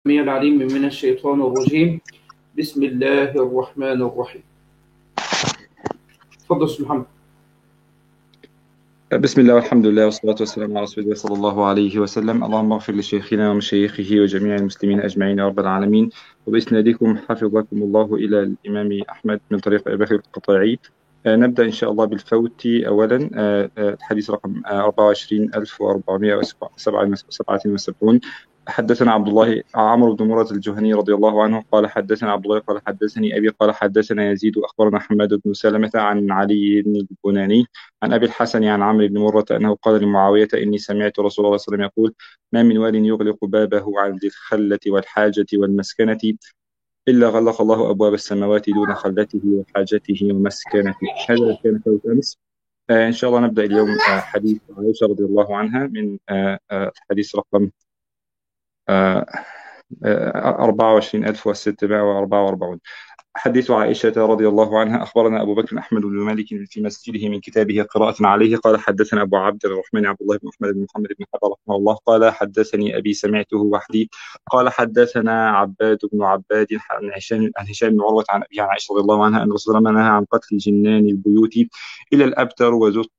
السميع العليم من الشيطان الرجيم. بسم الله الرحمن الرحيم. تفضل أستاذ محمد. بسم الله والحمد لله والصلاة والسلام على رسول الله صلى الله عليه وسلم. اللهم اغفر لشيخنا ومشايخه وجميع المسلمين أجمعين يا رب العالمين. وبإسنادكم حفظكم الله إلى الإمام أحمد من طريق أبي بكر القطاعي. نبدأ إن شاء الله بالفوت أولا. الحديث رقم 24477. حدثنا عبد الله عمرو بن مرة الجهني رضي الله عنه قال حدثنا عبد الله قال حدثني أبي قال حدثنا يزيد أخبرنا حماد بن سلمة عن علي بن البناني عن أبي الحسن عن عمرو بن مرة أنه قال لمعاوية إني سمعت رسول الله صلى الله عليه وسلم يقول: ما من وال يغلق بابه عن ذي الخلة والحاجة والمسكنة إلا غلق الله أبواب السماوات دون خلته وحاجته ومسكنته. هذا كان فوت أمس. إن شاء الله نبدأ اليوم حديث عائشة رضي الله عنها من الحديث رقم 24644. حديث عائشة رضي الله عنها: أخبرنا أبو بكر أحمد بن مالك في مسجده من كتابه قراءة عليه قال حدثنا أبو عبد الرحمن عبد الله بن أحمد بن محمد بن حبر رحمه الله قال حدثني أبي سمعته وحدي قال حدثنا عباد بن عباد عن هشام بن عروة عن أبي عائشة رضي الله عنها أن الرسول صلى الله عليه وسلم نهى عن قتل جنان البيوت إلى الأبتر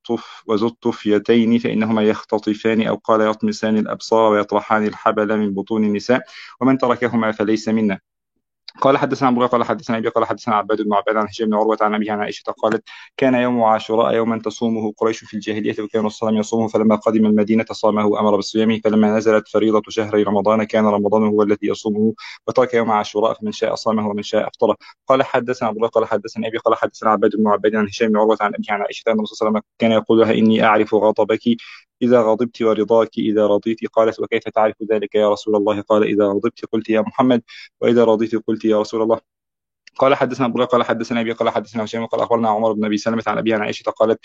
وذو الطفيتين فإنهما يختطفان أو قال يطمسان الأبصار ويطرحان الحبل من بطون النساء ومن تركهما فليس منا. قال حدثنا عبد الله قال حدثنا ابي قال حدثنا عباد بن عباد عن هشام بن عروه عن ابي عن عائشه قالت: كان يوم عاشوراء يوما تصومه قريش في الجاهليه وكان الصلاه يصومه فلما قدم المدينه صامه وامر بصيامه فلما نزلت فريضه شهر رمضان كان رمضان هو الذي يصومه وترك يوم عاشوراء فمن شاء صامه ومن شاء افطره. قال حدثنا عبد الله قال حدثنا ابي قال حدثنا عباد بن عباد عن هشام بن عروه عن ابي عن عائشه ان الرسول صلى الله عليه وسلم كان يقول لها: اني اعرف غضبك إذا غضبت ورضاك إذا رضيت. قالت: وكيف تعرف ذلك يا رسول الله؟ قال: إذا غضبت قلت يا محمد وإذا رضيت قلت يا رسول الله. قال حدثنا ابو بكر قال حدثنا ابي قال حدثنا هشام قال اخبرنا عمر بن ابي سلمة عن ابي عن عائشه قالت: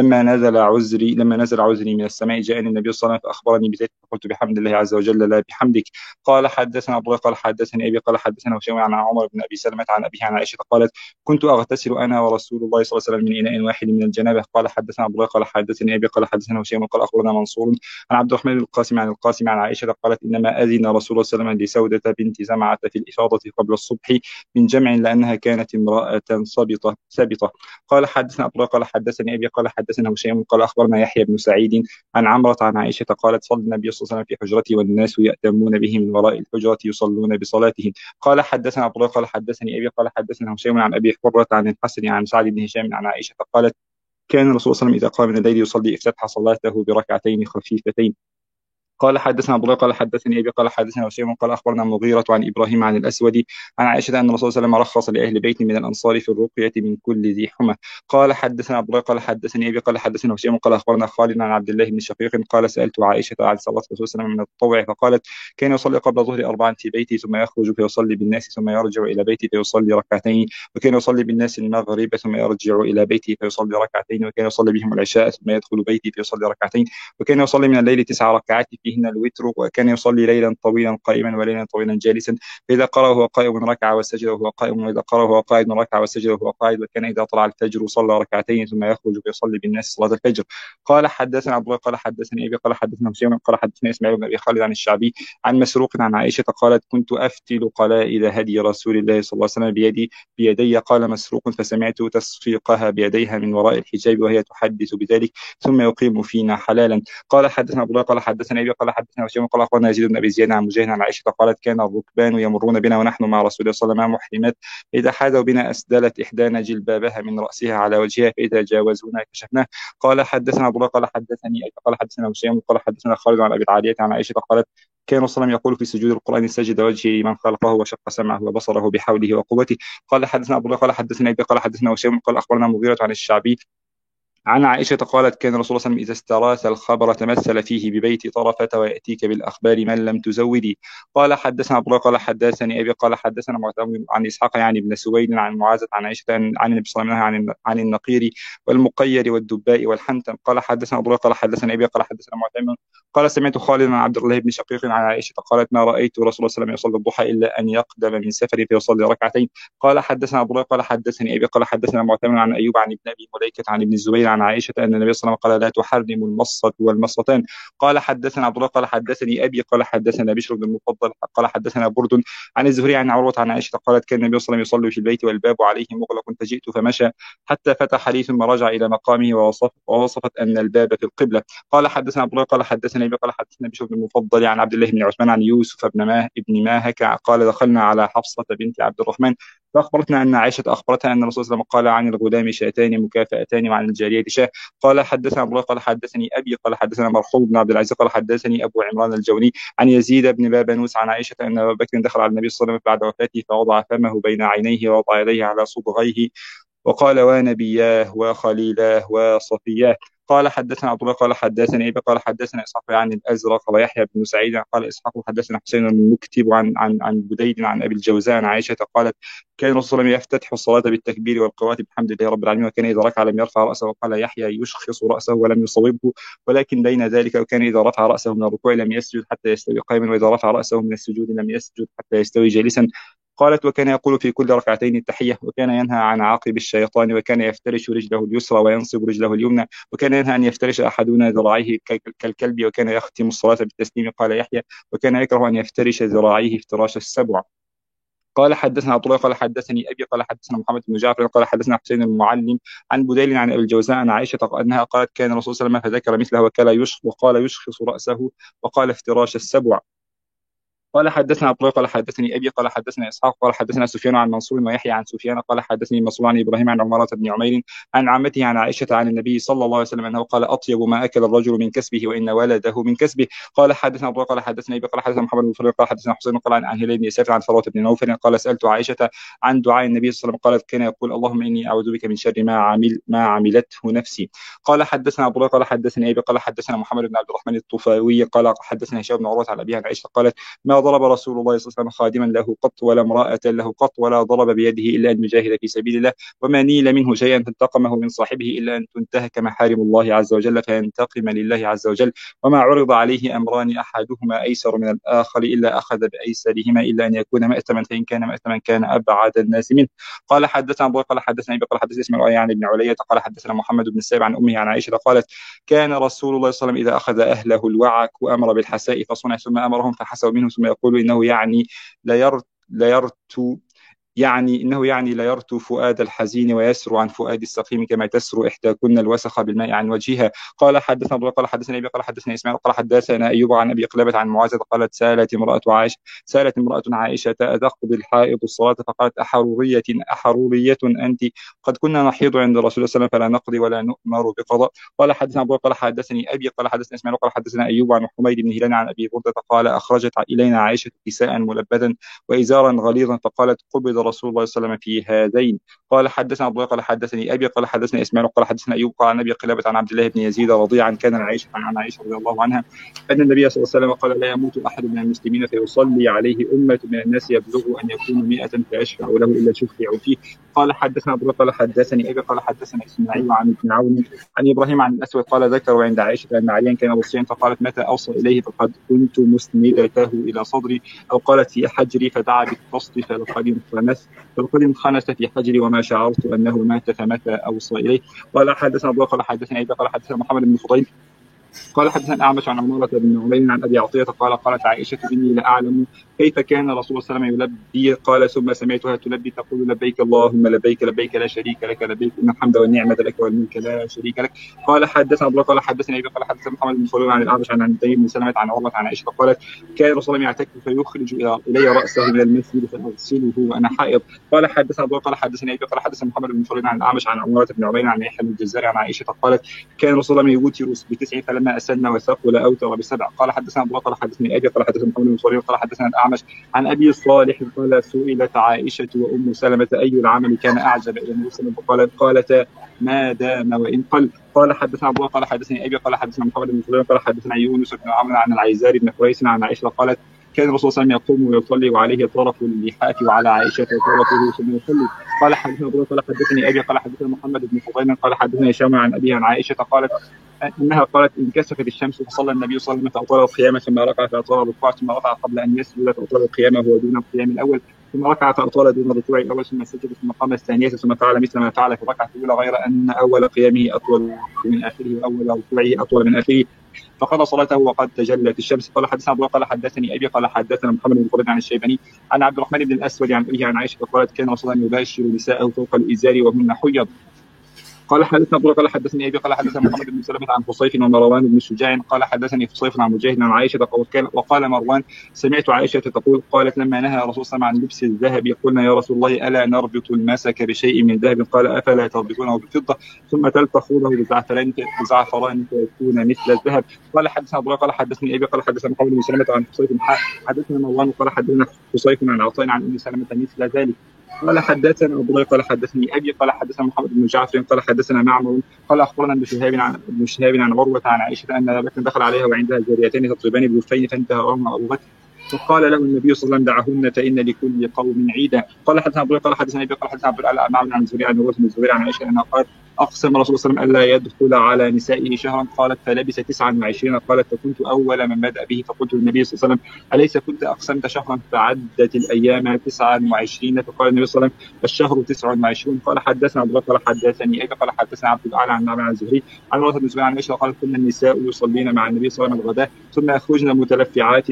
لما نزل عذري من السماء جاءني النبي صلى الله عليه وسلم فاخبرني بذلك فقلت بحمد الله عز وجل لا بحمدك. قال حدثنا ابو بكر قال حدثني ابي قال حدثنا هشام عن عمر بن ابي سلمة عن ابي عن عائشه قالت: كنت اغتسل انا ورسول الله صلى الله عليه وسلم من اناء واحد من الجنابه. قال حدثنا ابو بكر قال حدثني ابي قال حدثنا هشام قال اخبرنا منصور عن عبد الرحمن بن القاسم عن القاسم عن عائشه قالت: انما اذن رسول الله صلى الله عليه وسلم لسوده بنت زمعه في الافاضه قبل الصبح من جمع لأنها كانت امرأة سبطة. قال حدثنا أبو قال حدثني أبي قال حدثنا هشام قال أخبرنا يحيى بن سعيد عن عمرة عن عائشة قالت: صلى النبي صلى الله عليه وسلم في حجرته والناس يأتمون به من وراء الحجرة يصلون بصلاتهم. قال حدثنا أبو قال حدثني أبي قال حدثنا هشام عن أبي حرة عن الحسن عن سعد بن هشام عن عائشة قالت: كان الرسول صلى الله عليه وسلم إذا قام من الليل يصلي افتتح صلاته بركعتين خفيفتين. قال حدثنا ابو قال حدثني ابي قال حدثنا وسيم قال اخبرنا المغيرة عن ابراهيم عن الاسود عن عائشه ان الرسول صلى الله عليه وسلم رخص لاهل بيت من الانصار في الرقيه من كل ذي حمى. قال حدثنا ابو قال حدثني ابي قال حدثنا وسيم قال اخبرنا خالد عن عبد الله بن شقيق قال: سالت عائشه عن صلاه الرسول صلى الله عليه وسلم من التطوع فقالت: كان يصلي قبل الظهر اربعا في بيته ثم يخرج فيصلي بالناس ثم يرجع الى بيته فيصلي ركعتين وكان يصلي بالناس المغرب ثم يرجع الى بيته فيصلي ركعتين وكان يصلي بهم العشاء ثم يدخل بيته فيصلي ركعتين وكان يصلي من الليل 9 ركعات فيهن الوتر وكان يصلي ليلا طويلا قائما وليلا طويلا جالسا فإذا قرأ وهو قائم ركع وسجد وهو قائم وإذا قرأ وهو قائد ركع وسجد وهو قائد وكان إذا طلع الفجر صلى ركعتين ثم يخرج فيصلي بالناس صلاة الفجر. قال حدثنا عبد الله قال حدثني أبي قال حدثنا هشام قال حدثنا إسماعيل بن أبي خالد عن الشعبي عن مسروق عن عائشة قالت: كنت أفتل قلائد هدي رسول الله صلى الله عليه وسلم بيدي. قال مسروق: فسمعت تصفيقها بيديها من وراء الحجاب وهي تحدث بذلك ثم يقيم فينا حلالا. قال حدثنا ابو قال حدثنا ابي قال حدثنا هشام قال اخبرنا يزيد بن ابي زياد عن مجاهد عن عائشه قالت: كان الركبان يمرون بنا ونحن مع رسول الله صلى الله عليه وسلم محرمات فاذا حاذوا بنا اسدلت احدانا جلبابها من راسها على وجهها فاذا جاوزونا كشفناه. قال حدثنا ابو قال حدثني ابي قال حدثنا هشام قال حدثنا خالد عن ابي العاليه عن عائشه قالت: كان صلى الله عليه وسلم يقول في سجود القرآن: سجد وجهي لمن خلقه وشق سمعه وبصره بحوله وقوته. قال حدثنا ابو قال حدثنا ابي قال حدثنا هشام قال اخبرنا مغيرة عن الشعبي عن عائشة قالت: كان رسول الله صلى الله عليه وسلم إذا استراث الخبر تمثل فيه ببيت طرفة ويأتيك بالأخبار من لم تزودي. قال حدثنا أبو قال حدثني أبي قال حدثنا معتمر عن إسحاق يعني بن سويد عن معاذة عن عائشة عن النبي صلى الله عليه وسلم عن النقير والمقير والدباء والحنتم. قال حدثنا أبو قال حدثنا أبي قال حدثنا معتمر قال: سمعت خالد عن عبد الله بن شقيق عن عائشة قالت: ما رأيت رسول الله صلى الله عليه وسلم يصلي الضحى إلا أن يقدم من سفر فيصلي ركعتين. قال حدثنا أبو قال حدثني أبي قال حدثنا معتمر عن أيوب عن ابن أبي مليكة عن ابن الزبير عن عائشة أن النبي صلى الله عليه وسلم قال لا تحرم المصة والمصتان. قال حدثنا عبد الله قال حدثني أبي قال حدثنا بشر بن المفضل قال حدثنا برد عن الزهري عن عروة عن عائشة قالت كان النبي صلى الله عليه وسلم يصلي في البيت والباب عليه مغلق فجئت فمشى حتى فتح لي ثم رجع إلى مقامه ووصفت أن الباب في القبلة. قال حدثنا عبد الله قال حدثنا أبي قال حدثنا بشر بن المفضل عن عبد الله بن عثمان عن يوسف بن ماهك قال دخلنا على حفصة بنت عبد الرحمن فأخبرتنا أن عائشة أخبرتها أن الرسول صلى الله عليه وسلم قال عن الغلام شاتان مكافأتان وعن الجارية شاة. قال حدثنا عبد الله قال حدثني أبي قال حدثنا مرحوم بن عبد العزيز قال حدثني أبو عمران الجوني عن يزيد بن بابنوس عن عائشة أن أبا بكر دخل على النبي صلى الله عليه وسلم بعد وفاته فوضع فمه بين عينيه ووضع يديه على صدغيه وقال ونبياه وخليلاه وصفياه. قال حدثنا عبد الله قال حدثني ابي قال حدثنا اسحاق عن الازرق ويحيى بن سعيد قال اسحاق حدثنا حسين المكتب عن بديد عن ابي الجوزاء عن عائشه قالت كان الرسول صلى الله عليه وسلم يفتتح الصلاه بالتكبير والقراءه بحمد الله رب العالمين وكان اذا ركع لم يرفع راسه وقال يحيى يشخص راسه ولم يصوبه ولكن بين ذلك وكان اذا رفع راسه من الركوع لم يسجد حتى يستوي قائما واذا رفع راسه من السجود لم يسجد حتى يستوي جالسا. قالت وكان يقول في كل ركعتين التحية وكان ينهى عن عاقب الشيطان وكان يفترش رجله اليسرى وينصب رجله اليمنى وكان ينهى أن يفترش أحدنا ذراعيه كالكلب وكان يختم الصلاة بالتسليم. قال يحيى وكان يكره أن يفترش ذراعيه افتراش السبع. قال حدثنا عبد الله قال حدثني ابي قال حدثنا محمد بن جعفر قال حدثنا حسين المعلم عن بديل عن ابي الجوزاء عن عائشه انها قالت كان الرسول صلى الله عليه وسلم فذكر مثله وقال يشخص راسه وقال افتراش السبع. قال حدثنا عبد الله قال حدثني ابي قال حدثنا اسحاق قال حدثنا سفيان عن منصور ويحيى عن سفيان قال حدثني منصور عن ابراهيم عن عمارة بن عمير عن عمته عن عائشه عن النبي صلى الله عليه وسلم انه قال اطيب ما اكل الرجل من كسبه وان ولده من كسبه. قال حدثنا عبد الله قال حدثنا ابي قال حدثنا محمد بن فريق قال حدثنا حسين قال عن هلال بن يساف عن ثروه بن نوفل قال سالت عائشه عن دعاء النبي صلى الله عليه وسلم قالت كان يقول اللهم اني اعوذ بك من شر ما عملته نفسي. قال حدثنا عبد الله قال حدثني ابي قال حدثنا محمد بن عبد الرحمن الطفاوي قال حدثنا هشام بن عروه عن ابي عن عائشه قالت ما ضرب رسول الله صلى الله عليه وسلم خادما له قط ولا امرأة له قط ولا ضرب بيده إلا أن يجاهد في سبيل الله وما نيل منه شيئا تنتقمه من صاحبه إلا أن تنتهك محارم الله عز وجل فينتقم لله عز وجل وما عرض عليه أمران أحدهما أيسر من الآخر إلا أخذ بأيسرهما إلا أن يكون مأتما فإن كان مأتما كان أبعد الناس منه. قال حدثنا أبو قال حدثنا أبي قال حدثنا اسماعيل عن ابن علية قال حدثنا محمد بن السائب عن أمه عن عائشة قالت كان رسول الله صلى الله عليه وسلم إذا أخذ أهله الوعك وأمر بالحساء فصنع ثم أمرهم فحسوا منه ثم يقول إنه يعني لا يرتو إنه لا يرتو فؤاد الحزين ويسر عن فؤاد السقيم كما تسر إحداكن الوسخ بالماء عن وجهها. قال حدثنا أبو قال حدثنا أبي قال حدثنا إسماعيل قال حدثنا أيوب عن أبي قلابة عن معاذ قالت سالت امرأة عائشة أتقضي الحائض الصلاة فقالت أحرورية أنت قد كنا نحيض عند رسول الله صلى الله عليه وسلم فلا نقضي ولا نؤمر بقضاء. قال حدثنا أبو قال حدثني أبي قال حدثنا إسماعيل قال حدثنا أيوب عن حميد بن هلال عن أبي بردة قال أخرجت إلينا عائشة كساء ملبدا وإزارا غليظا فقالت قبض رسول الله صلى الله عليه وسلم في هذين. قال حدثنا أبو قال حدثني أبي قال حدثنا إسماعيل قال حدثنا أيوب قال عن أبي قلابة عن عبد الله بن يزيد رضيعا كان عن عائشة رضي الله عنها أن النبي صلى الله عليه وسلم قال لا يموت أحد من المسلمين فيصلي عليه أمة من الناس يبلغ أن يكون 100 فيشفع له إلا شفعوا فيه. قال حدثنا أبو قال حدثني أبي قال حدثنا إسماعيل عن ابن عون عن إبراهيم عن الأسود قال ذكروا عند عائشة أن عليا كان وصيا فقالت متى أوصى إليه فقد كنت مسندته إلى صدري أو قالت في حجري فدعا بالفصل فلقد انخنس في حجري وما شعرت أنه مات فمتى أوصى إليه. قال حدثنا أبو قال حدثنا أبي قال حدثنا محمد بن فضيل قال حدثنا أعمش عن عمارة بن عمير عن أبي عطية قالت عائشة إني لأعلم كيف كان رسول الله صلى الله عليه وسلم يلبي قال ثم سمعتها تلبي تقول لبيك اللهم لبيك لبيك لا شريك لك لبيك إن الحمد والنعمة لك والملك لا شريك لك. قال حدثنا أبو قال حدثنا أبي قال حدثنا محمد بن فضيل عن الأعمش عن عبد بن سلمة عن عروة عن عائشة قالت كان رسول الله يعتكف فيخرج إلي رأسه من المسجد فأغسله وأنا حائض. قال حدثنا أبو قال حدثنا أبي قال حدثنا محمد بن فضيل عن الأعمش عن عمارة بن عمير عن يحيى بن الجزار عن عائشة قالت كان رسول الله يوتر ب9 فلما أسن وثقل أوتر ب7. قال حدثنا أبو قال حدثني أبي قال حدثنا محمد بن فضيل قال حدثنا الأعمش عن أبي صالح قال سئلت عائشة وأم سلمة أي العمل كان أعجب إلى النبي صلى الله عليه وسلم قالتا ما دام وإن قل. قال حدثنا أبو قال حدثني أبي قال حدثنا محمد بن فضيل قال حدثنا يونس بن عمرو عن العيزار بن قريش عن عائشة قالت كان الرسول صلى الله عليه وسلم يقوم ويصلي وعليه طرف اللحاف وعلى عائشة طرفه ثم يصلي. قال حدثنا أبو قال حدثني أبي قال حدثنا محمد بن فضيل قال حدثنا هشام عن أبي عن عائشة قالت إنها قالت انكسفت الشمس فصلى النبي صلى الله عليه وسلم فأطال القيامة ثم ركع فأطال الركوع ثم رفع قبل أن يسجد فأطال القيامة هو دون القيام الأول. ثم ركع فأطال دون الركوع الأول ثم سجد ثم قام الثانية ثم فعل مثل ما فعل في الركعة الأولى غير أن أول قيامه أطول من آخره وأول ركوعه أطول من آخره فقضى صلاته وقد تجلت الشمس. قال حدثنا عبد الله قال حدثني أبي قال حدثنا محمد بن خالد عن الشيباني عن عبد الرحمن بن الأسود عن أبيه عن عائشة قالت كان رسول الله يباشر نساءه فوق الإزار وهن حيض. قال حدثنا عبد الله قال حدثني ابي قال حدثنا محمد بن سلمة عن قصيف ومروان بن شجاع قال حدثني قصيف عن مجاهد عن عائشه وقال مروان سمعت عائشه تقول قالت لما نهى الرسول صلى الله عليه وسلم عن لبس الذهب قلنا يا رسول الله الا نربط المسك بشيء من ذهب قال افلا تربطونه بالفضه ثم تلتقونه بزعفران فيكون مثل الذهب. قال حدثنا عبد الله قال حدثني ابي قال حدثنا محمد بن سلمة عن قصيف حدثنا مروان قال حدثنا قصيف عن عطاء عن ام سلمة مثل ذلك. قال حدثنا ابو بكر قال حدثني ابي قال حدثنا محمد بن جعفر قال حدثنا معمر قال اخبرنا ابن شهاب عن عروه عن عائشه ان ابا بكر دخل عليها وعندها جاريتين تطلبان بوفين فانتهى امرهما ابو بكر فقال له النبي صلى الله عليه وسلم دعهن فان لكل قوم عيدا. قال حدثنا ابو بكر قال حدثنا ابي قال حدثنا عبد الاعلى معمر عن الزبير عن عروه بن الزبير عن عائشه انها قالت اقسم رسول الله صلى الله عليه وسلم الا يدخل على نسائه شهرا قالت فلبث 29 قالت فكنت اول من بدا به فقلت للنبي صلى الله عليه وسلم اليس كنت اقسمت شهرا فعدت الايام 29 فقال النبي صلى الله عليه وسلم الشهر 29. قال حدثنا عبد الله قال حدثني ابي قال حدثنا عبد الاعلى عن معمر عن الزهري عن عروه بن الزبير عن عائشه قالت كن النساء يصلين مع النبي صلى الله عليه وسلم الغداء ثم يخرجن متلفعات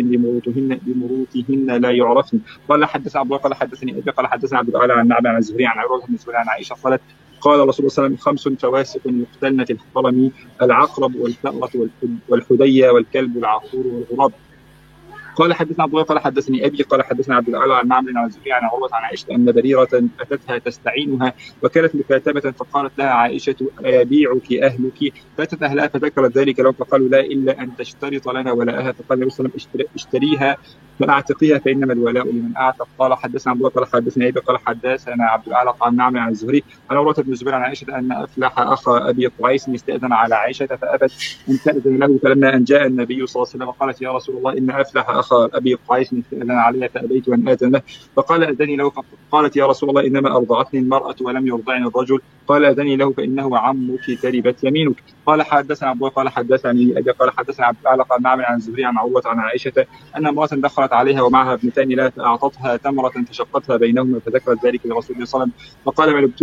بمروتهن لا يعرفن. قال حدثنا عبد الله قال حدثني ابي قال حدثنا عبد الاعلى عن معمر عن الزهري عن عروه بن الزبير عن عائشه قالت قال رسول الله صلى الله عليه وسلم 5 فواسق يقتلن في الحرم العقرب والفأرة والحدية والكلب العقور والغراب. قال حدثنا عبد الله قال حدثني ابي قال حدثنا عبد الاعلى عن معمر عن الزهري عن عروه عن عائشه ان بريره اتتها تستعينها وكانت مكاتبه فقالت لها عائشه ايبيعك اهلك فاتت اهلها فذكرت ذلك لهم فقالوا لا الا ان تشترط لنا ولاءها فقال النبي صلى الله عليه وسلم اشتريها فاعتقيها فانما الولاء لمن اعتق. قال حدثنا عبد الله قال حدثنا ابي قال حدثنا عبد الاعلى عن معمر عن الزهري عن عروه بن الزبير عن عائشه ان افلح اخا ابي قعيس استاذن على عائشه فابت ان تاذن له فلما ان جاء النبي صلى الله عليه وسلم قالت يا رسول الله ان افلح اخا ابي قعيس استاذن علي فابيت ان اذن له فقال اذني له فقالت يا رسول الله انما ارضعتني المراه ولم يرضعني الرجل قال اذني له فانه عمك تربت يمينك. قال حدثنا عبد الله قال حدثني ابي قال حدثنا عبد الاعلى عن معمر عن الزهري عن عروه عن عائشه ان امراه دخلت عليها ومعها ابنتان لها فاعطتها تمره فشقتها بينهما فذكرت ذلك لرسول الله صلى الله عليه وسلم فقال من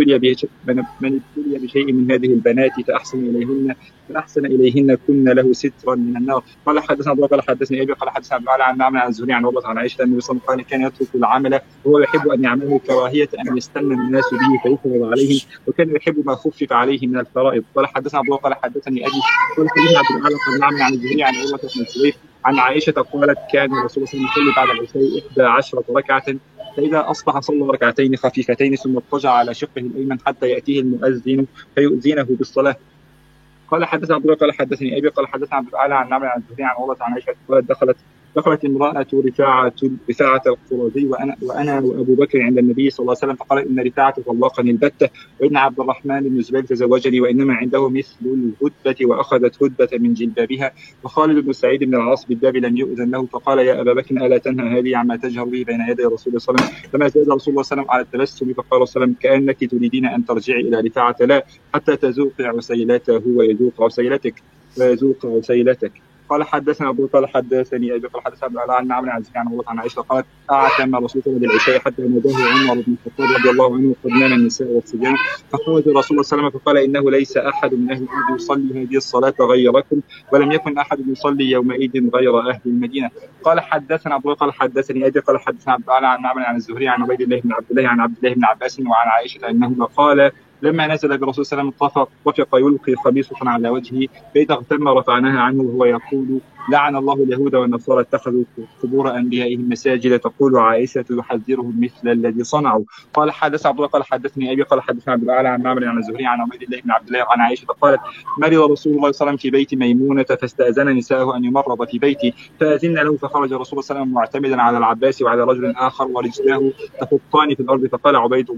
ابتلي بشيء من هذه البنات فاحسن اليهن كن له سترا من النار. قال حدثنا عبد الله قال حدثني ابي قال حدثنا عبد الاعلى عن معمر عن الزهري عن عروه عن عائشه ان النبي صلى الله عليه وسلم كان يترك العمل وهو يحب ان يعمله كراهيه ان يستنى الناس به فيفرض عليهم وكان يحب ما خفف عليه من الفرائض. قال حدثنا عبد الله قال حدثني ابي قال حدثنا عبد الاعلى عن معمر عن الزهري عن عروه بن الزبير عن عائشه قالت كان الرسول صلى الله عليه وسلم يصلي بعد العشاء 11 ركعه فإذا أصبح صلى ركعتين خفيفتين ثم اضطجع على شقه الأيمن حتى يأتيه المؤذن فيؤذنه بالصلاة. قال حدثنا عبد الله قال حدثني أبي قال حدثنا عبد الأعلى عن معمر عن الزهري عن عروة عن عائشة قالت دخلت امرأة رفاعة القرظي وأنا وأبو بكر عند النبي صلى الله عليه وسلم فقال إن رفاعة طلقني البتة وإن عبد الرحمن بن الزبير تزوجني وإنما عنده مثل الهدبة وأخذت هدبة من جلبابها وخالد بن سعيد بن العاص بالباب لم يؤذن له فقال يا أبا بكر ألا تنهى هذه عما تجهر به بين يدي رسول الله صلى الله عليه وسلم فما زاد رسول الله صلى الله عليه وسلم على التبسم فقال صلى الله عليه وسلم كأنك تريدين أن ترجعي إلى رفاعة لا حتى تذوقي عسيلته ويذوق عسيلتك ويذوق عسيلتك. قال حدثنا ابو قال حدثني ابي قال حدثنا عبد الله عن معمر عن زكان عن عائشه قالت اعتم رسول الله بالعشاء حتى ناداه عمر بن الخطاب رضي الله عنه قد نام النساء والصبيان فخرج رسول الله صلى الله عليه وسلم فقال انه ليس احد من اهل الارض يصلي هذه الصلاه غيركم ولم يكن احد يصلي يومئذ غير اهل المدينه. قال حدثنا ابو قال حدثني ابي قال حدثنا عبد الله عن معمر عن الزهري عن عبيد الله بن عبد الله عن عبد الله بن عباس وعن عائشه انهما قال لما نزل برسول صلى الله عليه وسلم طفق يلقي خميصة على وجهه فإذا اغتم رفعناها عنه وهو يقول لعن الله اليهود والنصارى اتخذوا قبور أنبيائهم مساجد تقول عائشة يحذرهم مثل الذي صنعوا. قال حدث عبد الله قال حدثني أبي قال حدثنا عبد الأعلى عن معمر عن الزهري عن عبيد الله بن عبد الله عن عائشة قالت مرض رسول الله صلى الله عليه وسلم في بيت ميمونة فاستأذن نساءه أن يمرض في بيتي فأذن له فخرج رسول الله صلى الله عليه وسلم معتمدا على العباس وعلى رجل آخر ورجلاه تخطان في الأرض فقال عبيد الله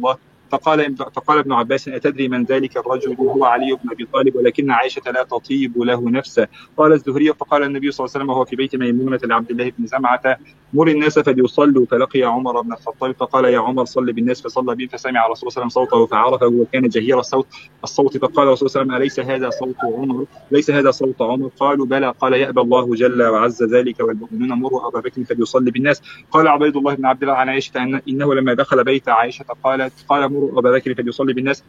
فقال ابن عباس: أتدري من ذلك الرجل؟ هو علي بن أبي طالب، ولكن عائشة لا تطيب له نفسه. قال الزهري: فقال النبي صلى الله عليه وسلم وهو في بيت ميمونة لعبد الله بن زمعة: مر الناس فليصلوا. فلقي عمر بن الخطاب فقال: يا عمر صل بالناس. فصلى بهم فسمع رسول الله صلى الله عليه وسلم صوته فعرفه وكان جهير الصوت. فقال رسول الله صلى الله عليه وسلم: أليس هذا صوت عمر؟ ليس هذا صوت عمر؟ قالوا: بلى. قال: يأبى الله جل وعز ذلك والمؤمنون مروا أبا بكر فليصلي بالناس. قال عبيد الله بن عبد الله عن عائشة إنه لما دخل بيت عائشة قال: مروا أبا بكر فليصلي بالناس.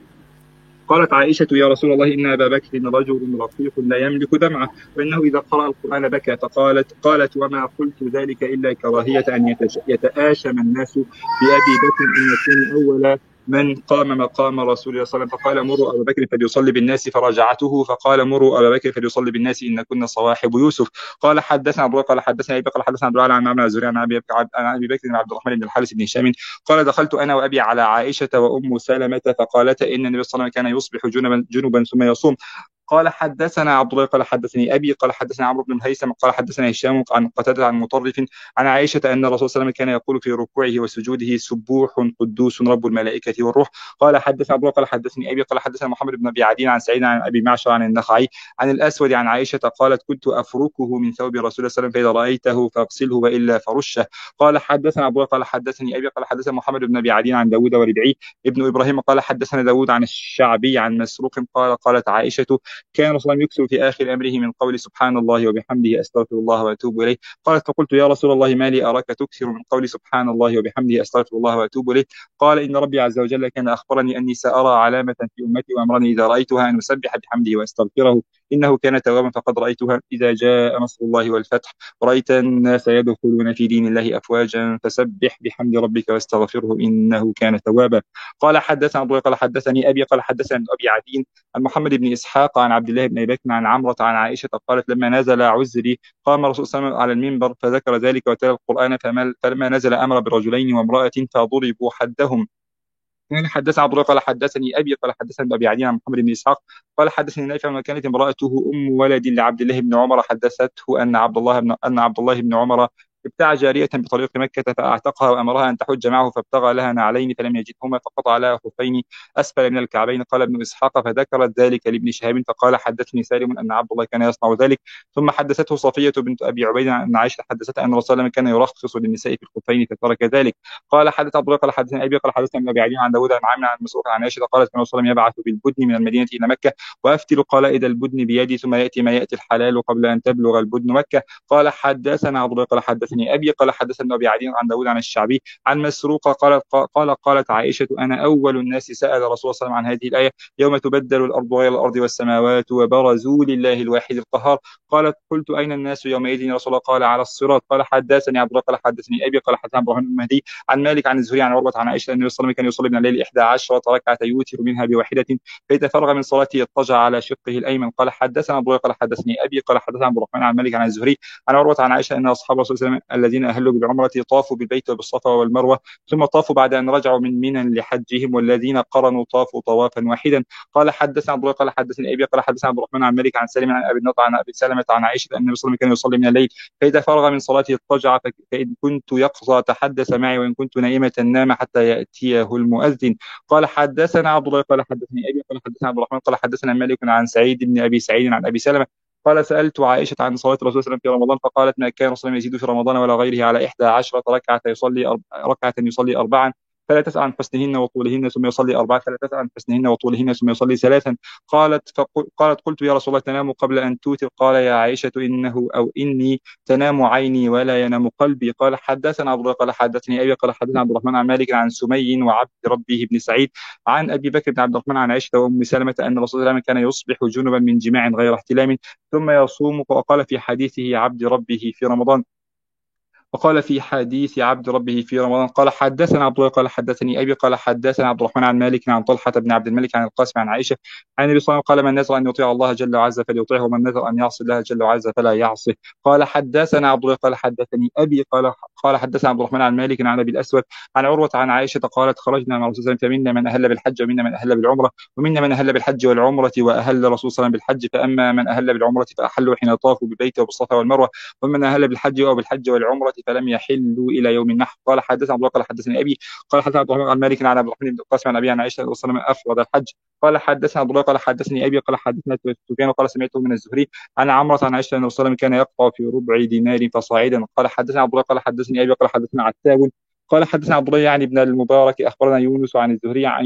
قالت عائشة: يا رسول الله إن أبا بكر رجل رقيق لا يملك دمعه، وإنه إذا قرأ القرآن بكى. قالت: وما قلت ذلك إلا كراهية أن يتآشم الناس بأبي بكر أن يكون أول من قام مقام رسول الله صلى الله عليه وسلم. فقال: مروا أبا بكر فليصلي بالناس. فرجعته فقال: مروا أبا بكر فليصلي بالناس إن كنا صواحب يوسف. قال حدثنا أبو قال حدثنا أبي قال حدثنا عبد الله عن عمرو الزهري عن أبي بكر بن عبد الرحمن بن الحارث بن هشام قال: دخلت أنا وأبي على عائشة وأم سلمة فقالتا: إن النبي صلى الله عليه وسلم كان يصبح جنبا ثم يصوم. قال حدثنا عبد الله قال حدثني أبي قال حدثنا عمرو بن الهيثم قال حدثنا هشام عن قتادة عن مطرف عن عائشة أن الرسول صلى الله عليه وسلم كان يقول في ركوعه وسجوده: سبوح قدوس رب الملائكة والروح. قال حدثنا عبد الله قال حدثني أبي قال حدثنا محمد بن أبي عدي عن سعيد عن أبي معشر عن النخعي عن الأسود عن عائشة قالت: كنت أفركه من ثوب رسول الله صلى الله عليه وسلم فإذا رأيته فاغسله وإلا فرشه. قال حدثنا عبد الله قال حدثني أبي قال حدثنا محمد بن أبي عدي عن داود وربعي ابن إبراهيم قال حدثنا داود عن الشعبي عن مسروق قالت عائشة: كان رسول الله يكثر في آخر أمره من قول سبحان الله وبحمده أستغفر الله وأتوب إليه. قالت: فقلت: يا رسول الله ما لي أراك تكثر من قول سبحان الله وبحمده أستغفر الله وأتوب إليه؟ قال: إن ربي عز وجل كان أخبرني أني سأرى علامة في أمتي وأمرني إذا رأيتها أن أسبح بحمده وأستغفره إنه كان توابا فقد رأيتها إذا جاء نصر الله والفتح رأيت الناس يدخلون في دين الله أفواجا فسبح بحمد ربك واستغفره إنه كان توابا. قال حدثنا أبو قال حدثني أبي قال حدثنا أبي عدي عن محمد بن إسحاق عن عبد الله بن أبي بكر عن عمرة عن عائشة قالت: لما نزل عزري قام الرسول صلى الله عليه وسلم على المنبر فذكر ذلك وتلا القرآن فلما نزل أمر برجلين وامرأة فضربوا حدهم. قال حدثنا عبد الله قال حدثني ابي قال حدثني ابي عدي عن محمد بن اسحاق قال حدثني نافع وكانت امراته ام ولد لعبد الله بن عمر حدثته ان عبد الله بن عمر ابتاع جارية بطريق مكة فأعتقها وأمرها أن تحج معه فابتغى لها نعلين فلم يجدهما فقطع لها خفين أسفل من الكعبين. قال ابن إسحاق: فذكرت ذلك لابن شهاب فقال: حدثني سالم أن عبد الله كان يصنع ذلك. ثم حدثته صفية بنت أبي عبيد أن عائشة حدثتها أن رسول الله كان يرخص للنساء في الخفين فترك ذلك. قال حدث عبد الله قال حدثني أبي قال حدثني ابن أبي عدي عن داود عن عامر عن مسروق عن عائشة قالت: كان رسول الله يبعث بالبدن من المدينة إلى مكة وأفتل قلائد البدن بيدي ثم يأتي ما يأتي الحلال قبل أن تبلغ البدن مكة. قال حدثنا عبد الله قال حدثني أبي قال حدثنا ابن عدي عن داود عن الشعبي عن مسروق قالت عائشة: أنا أول الناس سأل رسول الله صلى الله عليه وسلم عن هذه الآية يوم تبدل الأرض غير الأرض والسماوات وبرزوا لله الواحد القهار. قالت: قلت: أين الناس يومئذ يا رسول الله؟ قال: على الصراط. قال حدثني عبد الله قال حدثني أبي قال حدثنا عبد الرحمن بن مهدي عن مالك عن الزهري عن عروة عن عائشة أن النبي صلى الله عليه وسلم كان يصلي من الليل 11 ركعة يوتر منها بواحدة فإذا فرغ من صلاته اضطجع على شقه الأيمن. قال حدثنا عبد الله قال حدثني أبي قال حدثنا عبد الرحمن عن مالك عن الزهري عن عروة عن عائشة أن أصحاب رسول الله صلى الله عليه وسلم الذين أهلوا بالعمرة طافوا بالبيت وبالصفا والمروة ثم طافوا بعد أن رجعوا من منى لحجهم والذين قرنوا طافوا طوافا واحدا. قال حدثنا عبد الله قال حدثني أبي قال حدثنا عبد الرحمن عن مالك عن سالم عن أبي النضر عن أبي سلمة عن عائشة أن النبي صلى الله عليه وسلم كان يصلي من الليل فإذا فرغ من صلاته اضطجع فإن كنت يقظى تحدث معي وإن كنت نائمة نام حتى يأتيه المؤذن. قال حدثنا عبد الله قال حدثني أبي قال حدثنا عبد الرحمن قال حدثنا مالك عن سعيد بن أبي سعيد عن أبي سلمة قال: سألت عائشة عن صلاة الرسول صلى الله عليه وسلم في رمضان فقالت: ما كان رسول الله يزيد في رمضان ولا غيره على 11 ركعة يصلي أربعا فلا تسأل عن حسنهن وطولهن ثم يصلي أربعة فلا تسأل عن حسنهن وطولهن ثم يصلي ثلاثا. قالت: قلت: يا رسول الله تنام قبل أن توتر؟ قال: يا عائشة إنه أو إني تنام عيني ولا ينام قلبي. قال حدثنا عبد الله قال حدثني أبي قال حدثنا عبد الرحمن عن مالك عن سمي وعبد ربه بن سعيد عن أبي بكر بن عبد الرحمن عن عائشة وأم سلمة أن الرسول صلى الله عليه وسلم كان يصبح جنبا من جماع غير احتلام ثم يصوم. وقال في حديثه عبد ربه في رمضان قال حدثنا عبد الله قال حدثني أبي قال حدثنا عبد الرحمن عن مالك عن طلحة بن عبد الملك عن القاسم عن عائشة عن النبي صلى الله عليه وسلم قال: من نذر أن يطيع الله جل وعز فليطيعه ومن نذر أن يعصي الله جل وعز فلا يعصه. قال حدثنا عبد الله قال حدثني أبي قال حدثنا عبد الرحمن عن مالك عن أبي الأسود عن عروة عن عائشة قالت: خرجنا مع رسول الله فمنا من أهل بالحج ومنا من أهل بالعمرة ومنا من أهل بالحج والعمرة وأهل رسول الله بالحج فأما من أهل بالعمرة فأحلوا حين طافوا بالبيت وبالصفا والمروة ومن أهل بالحج والعمرة فلم يحلوا إلى يوم النحر. قال حدثنا عبد الله قال حدثني أبي قال حدثنا عبد الرحمن عن مالك عن عبد الرحمن بن القاسم عن أبي عن عائشة رضي الله عنها أفرد الحج. قال حدثنا عبد الله قال حدثني أبي قال حدثنا سفيان قال سمعته من الزهري عن عمرة عن عائشة أن الرسول كان يقطع في ربع دينار فصاعدا. قال حدثنا عبد الله قال حدثني أبي قال حدثنا عتاب قال حدثنا عبد الله يعني ابن المبارك اخبرنا يونس عن الزهري عن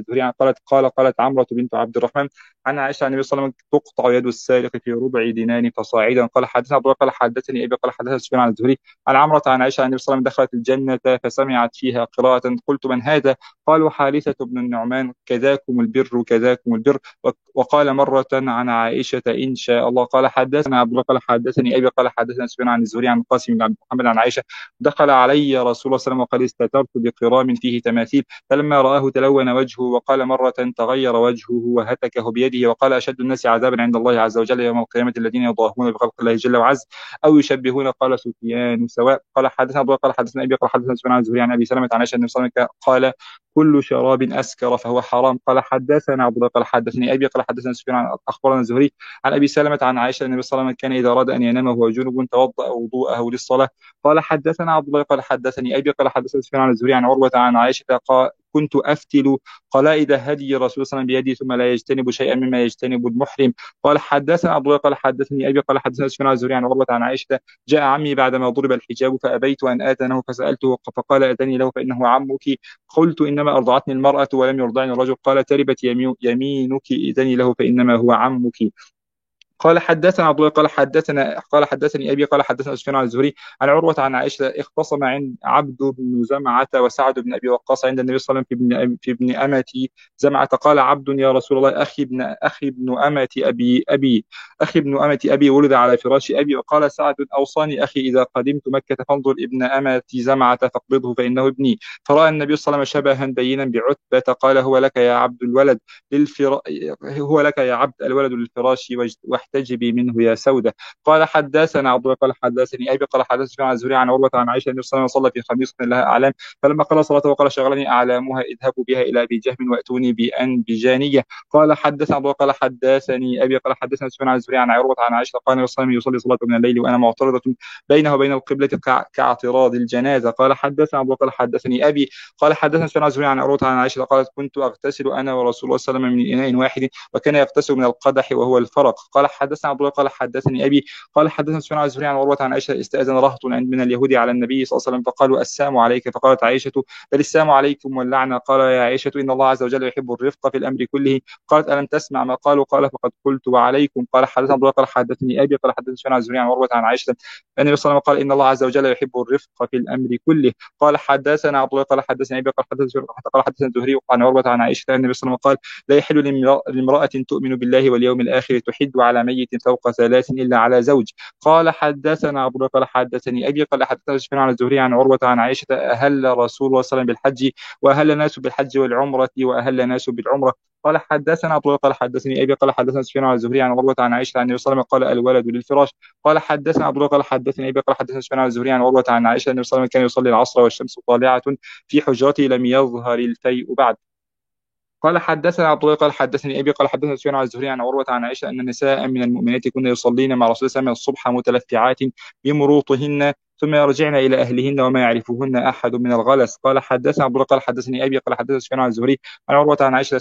قالت عمرة بنت عبد الرحمن عن عائشة عن النبي صلى الله عليه وسلم تقطع يد السارق في ربع دينار فصاعدا. قال حدثنا عبد الله قال حدثني ابي قال حدثنا سفيان عن الزهري عن عمرة عن عائشة عن النبي صلى الله عليه وسلم دخلت الجنة فسمعت فيها قراءة قلت من هذا؟ قالوا حارثة بن النعمان كذاكم البر كذاكم البر. وقال مرة عن عائشة إن شاء الله. قال حدثنا عبد الله قال حدثني أبي قال حدثنا سفيان عن الزهري عن القاسم بن عبد محمد عن عائشة دخل علي رسول الله صلى الله عليه وسلم وقد استترت بقرام فيه تماثيل فلما رآه تلون وجهه وقال مرة تغير وجهه وهتكه بيده وقال أشد الناس عذابا عند الله عز وجل يوم القيامة الذين يضاهون بخلق الله جل وعز أو يشبهون. قال سفيان سواء. قال حدثنا عبد الله قال حدثنا أبي قال حدثنا سفيان عن الزهري عن أبي سلمة عن عائشة النبي صلى الله عليه وسلم قال كل شراب أسكر فهو حرام. قال حدثنا عبد الله قال حدثني أبي قال حدثنا سفيان عن أخبرنا الزهري عن أبي سلمة عن عائشة النبي صلى الله عليه وسلم كان إذا أراد أن ينام وهو جنب توضأ وضوءه للصلاة. قال حدثنا عبد الله قال حدثني أبي قال حدثنا سفيان عن الزهري عن عروة عن عائشة قال كنت أفتل قلائد هدي رسول الله صلى الله عليه وسلم بيدي ثم لا يجتنب شيئا مما يجتنب المحرم. قال حدثنا عبد الله قال حدثني أبي قال حدثنا سفيان عن الزهري عن عروة عن عائشة جاء عمي بعدما ضرب الحجاب فأبيت أن آذنه فسألته فقال أذني له فإنه عمك. قلت إنما أرضعتني المرأة ولم يرضعني الرجل. قال تربت يمينك إذني له فإنما هو عمك. قال حدثنا عبد الله قال حدثني ابي قال حدثنا سفيان عن الزهري عن عروه عن عائشه اختصم عند عبد بن زمعه وسعد بن ابي وقاص عند النبي صلى الله عليه وسلم في ابن امتي زمعه. قال عبد يا رسول الله اخي ابن امتي اخي ابن امتي ابي ولد على فراش ابي. وقال سعد اوصاني اخي اذا قدمت مكه فانظر ابن امتي زمعه فاقبضه فانه ابني. فراى النبي صلى الله عليه وسلم شبها بينا بعتبه قال هو لك يا عبد الولد للفراش واحتجبي منه يا سودة. قال حدثنا عبد الله قال حدثني أبي قال حدثني عن الزهري عن عروة عن عائشة النبي صلى الله عليه وسلم صلى في خميصة لها أعلام فلما قال صلاته قال شغلني أعلامها اذهبوا بها إلى أبي جهم وأتوني بأنبجانية. قال حدثنا عبد الله قال حدثني أبي قال حدثنا سفيان عن الزهري عن عروة عن عائشة قال النبي صلى الله عليه وسلم يصلي صلاة من الليل وأنا معترضة بينه وبين القبلة كاعتراض الجنازة. قال حدثنا عبد الله قال حدثني أبي قال حدثنا سفيان عن الزهري عن عروة عن عائشة قالت كنت أغتسل أنا ورسول الله صلى الله عليه وسلم من إناء واحد وكان يغتسل من القدح وهو الفرق. قال حدثنا عبد الله قال حدثني ابي قال حدثنا سفيان عن الزهري عن عروة عن عائشة استأذن رهط من اليهود على النبي صلى الله عليه وسلم فقالوا السلام عليك فقالت عائشة بل السلام عليكم واللعنة. قال يا عائشة إن الله عز وجل يحب الرفق في الأمر كله. قالت ألم تسمع ما قالوا؟ قال فقد قلت وعليكم. قال حدثنا عبد الله قال حدثني ابي قال حدثنا سفيان عن الزهري عن عروة عن عائشة النبي صلى الله عليه وسلم قال إن الله عز وجل يحب الرفق في الأمر كله. قال حدثنا عبد الله قال حدثني ابي قال حدثنا الزهري عن عروة عن عائشة النبي صلى الله عليه وسلم قال لا يحل لامرأة تؤمن بالله واليوم الآخر تحد على ميت فوق ثلاث إلا على زوج. قال حدثنا أبو بكر قال حدثني أبي قال حدثنا سفيان عن الزهري عن عروة عن عائشة أهل رسول الله صلى الله عليه وسلم بالحج وأهل الناس بالحج والعمرة وأهل الناس بالعمرة. قال حدثنا أبو بكر قال حدثني أبي قال حدثنا سفيان عن الزهري عن عروة عن عائشة عن النبي صلى الله عليه وسلم قال الولد للفراش. قال حدثنا أبو بكر قال حدثني أبي قال حدثنا سفيان عن الزهري عن عروة عن عائشة النبي صلى الله عليه وسلم كان يصلي العصر والشمس طالعة في حجرته لم يظهر الفيء بعد. قال حدثنا عبد الله قال حدثني ابي قال حدثنا سفيان عن الزهري عن عروه عن عائشه ان نساء من المؤمنات كن يصلين مع رسول الله صلى الله عليه وسلم الصبح متلفعات بمروطهن ثم يرجعن الى اهلهن وما يعرفهن احد من الغلس. قال حدثنا عبد الله قال حدثني ابي قال حدثنا سفيان عن الزهري عن عروه عن عائشه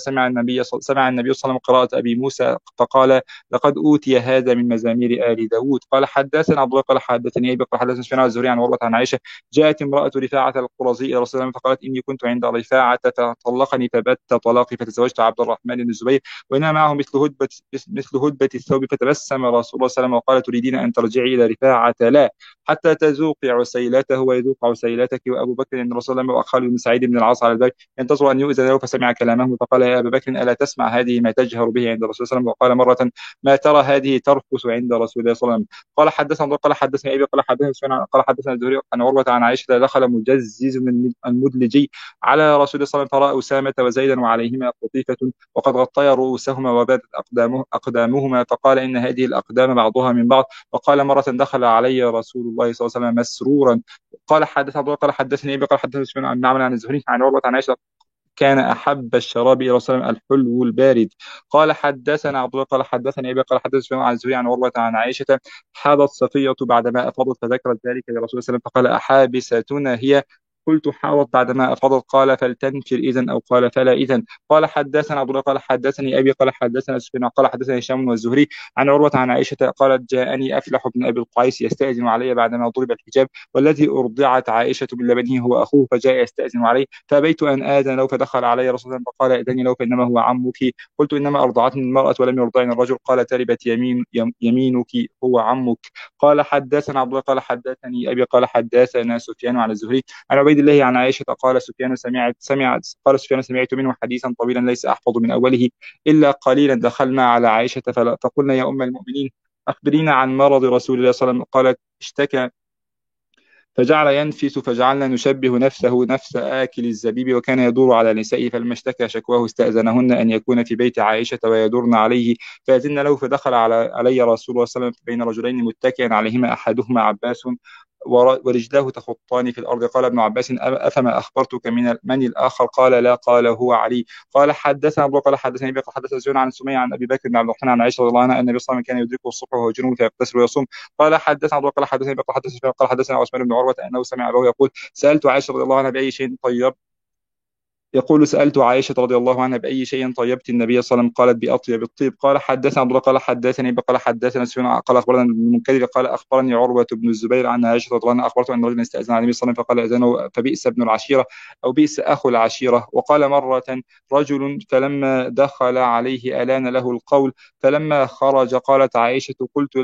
سمع النبي صلى الله عليه وسلم قراءه ابي موسى فقال لقد اوتي هذا من مزامير ال داود. قال حدثنا عبد الله قال حدثني ابي قال حدثنا سفيان عن الزهري عن عروه عن عائشه جاءت امراه رفاعه القرظي الى رسول الله فقالت اني كنت عند رفاعه فطلقني فبت طلاقي فتزوجت عبد الرحمن بن الزبير وإنما معه مثل هدبة الثوب فتبسم رسول الله صلى الله عليه وسلم وقال تريدين أن ترجعي إلى رفاعة؟ لا حتى تذوقي عسيلته ويذوق عسيلتك. وأبو بكر إن رسول الله وخالد بن سعيد بن العاص على الباب ينتظر أن يؤذن له فسمع كلامه فقال يا أبا بكر ألا تسمع هذه ما تجهر به عند رسول الله صلى الله عليه وسلم؟ وقال مرة ما ترى هذه ترقص عند رسول الله صلى الله عليه وسلم؟ قال حدثنا قال حدثني أبي قال حدثنا قال حدثنا الزهري عن عروة عن عائشة دخل مجزز من المدلجي على رسول الله صلى الله عليه وسلم فرأى أسامة وزيدا وعليهما قطيفة وقد غطيا رؤوسهما وباتت أقدامهما فقال إن هذه الأقدام بعضها من بعض. وقال مرة دخل علي رسول الله صلى الله عليه وسلم مسرورا. قال حدث عبد الله قال حدثني أبي قال حدثني سفيان عن معمر عن الزهري عن عروة عن عائشة كان أحب الشراب إلى رسول الله الحلو البارد. قال حدثنا عبد الله قال حدثني أبي قال حدثنا سفيان عن الزهري عن عروة عن عائشة حاضت صفية بعدما أفاضت فذكرت ذلك لرسول الله صلى الله عليه وسلم فقال أحابستنا هي؟ قلت حاضت بعدما أفاضت قال فلتنفر إذن أو قال فلا إذن. قال حدثنا عبد الله قال حدثني أبي قال حدثنا سفيان قال حدثني هشام والزهري عن عروة عن عائشة قالت جاءني أفلح بن أبي القيس يستأذن علي بعدما ضرب الحجاب والذي أرضعت عائشة من لبنه هو أخوه فجاء يستأذن علي فأبيت أن آذن له فدخل علي رسول الله فقال إذني له فإنما هو عمك. قلت إنما أرضعتني المرأة ولم يرضعني الرجل قال تربت يمينك هو عمك. قال حدثنا عبد الله قال حدثني أبي قال حدثنا سفيان عن الزهري عن عبيد الله عن عائشة قال سفيان سمعت منه حديثا طويلا ليس أحفظ من أوله إلا قليلا دخلنا على عائشة فقلنا يا أم المؤمنين أخبرينا عن مرض رسول الله صلى الله عليه وسلم قالت اشتكى فجعل ينفس فجعلنا نشبه نفسه نفس آكل الزبيب وكان يدور على نسائه فلما اشتكى شكواه استأذنهن أن يكون في بيت عائشة ويدورن عليه فأذن له فدخل علي رسول الله صلى الله عليه وسلم بين رجلين متكئا عليهما أحدهما عباس ورجلاه تخطان في الأرض قال ابن عباس أفما أخبرتك من الآخر قال لا قال هو علي. قال حدثنا أبو قال حدثني أبي قال حدثنا زهير عن سمية عن أبي بكر بن عبد الرحمن عن عائشة رضي الله عنها أن النبي صلى الله عليه وسلم كان يدركه الصبح وهو جنوب فيغتسل ويصوم. قال حدثنا أبو قال حدثني أبي قال حدثنا قال حدثنا عثمان بن عروة أنه سمع أبوه يقول سألت عائشة رضي الله عنها بأي شيء طيب يقول سألت عائشة رضي الله عنها بأي شيء طيبت النبي صلى الله عليه وسلم قالت بأطيب الطيب. قال حدثنا عبد الله قال حدثني قال حدثنا سفيان قال أخبرنا المنكدر قال أخبرني عروة بن الزبير عن عائشة رضي الله عنها أخبرته أن رجلا استأذن على النبي صلى الله عليه وسلم فقال أذنه فبئس ابن العشيرة أو بئس أخو العشيرة. وقال مرة رجل فلما دخل عليه ألان له القول فلما خرج قالت عائشة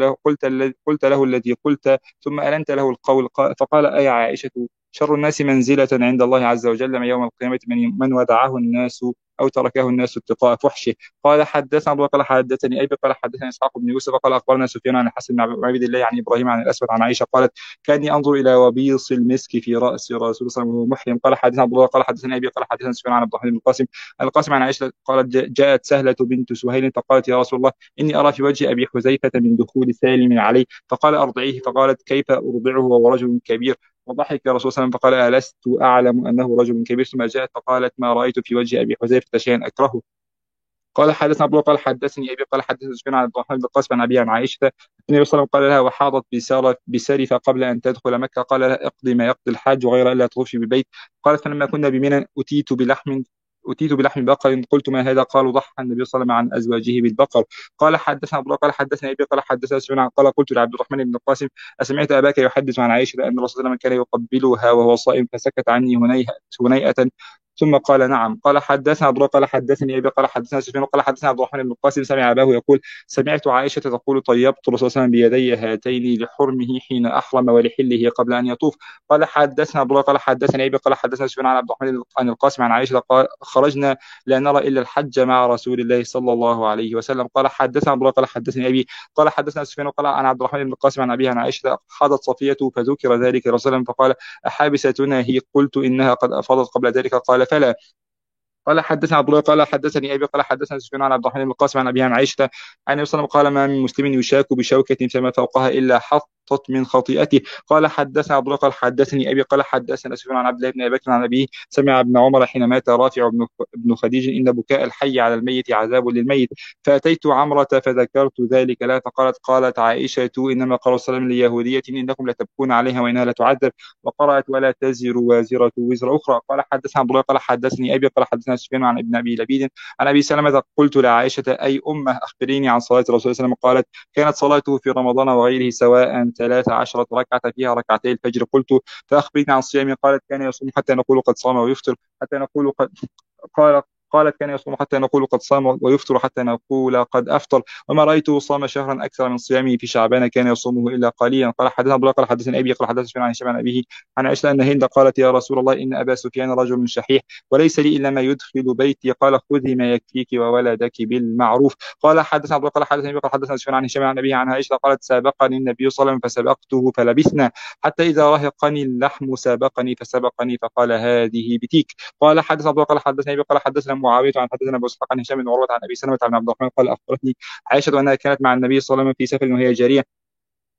قلت له الذي قلت ثم ألنت له القول فقال أي عائشة شر الناس منزلة عند الله عز وجل من يوم القيامة من ودعه الناس أو تركه الناس اتقاء فحشه. قال حدثنا أبو قال حدثني أبي قال حدثني إسحاق بن يوسف قال أخبرنا سفيان عن الحسن بن عبيد الله عن إبراهيم عن الأسود عن عائشة قالت كاني أنظر إلى وبيص المسك في رأس رسول الله صلى الله عليه وسلم وهو محرم. قال حدثنا أبو قال حدثني أبي قال حدثنا سفيان عن عبد الرحمن بن القاسم عن عائشة قالت جاءت سهلة بنت سهيل فقالت يا رسول الله إني أرى في وجه أبي حذيفة من دخول سالم عليه فقال أرضعيه فقالت كيف أرضعه وهو رجل كبير وضحك الرسول صلى الله عليه وسلم فقال ألست أعلم أنه رجل كبير ثم جاءت فقالت ما رأيت في وجه أبي حذيفة شيئا أكرهه. قال حدثنا عبد الله قال حدثني أبي قال حدثنا سفيان عن عبد الرحمن بن القاسم عن أبي عن عائشة النبي صلى الله عليه وسلم قال لها وحاضت بسرفة قبل أن تدخل مكة قال لها اقضي ما يقضي الحاج غير ألا تطوفي بالبيت. قالت فلما كنا بمنى أتيت بلحم بقر قلت ما هذا قالوا ضحى النبي صلى الله عليه وسلم عن أزواجه بالبقر. قال حدثنا عبد الله قال حدثنا أبي قال حدثنا سفيان قال قلت لعبد الرحمن بن القاسم أسمعت أباك يحدث عن عائشة أن الرسول صلى الله عليه وسلم كان يقبلها وهو صائم فسكت عني هنيئة ثم قال نعم. قال حدثنا عبد الله قال حدثني ابي قال حدثنا سفيان قال حدثنا عبد الرحمن بن القاسم سمع اباه يقول سمعت عائشه تقول طيبت الرسول صلى الله عليه وسلم بيدي هاتين لحرمه حين احرم ولحله قبل ان يطوف. قال حدثنا عبد الله قال حدثني ابي قال حدثنا سفيان عن عبد الرحمن عن القاسم عن عائشه قال خرجنا لا نرى الا الحج مع رسول الله صلى الله عليه وسلم. قال حدثنا عبد الله قال حدثني ابي قال حدثنا سفيان قال عن عبد الرحمن بن القاسم عن ابيه عن عائشه حاضت صفيه فذكر ذلك الرسول فقال احابستنا هي قلت انها قد افاضت قبل ذلك قال فلا. قال حدثنا عبد الله قال حدثني ابي قال حدثنا سفيان عن عبد الرحمن بن القاسم عن ابي عن عائشه عن النبي صلى الله عليه وسلم قال ما من مسلم يشاك بشوكه فما فوقها الا حطت من خطيئته. قال حدثنا عبد الله قال حدثني ابي قال حدثنا سفيان عن عبد الله بن ابي بكر عن ابيه سمع ابن عمر حين مات رافع بن خديج ان بكاء الحي على الميت عذاب للميت فاتيت عمره فذكرت ذلك لها فقالت عائشه انما قال صلى الله عليه وسلم ليهوديه انكم لتبكون عليها وانها لتعذب وقرات ولا تزر وازره وزر اخرى. قال حدثنا عبد الله قال حدثني ابي قال حدثنا سفيان عن ابن ابي لبيد عن ابي سلمة قلت لعائشه اي امه اخبريني عن صلاه الرسول صلى الله عليه وسلم قالت كانت صلاته في رمضان وغيره سواء 13 ركعه فيها ركعتي الفجر. قلت فاخبريني عن صيامه قالت كان يصوم حتى نقول قد صام ويفطر حتى نقول قالت كان يصوم حتى نقول قد صام ويفطر حتى نقول قد أفطر وما رأيته صام شهرا أكثر من صيامه في شعبان كان يصومه إلا قليلا. قال حدثنا عبد الله قال حدثني أبي قال حدثنا سفيان عن هشام عن أبيه عن عائشة أن هند قالت يا رسول الله إن أبا سفيان رجل شحيح وليس لي إلا ما يدخل بيتي قال خذي ما يكفيك وولدك بالمعروف. قال حدثنا عبد الله قال حدثني أبي قال حدثنا سفيان عن هشام عن أبيه عن عائشة قالت سابقني النبي صلى الله عليه وسلم فسبقته فلبثنا حتى إذا رهقني اللحم سابقني فسبقني فقال هذه بتيك. قال حدثنا عبد الله قال حدثني أبي قال حدثنا معاوية عن حدثنا ابو اسحاق عن هشام بن عروة عن ابي سلمة عن عبد الرحمن قال اخبرتني عائشة انها كانت مع النبي صلى الله عليه وسلم في سفر وهي جارية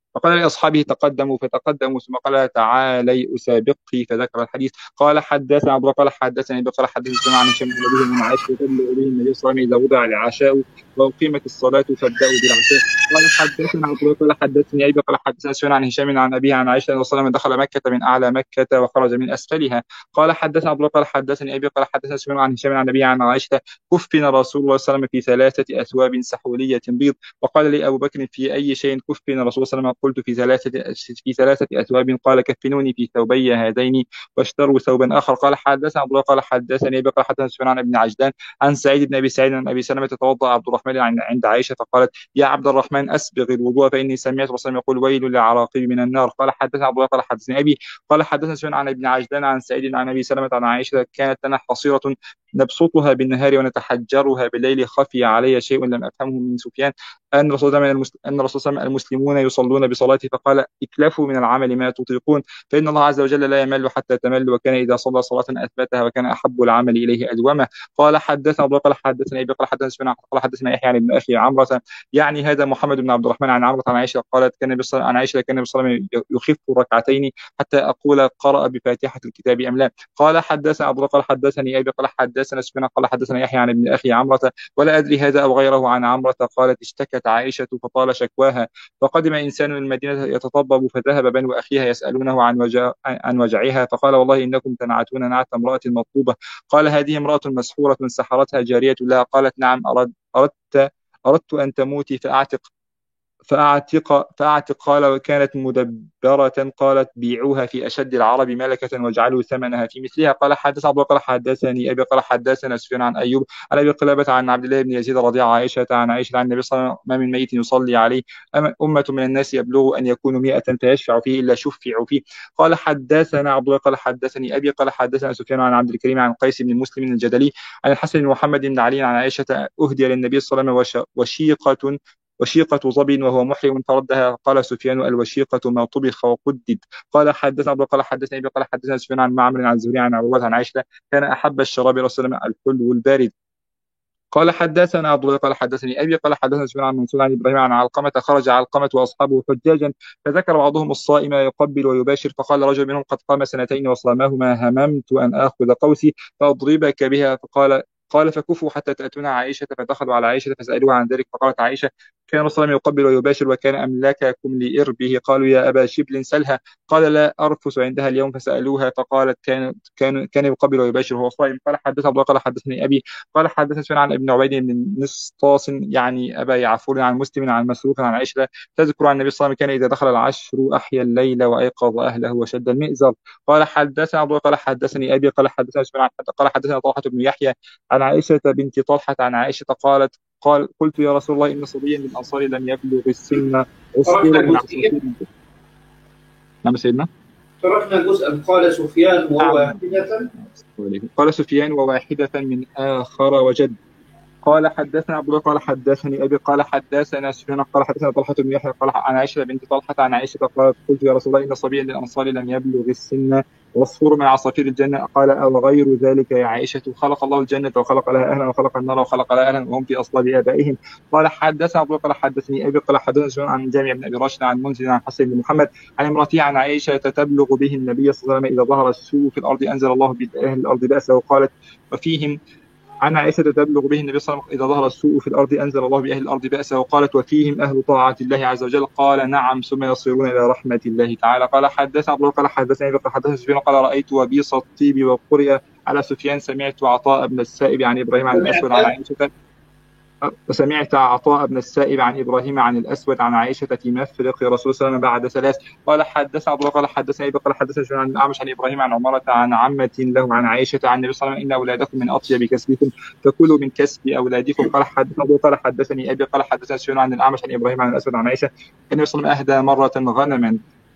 فقال لأصحابه تقدموا فتقدموا، ثم قال تعالي أسابقك فذكر الحديث. قال حدثنا عبد الله قال حدثني أبي قال حدثني سمع عن هشام بن أبيه من عائشة تبلغ به النبي صلى الله عليه وسلم إذا وضع العشاء وأقيمت الصلاة فابدأوا بالعشاء. قال حدثنا عبد الله قال حدثني أبي قال حدثنا سفيان عن هشام عن أبيه عن عائشة أن صلى الله عليه وسلم دخل مكة من أعلى مكة وخرج من أسفلها. قال حدثنا عبد الله قال حدثني أبي قال حدثنا سفيان عن هشام عن أبيه عن عائشة كفن رسول الله صلى الله عليه وسلم في 3 أثواب سحولية بيض. وقال لي أبو بكر في أي شيء كفن رسول الله صلى الله عليه وسلم؟ قلت في 3 أثواب. قال كفنوني في ثوبي هذين واشتروا ثوبا آخر. قال حدثنا عبد الله قال حدثني أبي قال حدثنا سفيان عن ابن عجلان عن سعيد بن أبي سعيد عن أبي سلمة توضأ عبد الرحمن عند عائشة فقالت يا عبد الرحمن أسبغ الوضوء فإني سمعت رسول الله يقول ويل للعراقيب من النار. قال حدثنا عبد الله قال حدثني أبي قال حدثنا سفيان عن ابن عجلان عن سعيد عن أبي سلمة عن عائشة كانت لنا حصيرة نبسطها بالنهار ونتحجرها بالليل خفي علي شيء لم أفهمه من سفيان أن رسول الله المسلمون يصلون بصلاتي فقال اتلفوا من العمل ما تطيقون فإن الله عز وجل لا يمل حتى تمل وكان إذا صلى صلاة أثبتها وكان أحب العمل إليه أدومه. قال حدثنا أبو قال حدثنا أبي قال حدثنا سفيان قال حدثنا يحيى عن ابن أخي عمرة يعني هذا محمد بن عبد الرحمن عن عمرة عن عائشة قالت عن عائشة كان النبي صلى الله عليه وسلم يخف ركعتين حتى أقول قرأ بفاتحة الكتاب أم لا. قال حدثنا أبو قال حدثني أبي قال حدثنا سفيان قال حدثنا يحيى عن ابن أخي عمرة ولا أدري هذا أو غيره عن عمرة قالت اشتكت عائشة فطال شكواها فقدم إنسان من المدينة يتطبب فذهب بنو أخيها يسألونه عن وجعها فقال والله إنكم تنعتون نعت امرأة مطلوبة. قال هذه امرأة مسحورة سحرتها جارية لها. قالت نعم أردت أن تموتي فأعتق قال وكانت مدبرة. قالت بيعوها في أشد العرب ملكة واجعلوا ثمنها في مثلها. قال حدث عبد الله قال حدثني أبي قال حدثنا سفيان عن أيوب عن أبي قلابة عن عبد الله بن يزيد رضي عائشة عن عائشة عن النبي صلى الله عليه وسلم ما من ميت يصلي عليه أمة من الناس يبلغ أن يكونوا 100 فيشفع فيه إلا شفعوا فيه. قال حدثنا عبد الله قال حدثني أبي قال حدثنا سفيان عن عبد الكريم عن قيس بن مسلم الجدلي عن الحسن بن محمد بن علي عن عائشة أهدي للنبي صلى الله عليه وسلم وشيقة ظبي وهو محرم فردها. قال سفيان الوشيقة ما طبخ وقدد. قال حدثنا عبد قال حدثني أبي قال حدثنا سفيان عن معمر عن الزهري عن عروة عن عائشة كان أحب الشراب إلى رسول الله الحلو البارد. قال حدثنا عبد الله قال حدثني أبي قال حدثنا سفيان عن منصور عن إبراهيم عن علقمة خرج علقمة وأصحابه حجاجا فذكر بعضهم الصائم يقبل ويباشر فقال رجل منهم قد قام 2 وصامهما هممت أن آخذ قوسي فأضربك بها قال فكفوا حتى تأتونا عائشة فدخلوا على عائشة فسألوها عن ذلك فقالت عائشة كان رسول الله يقبل ويباشر وكان أملككم لإربه. قالوا يا أبا شبل سلها قال لا أرفس عندها اليوم فسألوها فقالت كان يقبل ويباشر وهو صائم. قال حدث عبد الله قال حدثني أبي قال حدثنا سفيان عن ابن عبيد بن نسطاس يعني أبا يعفور عن مسلم عن مسروق عن عائشة تذكر عن النبي صلى الله عليه وسلم كان إذا دخل العشر أحيا الليل وأيقظ أهله وشد المئزر. قال حدثنا عبد الله قال حدثني أبي قال حدثنا سفيان قال حدثنا طلحة بن يحيى عن عائشة بنت طلحة عن عائشة قلت يا رسول الله إن صبيا من الأنصار لم يبلغ السن عصفور من عصافير. نعم سيدنا تركنا جزءا. قال سفيان وواحدة قال سفيان وواحدة من آخر وجد. قال حدثنا عبد الله قال حدثني أبي قال حدثنا سفيان قال حدثنا طلحة بن يحيى قال عن عائشة بنت طلحة عن عائشة قلت يا رسول الله إن صبيا للأنصار لم يبلغ السن عصفور من عصافير الجنة. قال أو غير ذلك يا عائشة خلق الله الجنة وخلق لها أهلا وخلق النار وخلق لها أهلا وهم في أصلاب آبائهم. قال حدثنا عبد الله قال حدثني أبي قال حدثنا سفيان عن جامع بن أبي راشد عن منذر عن حسن بن محمد عن امرأته عن عائشة تبلغ به النبي صلى الله عليه وسلم إذا ظهر السوء في الأرض أنزل الله بأهل الأرض بأسه. وقالت وفيهم عن عائشة تبلغ به النبي صلى الله عليه وسلم إذا ظهر السوء في الأرض أنزل الله بأهل الأرض بأسه. وقالت وفيهم أهل طاعة الله عز وجل. قال نعم ثم يصيرون إلى رحمة الله تعالى. قال حدثنا عبد الله قال حدثني قال حدثنا سفيان قال رأيت وبيص الطيب وقرئ على سفيان سمعت عطاء بن السائب عن إبراهيم عن الأسود عن عائشة وسمعت عطاء بن السائب عن إبراهيم عن الأسود عن عائشة في مفرق رسول الله صلى الله عليه وسلم بعد 3. قال حدثنا عبد الله قال حدثنا أبي قال حدثنا سفيان عن الأعمش عن إبراهيم عن عمرة عن عمة له عن عائشة عن النبي صلى الله عليه وسلم إن أولادكم من أطيب كسبكم فكلوا من كسب أولادكم. قال حدثنا أبو قال حدثني أبي قال حدثنا سفيان عن الأعمش عن إبراهيم عن الأسود عن عائشة النبي صلى الله عليه وسلم أهدى مرة غنما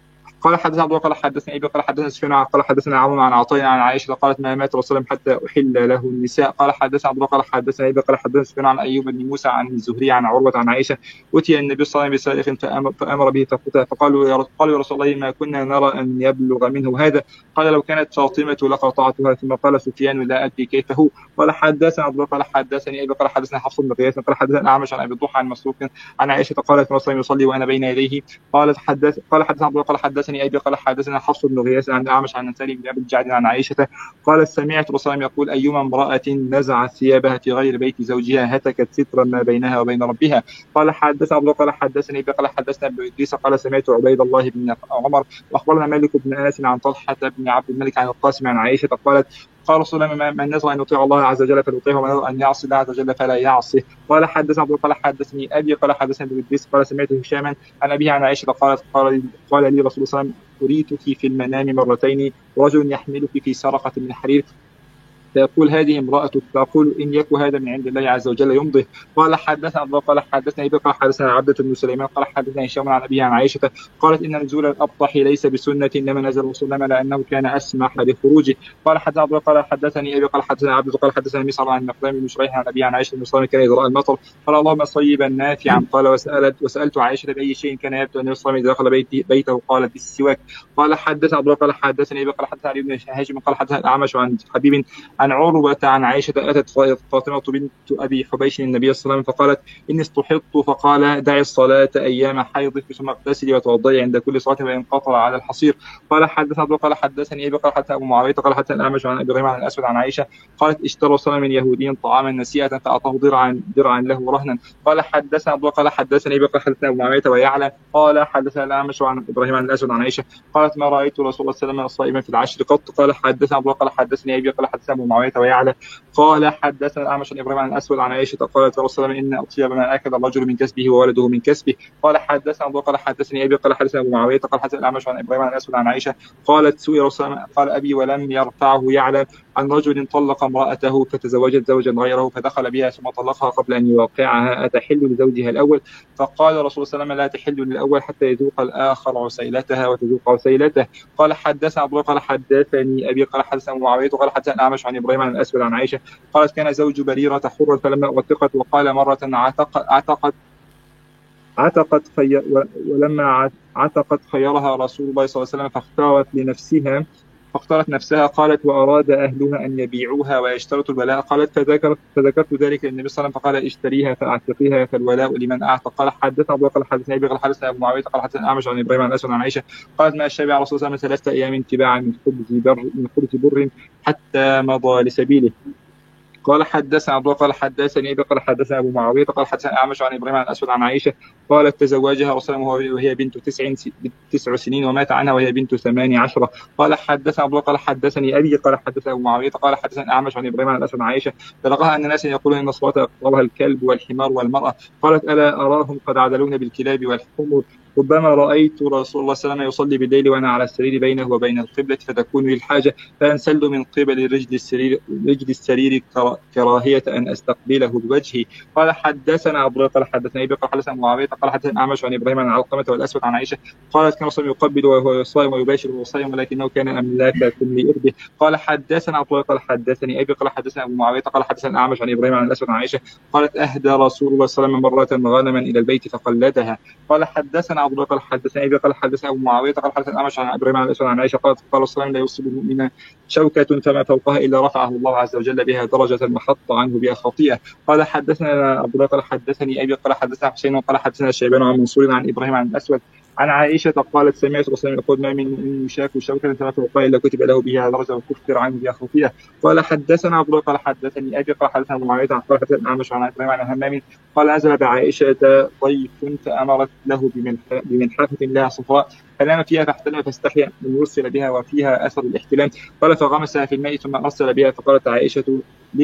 قال حدثنا عبد الله قال حدثنا ابي قال حدثنا سفيان قال حدثنا عمرو عن عطاء عن عائشه قالت ما مات رسول الله حتى احل له النساء. قال حدثنا عبد الله قال حدثنا ابي قال حدثنا سفيان عن ايوب بن موسى عن الزهري عن عروه عن عائشه اتي النبي صلى الله عليه وسلم بسائق فامر به فقتل فقالوا يا رسول الله ما كنا نرى ان يبلغ منه هذا. قال لو كانت فاطمه لقطعتها. ثم قال سفيان لا ادري كيف هو. قال حدثنا عبد الله قال حدثني ابي قال حدثنا حفص بن غياث قال حدثنا الاعمش عن ابي الضحى عن مسروق عن عائشه قالت رسول الله يصلي وانا بين يديه. قال حدثنا عبد الله قال حدثني ابي قال حدثنا حفص بن غياث عن الاعمش عن سالم بن ابي الجعد عن عائشه قالت سمعت رسول الله يقول ايما امراه نزعت ثيابها في غير بيت زوجها هتكت سترا ما بينها وبين ربها. قال حدثنا عبد الله قال حدثني ابي قال حدثنا ابن ادريس قال سمعت عبيد الله بن عمر واخبرنا مالك بن انس عن طلحه بن عبد الملك عن القاسم عن عائشه قالت قال رسول الله من نزل ان يطيع الله عز وجل فليطيعه ومن نزل ان يعصي الله عز وجل فلا يعصه. قال حدثنا عبد الله قال حدثني ابي قال حدثنا ابن ادريس قال سمعت هشاما عن ابيه عن عائشه قالت قال لي رسول الله صلى الله عليه وسلم اريتك في المنام مرتين رجل يحملك في سرقه من حرير فيقول هذه امرأتك فأقول إن يك هذا من عند الله عز وجل يمضي. قال حدثنا عبد الله قال حدثنا ابي قال حدثنا عبدة بن سليمان قال حدثنا هشام عن أبيه عن عائشة قالت إن نزول الأبطح ليس بسنة إنما نزل رسول الله لأنه كان أسمح لخروجه. قال حدثنا عبد الله قال حدثني ابي قال حدثنا عبدة قال حدثنا مسعر عن مقدام بن شريح عن أبيه عن عائشة بن صلى كان إذا رأى المطر قال اللهم صيبا نافعا. قال وسألت عائشة بأي شيء كان يبدو أن يصلي إذا دخل بيته قالت بالسواك. قال حدثنا عبد الله قال حدثني ابي قال حدثنا علي بن هاشم قال حدثنا الأعمش عن حبيب عن عروة عن عائشة أتت فاطمة بنت أبي حبيش النبي صلى الله عليه وسلم فقالت إني استحضت فقال دعي الصلاة أيام حيضك ثم اغتسلي وتوضئي عند كل صلاة فإن قطر على الحصير. قال حدثنا عبد الله قال حدثني أبي قال حدثنا أبو معاوية قال حدثنا الأعمش عن أبي عن الأسود عن عائشة قالت اشترى صنم من يهودي طعاما نسيئة فأعطاه درعا له رهنا. قال حدثنا عبد الله قال حدثني أبي قال حدثنا أبو معاوية ويعلى قال حدثنا الأعمش عن إبراهيم عن الأسود عن عائشة قالت ما رأيت رسول الله صلى الله عليه وسلم صائما في العشر قط. قال حدثنا عبد الله قال حدثني أبي قال حدثنا أبو معاوية ويعلى قال حدثنا الأعمش عن إبراهيم عن الأسود عن عائشة قالت رسول الله إن أطيب ما أكل الرجل من كسبه وولده من كسبه. قال حدثنا أبو قال حدثني أبي قال حدثنا أبو معاوية قال حدثنا الأعمش عن إبراهيم عن الأسود عن عائشة قالت سئل رسول الله قال أبي ولم يرفعه يعلم عن رجل طلق امرأته فتزوجت زوجا غيره فدخل بها ثم طلقها قبل أن يوقعها أتحل لزوجها الأول؟ فقال رسول الله صلى الله عليه وسلم لا تحل للأول حتى يذوق الآخر عسيلتها وتذوق عسيلته. قال حدثنا أبو قال حدثني أبي قال حدثنا أبو معاوية قال حدثنا الأعمش عن إبراهيم عن الأسود عن عائشة قالت كان زوج بريرة حرا فلما أوثقت وقال مرة ولما عتقت خيرها رسول الله صلى الله عليه وسلم فاختارت نفسها قالت وأراد أهلها أن يبيعوها ويشترطوا الولاء قالت فذكرت ذلك للنبي صلى الله عليه وسلم فقال اشتريها فأعتقيها فالولاء لمن أعتق. قال حدثنا أبو قال حدثنا أبي قال حدثنا أبو معاوية قال حدثنا الأعمش عن إبراهيم عن الأسود عن عائشة قالت ما شبع رسول الله 3 أيام تباعا من خبز بر حتى مضى لسبيله. قال حدثنا عبد الله قال حدثني ابي قال حدثنا ابو معاويه قال حدثنا الاعمش عن ابراهيم عن الاسود عن عائشه قالت تزوجها رسول الله وهي بنت 9 سنين ومات عنها وهي بنت 18. قال حدثنا عبد الله قال حدثني ابي قال حدثنا ابو معاويه قال حدثنا الاعمش عن ابراهيم عن الاسود عن عائشه بلغها ان ناسا يقولون ان الصلاه يقربها الكلب والحمار والمراه قالت الا اراهم قد عدلون بالكلاب والحمر ربما رأيت رسول الله صلى الله عليه وسلم يصلي بالليل وأنا على السرير بينه وبين القبلة فتكون لي الحاجة فأنسل من قبل رجل السرير كراهية أن أستقبله بوجهي. قال حدثنا عبد الله قال حدثنا أبي قال حدثنا معاوية قال حدثنا الأعمش عن إبراهيم عن علقمة والأسود عن عائشة قالت كان رسول يقبل وهو صائم ويباشر وهو صائم ولكنه كان أملاككم لإربه. قال حدثنا عبد الله قال حدثني أبي قال حدثنا أبو معاوية قال حدثنا الأعمش عن إبراهيم عن الأسود عن عائشة قالت أهدى رسول الله صلى الله عليه وسلم مرة غنما إلى البيت فقلدها. قال حدثنا عبد الله قال حدثنا أبي قال حدثنا أبو معاوية قال حدثنا الأعمش عن إبراهيم عن الأسود عن عائشة قالت قال صلى الله عليه وسلم لا يصيب المؤمن شوكة فما فوقها إلا رفعه الله عز وجل بها درجة وحط عنه بها خطيئة. قال حدثنا عبد الله قال حدثني أبي قال حدثنا حسين قال حدثنا شيبان عن منصور عن إبراهيم عن الأسود عن عائشة قالت سمعت رسول الله يقول ما من يشاك شوكة فما فوقها إلا كتب له بها درجة وكفر عنه بها خطيئة. قال حدثنا عبد الله قال حدثني أبي قال حدثنا أبو معاوية قال حدثنا الأعمش عن إبراهيم عن همام قال نزل بعائشة ضيف فأمرت له بمنحافة لها صفراء فنام فيها فاحتلم فاستحيا من يرسل بها وفيها أثر الاحتلام قال فغمسها في الماء ثم أرسل بها فقالت عائشة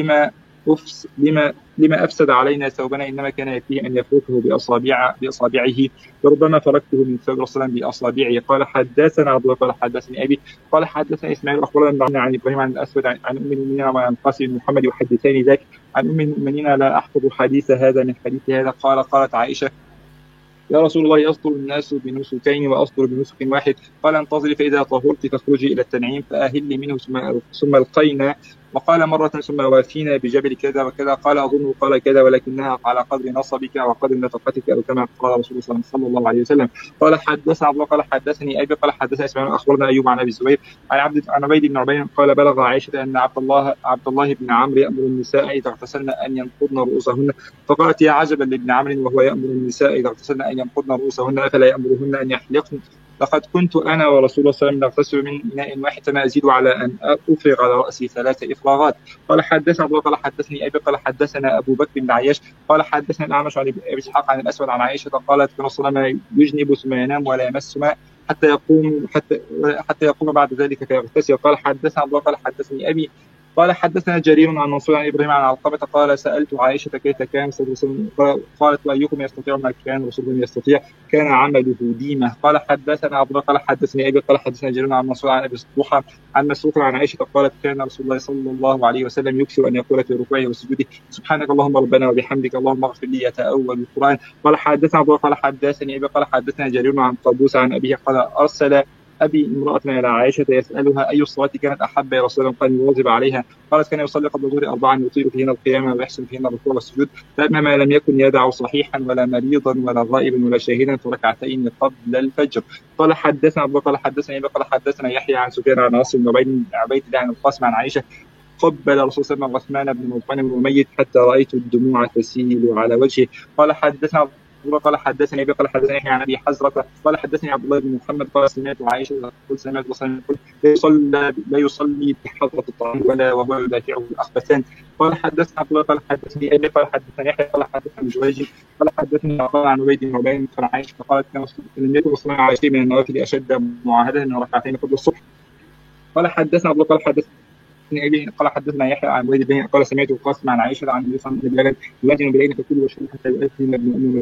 لما أفسد علينا ثوبنا إنما كان يكفيه أن يفركه بأصابعه وربما فركته من ثوب رسول الله بأصابعه. قال حدثنا عبد الله قال حدثني أبي قال حدثنا إسماعيل أخبرنا عن إبراهيم عن الأسود عن أم المؤمنين وعن قاسم بن محمد يحدثني ذاك عن أم المؤمنين لا أحفظ حديث هذا من حديث هذا قالت عائشة يا رسول الله يصدر الناس بنسكين وأصدر بنسك واحد. قال انتظري فإذا طهرت فاخرجي إلى التنعيم فأهلي منه ثم القينا. وقال مرة ثم وافينا بجبل كذا وكذا. قال أظن قال كذا ولكنها على قدر نصبك وقدر نفقتك أو كما قال رسول الله صلى الله عليه وسلم. قال حدثنا عبد الله قال حدثني أبي قال حدثنا إسماعيل أخبرنا أيوب عن أبي الزبير عن عبيد بن عبيد قال بلغ عائشة أن عبد الله بن عمرو يأمر النساء إذا اغتسلن أن ينقضن رؤوسهن. فقالت يا عجبا لابن عمرو وهو يأمر النساء إذا اغتسلن أن ينقضن رؤوسهن أفلا يأمرهن أن يحلقن. لقد كنت أنا ورسول الله صلى الله عليه وسلم نغتسل من إناء واحد فما أزيد على أن أفرغ على رأسي 3 إفراغات. قال حدثنا عبد الله قال حدثني أبي قال حدثنا أبو بكر بن عياش قال حدثنا الأعمش عن أبي إسحاق عن الأسود عن عائشة قالت كان صلى الله عليه وسلم يجنب ثم ينام ولا يمس ماء حتى يقوم بعد ذلك فيغتسل. قال حدثنا عبد الله قال حدثني أبي قال حدثنا جرير عن منصور عن ابراهيم عن علقمة قال سألت عائشة كيف كان صلى الله عليه وسلم قالت وايكم يستطيع ما كان رسول الله يستطيع كان عمله ديمة. قال حدثنا عبد الله قال حدثني ابي قال حدثنا جرير عن منصور عن ابي صبوحة عن مسروق عن عائشة قالت كان رسول الله صلى الله عليه وسلم يكثر ان يقول في ركوعه وسجوده سبحانك اللهم ربنا وبحمدك اللهم اغفر لي يتأول القرآن. قال حدثنا عبد الله قال حدثني ابي قال حدثنا جرير عن قابوس عن ابيه قال ارسل أبي امرأة إلى عائشة يسألها أي الصلاة كانت أحب يا رسول الله قال يواظب عليها. قالت كان يصلي قبل الظهر 4 يطيل فيهن القيام ويحسن فيهن الركوع والسجود فأما ما لم يكن يدع صحيحا ولا مريضا ولا غائبا ولا شاهدا فركعتين قبل الفجر. قال حدثنا أبو قال حدثنا أبي قال حدثنا يحيى عن سفيان عن عاصم بن عبيد الله عن القاسم عن عائشة قبل الرسول صلى الله عليه وسلم عثمان بن مطعم بن مميت حتى رأيت الدموع تسيل على وجهه. قال حدثنا قال حدثني ابي قال حدثني يحيى عن ابي حزرة قال حدثني عبد الله بن محمد قال سمعت عائشه تقول سمعت رسول الله لا يصلي بحضرة الطعام ولا وهو يدافعه الاخبثان. قال حدثنا عبد الله قال حدثني ابي قال حدثني يحيى قال حدثني جويج قال حدثني قال عن عبيد بن عبيد عن عائشه قالت كان لم يكن رسول الله عليه شيء من النوافل اشد معاهده من ركعتين قبل الصبح. قال حدثنا عبد الله قال حدثني أبي قال حدثنا يحيى عن وليد بن قال سمعت القاسم عن عائشة عن النبي صلى الله عليه وسلم يؤذن بليل فكل وشرب حتى يؤذن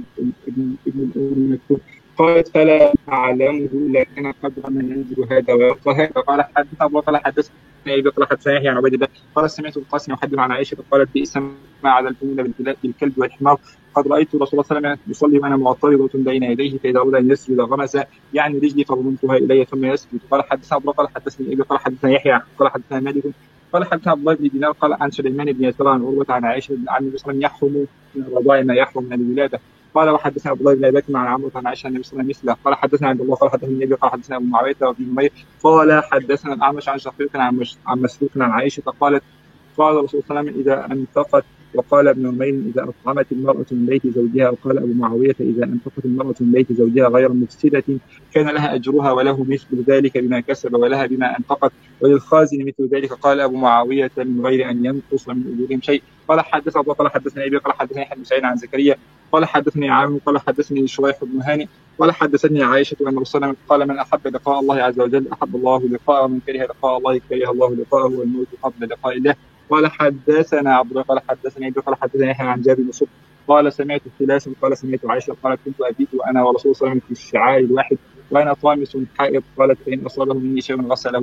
ابن أم مكتوم. قالت فلا أعلمه لكن قدر من ينزل هذا ويرقى هذا. قال حدثنا أبو قال حدثنا أبي قال حدثنا يحيى عن عبيد الله قال سمعت القاسم يحدث عن عائشة قالت بئس ما عدلتمون بالكلب والحمار قد رأيت رسول الله صلى الله عليه وسلم يصلي وأنا معترضة بين يديه فإذا أراد أن يسجد غمس يعني رجلي فضممتها إلي ثم يسجد. قال حدثنا أبو قال حدثني أبي قال حدثنا يحيى قال حدثنا مالك قال حدثنا عبد الله بن دينار قال عن سليمان بن يسار عن عروة عن عائشة عن النبي صلى الله عليه وسلم يحرم من الرضاع ما يحرم من الولادة. قال وحدثنا عبد الله بن ابي بكر عن عمرو عن عائشة عن النبي صلى الله عليه وسلم مثله. قال حدثنا عبد الله قال حدثنا النبي قال حدثنا ابو معاوية وابن نمير قال حدثنا الأعمش عن شقيق عن مسروق عن عائشة قالت قال الرسول صلى الله عليه وسلم إذا أنفقت. وقال ابن نمير إذا أطعمت المرأة من بيت زوجها. وقال أبو معاوية إذا أنفقت المرأة من بيت زوجها غير مفسدة كان لها أجرها وله مثل ذلك بما كسب ولها بما أنفقت وللخازن مثل ذلك. قال أبو معاوية من غير أن ينقص من أجورهم شيء. قال حدثنا أبو قال حدثنا أبي قال حدثني يحيى بن سعيد عن زكريا قال حدثني عامر قال حدثني شريح بن هانئ قال حدثني عائشة أن الرسول صلى الله عليه وسلم قال من أحب لقاء الله عز وجل أحب الله لقاءه ومن كره لقاء الله كره الله لقاءه والموت قبل لقاء الله. قال حدثنا عبد الله قال حدثني ابي قال حدثني يحيى عن جابر بن صبح قال سمعت اختلاسا قال سمعت عائشه قالت كنت ابيت وانا ورسول الله صلى الله عليه وسلم في الشعار الواحد وانا طامس حائض قالت فان اصابه مني شيء غسله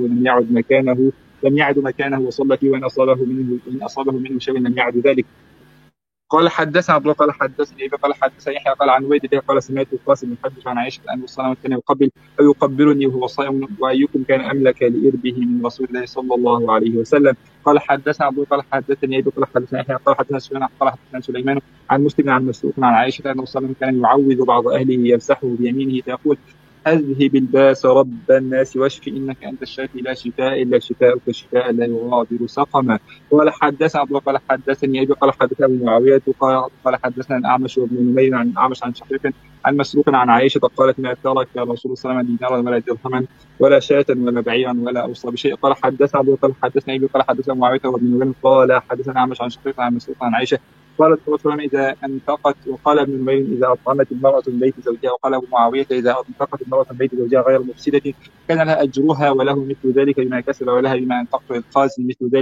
لم يعد مكانه وصلى فيه وان اصابه منه شيء لم يعد ذلك. قال حدثنا عبد الله قال حدثني ابي قال حدثني يحيى قال عن عبيد الله قال سمعت القاسم يحدث عن عائشه ان الصلاه كان يقبل او يقبلني وهو صائم وايكم كان املك لاربه من رسول الله صلى الله عليه وسلم. قال حدثنا عبد الله قال حدثني ابي قال حدثني يحيى قال حدثنا سفيان قال حدثنا سليمان عن مسلم عن مسروق عن عائشه ان الصلاه كان يعوذ بعض اهله يمسحه بيمينه فيقول أذهب الباس رب الناس واشف إنك أنت الشافي لا شفاء إلا شفاءك شفاء لا يغادر سقما. قال حدثنا عبد الله قال حدثني أبي قال حدثنا أبو معاوية قال حدثنا الأعمش وابن نمير عن الأعمش عن شقيق عن مسروق عن عائشة قالت ما ترك يا رسول الله صلى الله عليه وسلم دينارا ولا درهما ولا شاة ولا بعيرا ولا أوصى بشيء. قال حدثنا عبد الله قال حدثني أبي قال حدثنا معاوية وابن نمير قال حدثنا الأعمش عن شقيق عن مسروق عن عائشة قالت رسول إذا أنفقت. وقال ابن نمير إذا أطعمت المرأة من بيت زوجها. وقال أبو معاوية إذا أنفقت المرأة من بيت زوجها غير مفسدة كان لها أجرها وله مثل ذلك بما كسب ولها بما أنفقت للخازن مثل ذلك.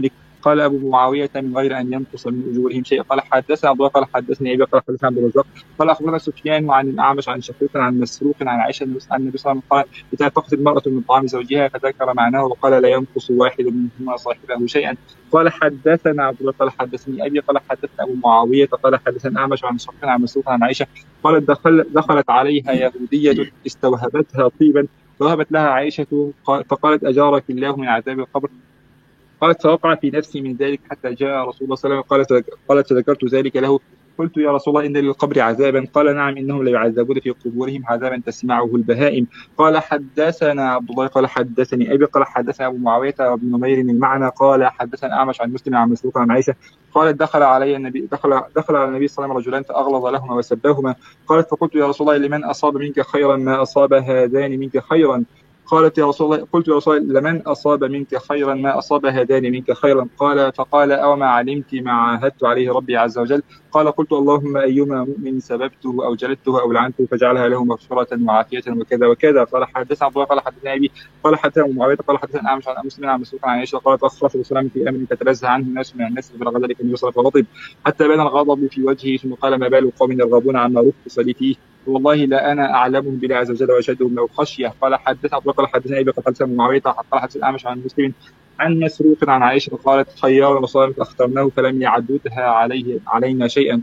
قال أبو معاوية من غير أن ينقص من أجورهم شيء. قال حدثنا أبو بكر قال حدثني أبي قال حدثنا عبد الرزاق قال أخبرنا سفيان عن الأعمش عن شقيق عن مسروق عن عائشة عن النبي صلى الله عليه وسلم قال إذا فقدت المرأة من طعام زوجها فذكر معناه وقال لا ينقص واحد منهما صاحبه شيئا. قال حدثنا عبد الله قال حدثني أبي قال حدثنا أبو معاوية قال حدثنا أعمش عن شقيق عن مسروق عن عائشة قالت دخلت عليها يهودية استوهبتها طيبا فوهبت لها عائشة فقالت أجارك الله من عذاب القبر. قالت فوقع في نفسي من ذلك حتى جاء رسول الله صلى الله عليه وسلم قالت فذكرت ذلك له قلت يا رسول الله إن للقبر عذابا قال نعم إنهم ليعذبون في قبورهم عذابا تسمعه البهائم. قال حدثنا عبد الله قال حدثني أبي قال حدثنا أبو معاوية وابن نمير المعنى قال حدثنا أعمش عن مسلم عن مسروق عن عائشة قالت دخل على النبي صلى الله عليه وسلم رجلان فأغلظ لهما وسباهما. قالت فقلت يا رسول الله لمن أصاب منك خيرا ما أصاب هذان منك خيرا. قالت يا رسول الله قلت يا رسول الله لمن أصاب منك خيرا ما أصاب هذان منك خيرا. فقال أو ما علمت ما عاهدت عليه ربي عز وجل. قال قلت اللهم أيما مؤمن سببته أو جلدته أو لعنته فجعلها له مغفرة وعافية وكذا وكذا. قال حدثنا عبد الله قال حدثنا أبي قال حدثنا معاوية قال حدثنا أعمش عن مسلم عن مسروق عن عائشة قالت أخرج السلام في أمر فتنزه عنه الناس من الناس فبلغ ذلك النبي صلى الله عليه وسلم فغضب حتى بان الغضب في وجهه ثم قال ما بال قوم يرغبون عما رخص لي فيه والله لا أنا أعلمهم بالله عز وجل وأشهدهم له خشية. قال حدثنا عبد الله قال حدثنا أبي قال حدثنا معاوية قال حدثنا الأعمش عن مسلم عن مسروق عن عائشة قالت خيار وصارت أخترناه فلم يعددها علينا شيئا.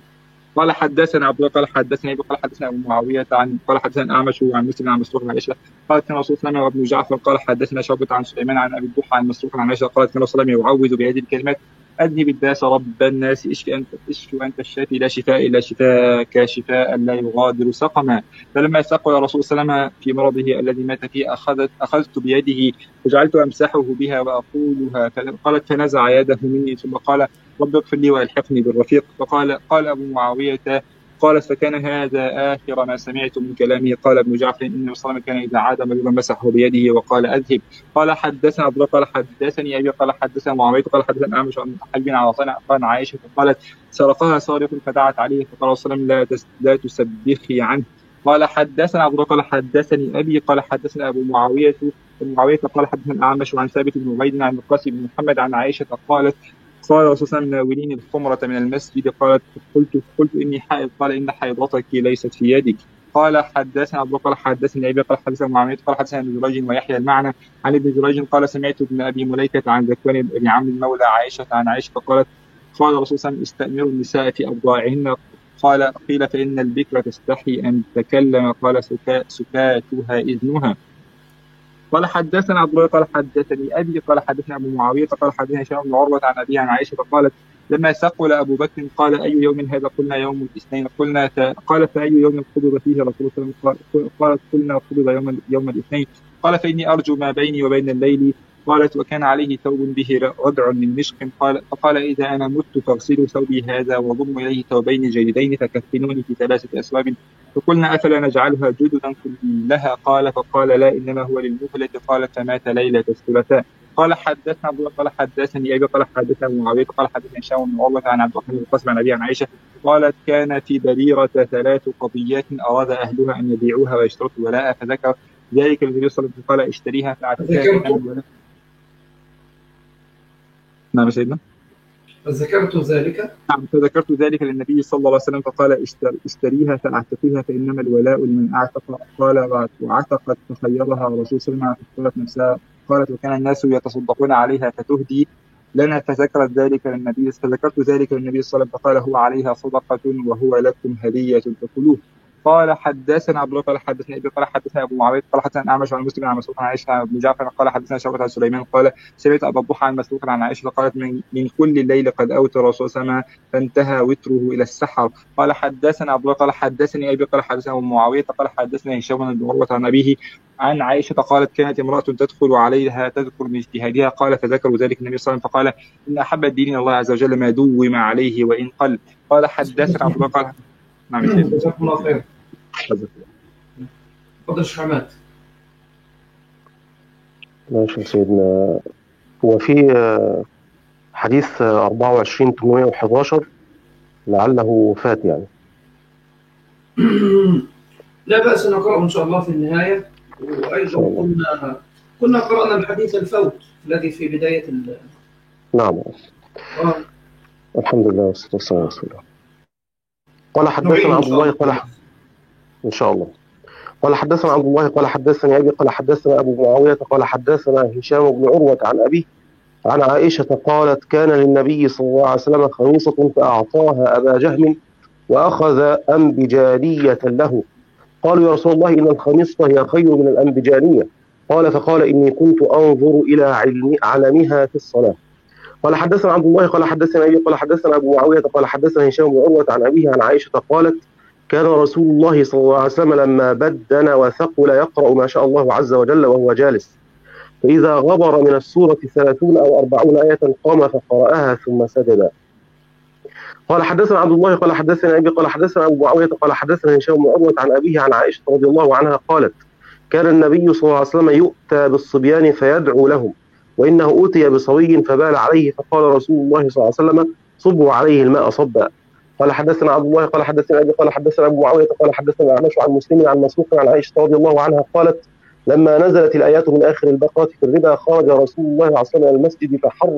قال حدثنا عبد الله قال حدثنا أبي قال حدثنا أبو معاوية قال حدثنا الأعمش عن مسلم عن مسروق عن عائشة قالت كان رسول الله وابن جعفر قال حدثنا شعبة عن سليمان عن أبي الضحى عن مسروق عن عائشة قالت كان رسول الله يعوذ بهذه الكلمات أذهب الداس رب الناس اشف أنت الشافي لا شفاء إلا شفاءك شفاء لا يغادر سقما. فلما سقل الرسول صلى الله عليه وسلم في مرضه الذي مات فيه أخذت بيده وجعلت أمسحه بها وأقولها قالت فنزع يده مني ثم قال رب اغفر لي والحقني بالرفيق. قال أبو معاوية قالت فكان هذا آخر ما سمعت من كلامه. قال ابن جعفر إن الرسول كان إذا عاد مريضا مسحه بيده وقال أذهب. قال حدثنا عبد الله قال حدثني أبي قال حدثنا معاوية قال حدثنا أعمش عن حبيب عن عائشة قالت سرقها سارق فدعت عليه فقال صلى الله عليه وسلم لا تسبخي عنه. قال حدثنا عبد الله قال حدثني أبي قال حدثنا أبو معاوية قال حدثنا الأعمش عن ثابت بن عبيد عن القاسم بن محمد عن عائشة قالت قال رسول الله ناولين الخمرة من المسجد قلت إني حائض قال إن حيضتك ليست في يدك. قال حدثنا أبو بكر حدثني أبي قال حدثنا معاوية قال حدثنا ابن جريج ويحيى المعنى عن ابن جريج قال سمعت ابن أبي مليكة عن ذكوان بن عمرو مولى عائشة عن عائشة قالت قال رسول الله استأمروا النساء في أبضاعهن قيل فإن البكر تستحي أن تتكلم قال سكاتها إذنها. قال حدثنا عبد الله قال حدثني أبي قال حدثنا أبو معاوية قال حدثنا هشام بن عروة عن أبيه عن عائشة قالت لما ثقل أبو بكر قال أي يوم هذا قلنا يوم الاثنين قال فأي يوم قبض فيه رسول الله قالت قلنا قبض يوم الاثنين قال فإني أرجو ما بيني وبين الليل. قالت وكان عليه ثوب به ردع من مشق فقال إذا أنا مت فاغسلوا ثوبي هذا وضموا إليه ثوبين جيدين فكفنوني في 3 أثواب. فقلنا أفلا نجعلها جددا كلها فقال لا إنما هو للمهلة. قال فمات ليلة الثلاثاء. قال حدثنا عبد الله قال حدثني أبي قال حدثنا معاوية قال حدثنا هشام بن عروة عن عبد الرحمن بن القاسم عن أبي عن عائشة قالت كان في بريرة 3 قضيات أراد أهلها أن يبيعوها ويشترطوا الولاء فذكر ذلك النبي صلى الله عليه وسلم قال اشتريها فاعتقها. نعم سيدنا. ذكرت ذلك. نعم فذكرت ذلك للنبي صلى الله عليه وسلم فقال اشتريها فاعتقيها فإنما الولاء لمن أعتق. قال وعتقت فخيرها الرسول صلى الله عليه وسلم فاختارت نفسها. قالت وكان الناس يتصدقون عليها فتهدي لنا فذكرت ذلك للنبي فذكرت ذلك للنبي صلى الله عليه وسلم فقال هو عليها صدقة وهو لكم هدية فكلوه. قال حدثنا عبد الله قال حدثنا ابي قال حدثنا ابو معاويه قال حدثنا اعمش عن مسلم عن مسروق عن عائشه عن ابن جعفر قال حدثنا شعبة عن سليمان قال سمعت ابا الضحى عن مسروق عن عائشه قالت من كل الليل قد اوتر الرسول صلى الله عليه وسلم فانتهى وتره الى السحر. قال حدثنا عبد الله قال حدثني ابي قال حدثنا ابو معاويه قال حدثنا هشام بن عروة عن ابيه عن عائشه قالت كانت امراه تدخل عليها تذكر من اجتهادها قال فذكروا ذلك النبي صلى الله عليه وسلم فقال ان احب الدين الى الله عز وجل ما دوم عليه وان قل. قال حدثنا عبد الله قال نعم جزاكم الله خير. تفضل شيخ حماد. ماشي سيدنا. هو في حديث 24811 لعله فات يعني. لا بأس نقرأه إن شاء الله في النهاية. وأيضا كنا قرأنا الحديث الفوت الذي في بداية نعم. الحمد لله والصلاة والسلام على رسول الله. قال حدثنا عبد الله قال إن شاء الله. قال حدثنا عبد الله قال حدثني أبي قال حدثنا أبو معاوية قال حدثنا هشام بن عروة عن أبيه عن عائشة قالت كان للنبي صلى الله عليه وسلم خميصة فأعطاها أبا جهم وأخذ أنبجانية له. قالوا يا رسول الله إن الخميصة هي خير من الأنبجانية. قال فقال إني كنت أنظر إلى علمها في الصلاة. قال حدثنا عبد الله قال حدثنا أبي قال حدثنا أبو معاوية قال حدثنا هشام بن عروة عن أبيه عن عائشة قالت كان رسول الله صلى الله عليه وسلم لما بدن وثقل يقرأ ما شاء الله عز وجل وهو جالس، فإذا غبر من السورة 30 أو 40 آية قام فقرأها ثم سجد. قال حدثنا عبد الله قال حدثنا أبي قال حدثنا أبو معاوية قال حدثنا هشام بن عروة عن أبيه عن عائشة رضي الله عنها قالت كان النبي صلى الله عليه وسلم يؤتى بالصبيان فيدعو لهم، وإنه أوتي بصبي فبال عليه فقال رسول الله صلى الله عليه وسلم صبوا عليه الماء صبا. قال حدثنا عبد الله قال حدثنا أبي قال حدثنا أبو معاوية قال حدثنا الأعمش عن مسلم عن مسروق عن عائشة رضي الله عنها قالت لما نزلت الآيات من آخر البقرة في الربا خرج رسول الله صلى الله عليه وسلم إلى المسجد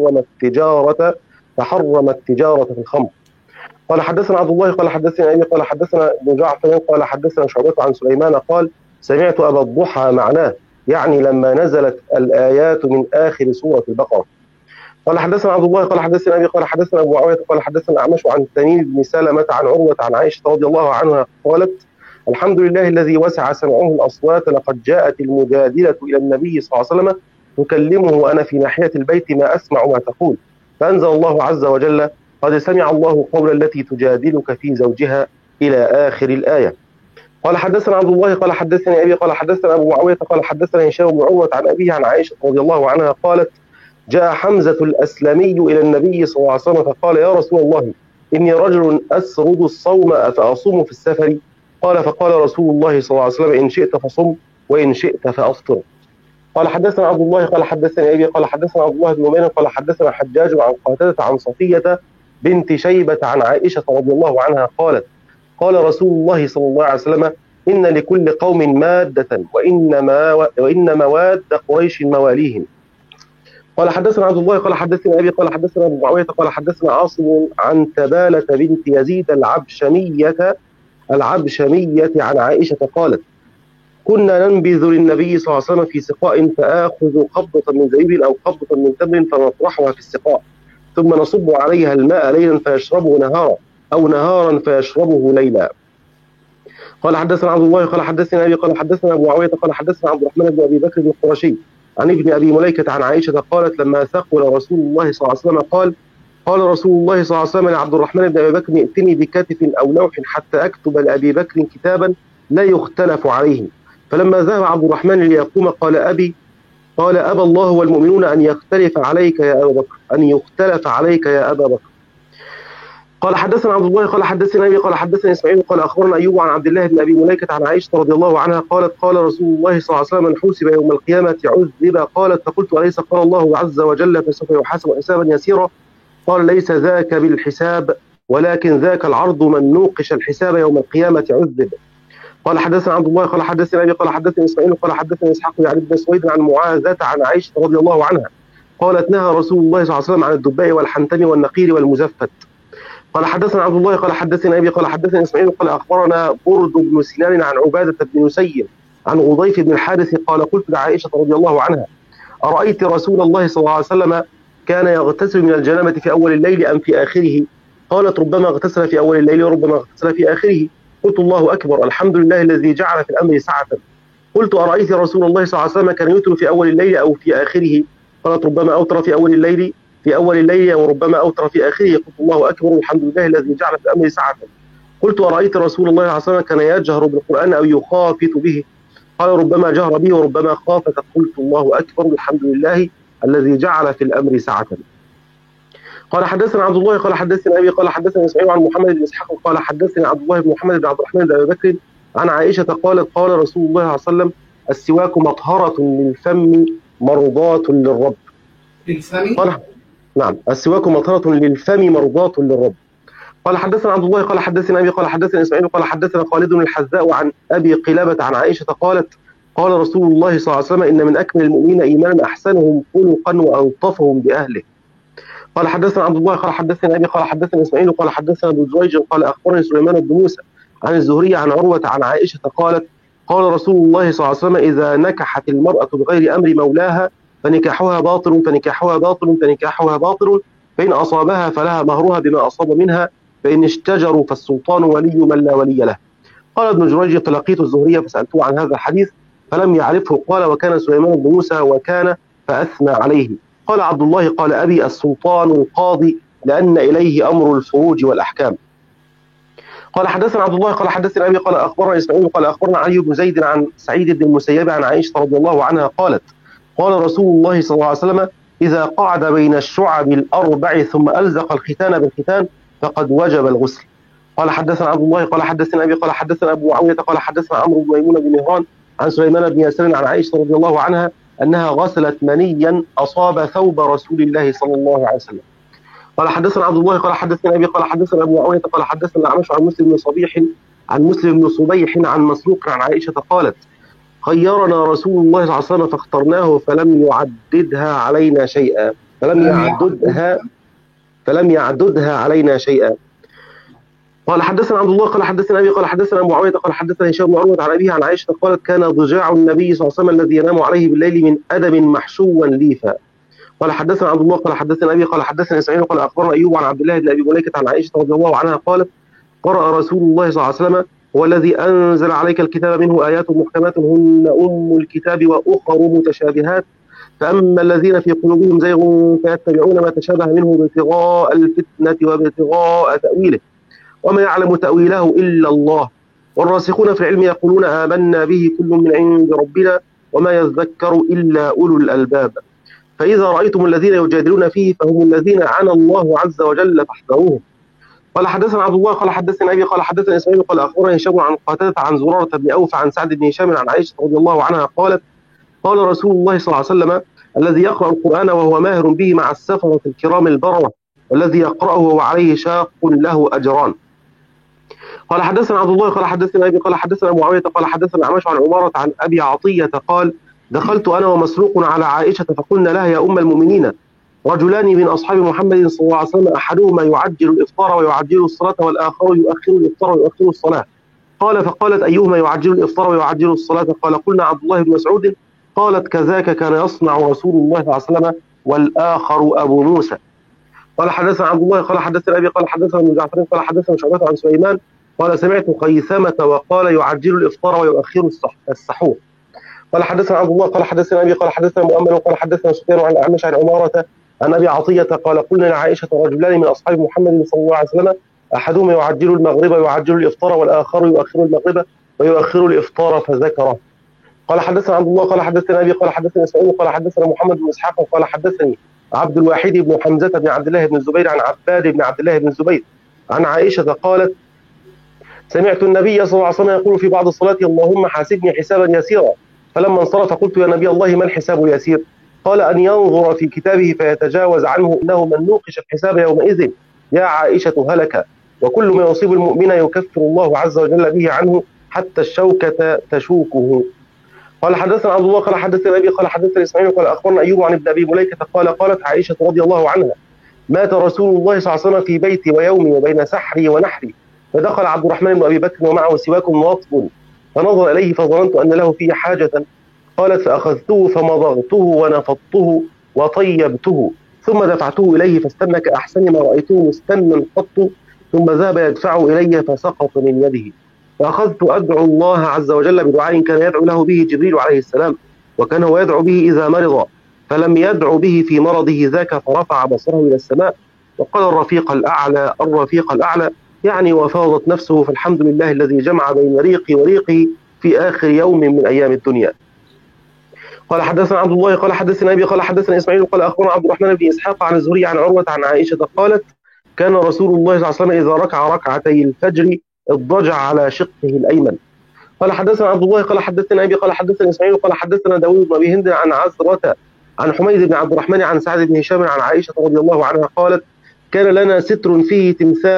فحرم التجارة في الخمر. قال حدثنا عبد الله قال حدثنا أبي قال حدثنا ابن جعفر قال حدثنا شعبة عن سليمان قال سمعت أبا الضحى معناه يعني لما نزلت الآيات من آخر سورة البقرة. قال حدثنا عبد الله قال حدثنا أبي قال حدثنا أبو معاوية قال حدثنا الأعمش عن تميم بن سلمة عن عروة عن عائشة رضي الله عنها قالت الحمد لله الذي وسع سمعه الأصوات لقد جاءت المجادلة إلى النبي صلى الله عليه وسلم تكلمه وأنا في ناحية البيت ما أسمع ما تقول، فأنزل الله عز وجل قد سمع الله قول التي تجادلك في زوجها إلى آخر الآية. قال حدثنا عبد الله قال حدثني أبي قال حدثنا أبو معاوية قال حدثنا هشام بن عروة عن أبيه عن عائشة رضي الله عنها قالت جاء حمزة الأسلمي إلى النبي صلى الله عليه وسلم فقال يا رسول الله إني رجل أسرد الصوم أفأصوم في السفر؟ قال فقال رسول الله صلى الله عليه وسلم إن شئت فصم وإن شئت فأفطر. قال حدثنا عبد الله قال حدثني أبي قال حدثنا عبد الله بن مؤمن قال حدثنا حجاج عن قتادة عن صفية بنت شيبة عن عائشة رضي الله عنها قالت قال رسول الله صلى الله عليه وسلم إن لكل قوم مادة وإن مواد قريش مواليهم. قال حدثنا عبد الله قال حدثنا أبي قال حدثنا أبو معاوية قال حدثنا عاصم عن تبالة بنت يزيد العبشمية عن عائشة قالت كنا ننبذ للنبي صلى الله عليه وسلم في سقاء فآخذ قبضة من زبيب أو قبضة من تمر فنطرحها في السقاء ثم نصب عليها الماء ليلا فيشربه نهارا أو نهارا فيشربه ليلا. قال حدثنا عبد الله قال حدثنا أبي قال حدثنا أبو معاوية قال حدثنا عبد الرحمن بن أبي بكر القرشي عن ابن أبي مليكة عن عائشة قالت لما ثقل رسول الله صلى الله عليه وسلم قال رسول الله صلى الله عليه وسلم لعبد الرحمن بن أبي بكر ائتني بكتف أو لوح حتى أكتب لأبي بكر كتابا لا يختلف عليه. فلما ذهب عبد الرحمن ليقوم قال أبى الله والمؤمنون أن يختلف عليك يا أبا بكر. قال حدثنا عبد الله قال حدثنا أبي قال حدثنا إسماعيل قال أخبرنا أيوب عن عبد الله بن أبي مليكة عن عائشة رضي الله عنها قالت قال رسول الله صلى الله عليه وسلم من حوسب يوم القيامة عذب. قالت فقلت أليس قال الله عز وجل فسوف يحاسب حسابا يسيرا؟ قال ليس ذاك بالحساب ولكن ذاك العرض من نوقش الحساب يوم القيامة عذب. قال حدثنا عبد الله قال حدثنا أبي قال حدثنا إسماعيل قال حدثنا إسحاق يعني بن سويد عن معاذة عن عائشة رضي الله عنها قالت نهى رسول الله صلى الله عليه وسلم عن الدباء والحنتم والنقير والمزفت. قال حدثنا عبد الله قال حدثنا أبي قال حدثنا إسماعيل قال أخبرنا برد بن سنان عن عبادة بن نسير عن غضيف بن الحارث قال قلت لعائشة رضي الله عنها أرأيت رسول الله صلى الله عليه وسلم كان يغتسل من الجنابة في أول الليل أم في آخره؟ قالت ربما اغتسل في أول الليل وربما اغتسل في آخره. قلت الله أكبر الحمد لله الذي جعل في الأمر سعة. قلت أرأيت رسول الله صلى الله عليه وسلم كان يوتر في أول الليل أو في آخره؟ قالت ربما أوتر في أول الليل وربما أوتر في آخره. قلت الله أكبر الحمد لله الذي جعل في الأمر سعة. قلت أرأيت رسول الله صلى الله عليه وسلم كان يجهر بالقرآن أو يخافت به؟ قال ربما جهر به وربما خافت. قلت الله أكبر الحمد لله الذي جعل في الأمر سعة. قال حدثنا عبد الله قال حدثنا أبي قال حدثنا إسماعيل عن محمد بن إسحاق قال حدثنا عبد الله بن محمد بن عبد الرحمن بن أبي بكر عن عائشة قالت قال رسول الله صلى الله عليه وسلم السواك مطهرة للفم مرضاة للرب. نعم السواك مطهرة للفم مرضاة للرب. قال حدثنا عبد الله قال حدثنا أبي قال حدثنا إسماعيل قال حدثنا خالد بن الحذاء عن أبي قلابة عن عائشة قالت قال رسول الله صلى الله عليه وسلم إن من أكمل المؤمنين إيمانا أحسنهم خلقا وألطفهم بأهله. قال حدثنا عبد الله قال حدثنا ابي قال حدثنا اسماعيل قال حدثنا ابن جريج قال اخبرني سليمان بن موسى عن الزهري عن عروه عن عائشه قالت قال رسول الله صلى الله عليه وسلم اذا نكحت المراه بغير امر مولاها فنكاحها باطل فنكاحها باطل فنكاحها باطل، فان اصابها فلها مهرها بما اصاب منها، فان اشتجروا فالسلطان ولي من لا ولي له. قال ابن جريج فلقيت الزهري فسالته عن هذا الحديث فلم يعرفه، قال وكان سليمان بن موسى وكان فاثنى عليه. قال عبد الله قال أبي السلطان القاضي لأن إليه أمر الفروج والأحكام. قال حدثنا عبد الله قال حدثنا أبي قال أخبرنا إسماعيل قال أخبرنا علي بن زيد عن سعيد بن المسيب عن عائشة رضي الله عنها قالت قال رسول الله صلى الله عليه وسلم إذا قعد بين الشعب الأربع ثم ألزق الختان بالختان فقد وجب الغسل. قال حدثنا عبد الله قال حدثنا أبي قال حدثنا أبو معاوية قال حدثنا عمرو بن ميمون بن مهران عن سليمان بن يسار عن عائشة رضي الله عنها أنها غسلت منيا أصاب ثوب رسول الله صلى الله عليه وسلم. قال حدثنا عبد الله قال حدثنا أبي قال حدثنا أبو معاوية قال حدثنا الأعمش عن مسلم بن صبيح عن مسلم بن صبيح عن مسروق عن عائشة قالت خيرنا رسول الله صلى الله عليه وسلم فاخترناه فلم يعددها علينا شيئا. قال حدثنا عبد الله قال حدثنا ابي قال حدثنا معاويه قال حدثنا هشام بن عروه عن ابيه عن عائشه قالت كان ضجاع النبي صلى الله عليه وسلم الذي ينام عليه بالليل من ادم محشوا ليفا. قال حدثنا عبد الله قال حدثنا ابي قال حدثنا اسماعيل قال اخبرنا ايوب عن عبد الله بن ابي مليكه عن عائشه رضي الله عنها قالت قرأ رسول الله صلى الله عليه وسلم هو الذي انزل عليك الكتاب منه ايات محكمات هن ام الكتاب واخر متشابهات فاما الذين في قلوبهم زيغ فيتبعون ما تشابه منه ابتغاء الفتنه وابتغاء تاويله وما يعلم تأويله إلا الله والراسخون في العلم يقولون آمنا به كل من عند ربنا وما يذكر إلا أولو الألباب فإذا رأيتم الذين يجادلون فيه فهم الذين عنى الله عز وجل فاحذروهم. قال حدثنا عبد الله قال حدثنا أبي قال حدثنا إسماعيل قال أخبرنا هشام عن قتادة عن زرارة بن أوف عن سعد بن هشام عن عائشة رضي الله عنها قالت قال رسول الله صلى الله عليه وسلم الذي يقرأ القرآن وهو ماهر به مع السفرة الكرام البررة والذي يقرأه وهو عليه شاق له أجران. قال حدثنا عبد الله قال حدثنا ابي قال حدثنا معاويه قال حدثنا عمش عن عمارة عن ابي عطيه قال دخلت انا ومسروق على عائشه فقلنا لها يا ام المؤمنين رجلان من اصحاب محمد صلى الله عليه وسلم احدهما يعجل الافطار ويعجل الصلاه والاخر يؤخر الافطار ويؤخر الصلاه. قال فقالت ايهما يعجل الافطار ويعجل الصلاه؟ قال قلنا عبد الله بن مسعود. قالت كذاك كان يصنع رسول الله صلى الله عليه وسلم والاخر ابو موسى. قال حدثنا عبد الله قال حدثنا ابي قال حدثنا ابن جعفر قال حدثنا شعبة عن سليمان قال سمعت خيثمة وقال يعجل الإفطار ويؤخر السحور. قال حدثنا عبد الله قال حدثنا أبي قال حدثنا مؤمل قال حدثنا سفيان عن الأعمش عن عمارة عن أبي عطية قال قلنا لعائشة رجلان من أصحاب محمد صلى الله عليه وسلم أحدهما يعجل المغرب ويعجل الإفطار والآخر يؤخر المغرب ويؤخر الإفطار فذكره. قال حدثنا عبد الله قال حدثنا أبي قال حدثنا إسماعيل قال حدثنا محمد بن إسحاق قال حدثني عبد الواحد بن حمزة بن عبد الله بن الزبير عن عباد بن عبد الله بن الزبير عن عائشة قالت سمعت النبي صلى الله عليه وسلم يقول في بعض الصلاة اللهم حاسبني حسابا يسيرا فلما انصرف قلت يا نبي الله ما الحساب اليسير؟ قال أن ينظر في كتابه فيتجاوز عنه إنه من نوقش الحساب يومئذ يا عائشة هلك وكل ما يصيب المؤمن يكفر الله عز وجل به عنه حتى الشوكة تشوكه. قال حدثنا عبد الله قال حدثنا أبي قال حدثنا إسماعيل قال أخبرنا أيوب عن ابن أبي مليكة قال قالت عائشة رضي الله عنها مات رسول الله صلى الله عليه وسلم في بيتي ويومي وبين سحري ونحري فدخل عبد الرحمن بن أبي بكر ومعه سواك وطب فنظر إليه فظننت أن له فيه حاجة. قالت فأخذته فمضغته ونفضته وطيبته ثم دفعته إليه فاستنى كأحسن ما رأيته مستنا قط ثم ذهب يدفعه إلي فسقط من يده فأخذت أدعو الله عز وجل بدعاء كان يدعو له به جبريل عليه السلام وكان هو يدعو به إذا مرض فلم يدعو به في مرضه ذاك فرفع بصره إلى السماء وقال الرفيق الأعلى يعني وفاضت نفسه فالحمد لله الذي جمع بين ريقي وريقه في آخر يوم من أيام الدنيا. قال حدثنا عبد الله قال حدثنا أبي قال حدثنا إسماعيل قال أخبرنا عبد الرحمن بن إسحاق عن الزهري عن عروة عن عائشة قالت كان رسول الله صلى الله عليه وسلم إذا ركع ركعتي الفجر اضطجع على شقه الأيمن. قال حدثنا عبد الله قال حدثنا أبي قال حدثنا إسماعيل قال حدثنا داوود بن أبي هند عن عزرة عن حميد بن عبد الرحمن عن سعد بن هشام عن عائشة رضي الله عنها قالت كان لنا ستر فيه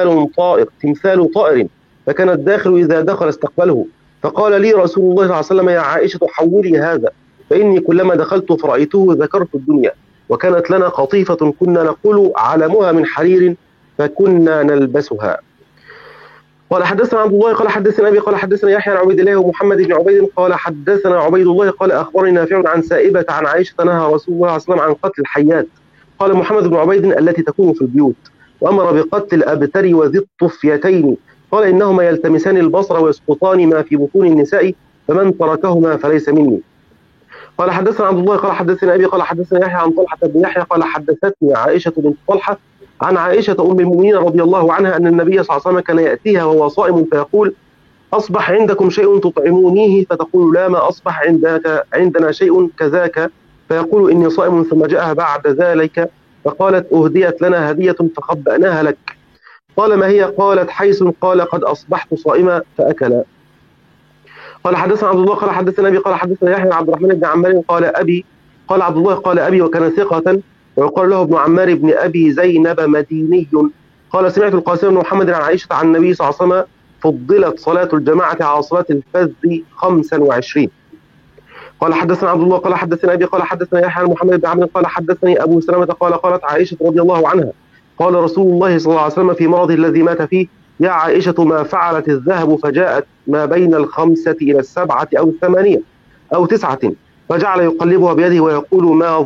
تمثال طائر فكان الداخل إذا دخل استقبله فقال لي رسول الله صلى الله عليه وسلم يا عائشة حولي هذا فإني كلما دخلت فرأيته ذكرت الدنيا وكانت لنا قطيفة كنا نقول علمها من حرير فكنا نلبسها. قال حدثنا عبد الله قال حدثنا أبي قال حدثنا يحيى عن عبيد الله ومحمد بن عبيد قال حدثنا عبيد الله قال أخبرني نافع عن سائبة عن عائشة نهى رسول الله صلى الله عليه وسلم عن قتل الحيات. قال محمد بن عبيد التي تكون في البيوت، وأمر بقتل الأبتر وذي الطفيتين. قال إنهما يلتمسان البصر ويسقطان ما في بطون النساء، فمن تركهما فليس مني. قال حدثنا عبد الله قال حدثنا أبي قال حدثنا يحيى عن طلحة بن يحيى قال حدثتني عائشة بنت طلحة عن عائشة أم المؤمنين رضي الله عنها أن النبي صلى الله عليه وسلم كان يأتيها وهو صائم فيقول: أصبح عندكم شيء تطعمونيه؟ فتقول: لا، ما أصبح عندنا شيء كذاك. فيقول: إني صائم. ثم جاءها بعد ذلك فقالت: أهديت لنا هدية فخبأناها لك. قال: ما هي؟ قالت: حيث. قال: قد أصبحت صائمة. فأكل. قال حدثنا عبد الله قال حدثنا أبي قال حدثنا يحيى عبد الرحمن بن عمار قال أبي قال عبد الله قال أبي وكان ثقة ويقال له ابن عمار بن أبي زينب مديني. قال: سمعت القاسم بن محمد عن عائشة عن النبي صلى الله عليه وسلم: فضلت صلاة الجماعة على صلاة الفذ 25. قال حدثنا عبد الله قال حدثنا أبي قال حدثنا يحيى عن محمد بن عمرو قال حدثني أبو سلمة قال: قالت عائشة رضي الله عنها: قال رسول الله صلى الله عليه وسلم في مرضه الذي مات فيه: يا عائشة، ما فعلت الذهب؟ فجاءت ما بين 5 إلى 7 أو 8 أو 9، فجعل يقلبها بيده ويقول: ما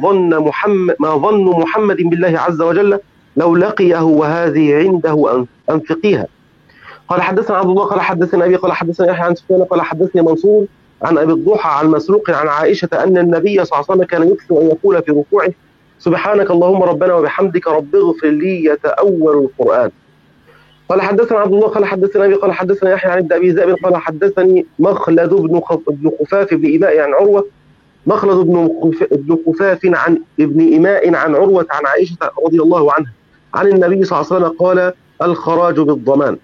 ظن محمد بالله عز وجل لو لقيه وهذه عنده أنفقيها. قال حدثنا عبد الله قال حدثنا أبي قال حدثنا يحيى عن سفيان قال حدثني منصور عن أبي الضحى عن مسروق عن عائشة أن النبي صلى الله عليه وسلم كان يكثر أن يقول في ركوعه: سبحانك اللهم ربنا وبحمدك رب اغفر لي، يتأول القرآن. قال حدثنا عبد الله قال حدثنا أبي قال حدثنا يحيى عن ابن أبي ذئب قال حدثني مخلد بن خفاف بن إماء عن عروة مخلد بن خفاف عن ابن إماء عن عروة عن عائشة رضي الله عنها عن النبي صلى الله عليه وسلم قال: الخراج بالضمان.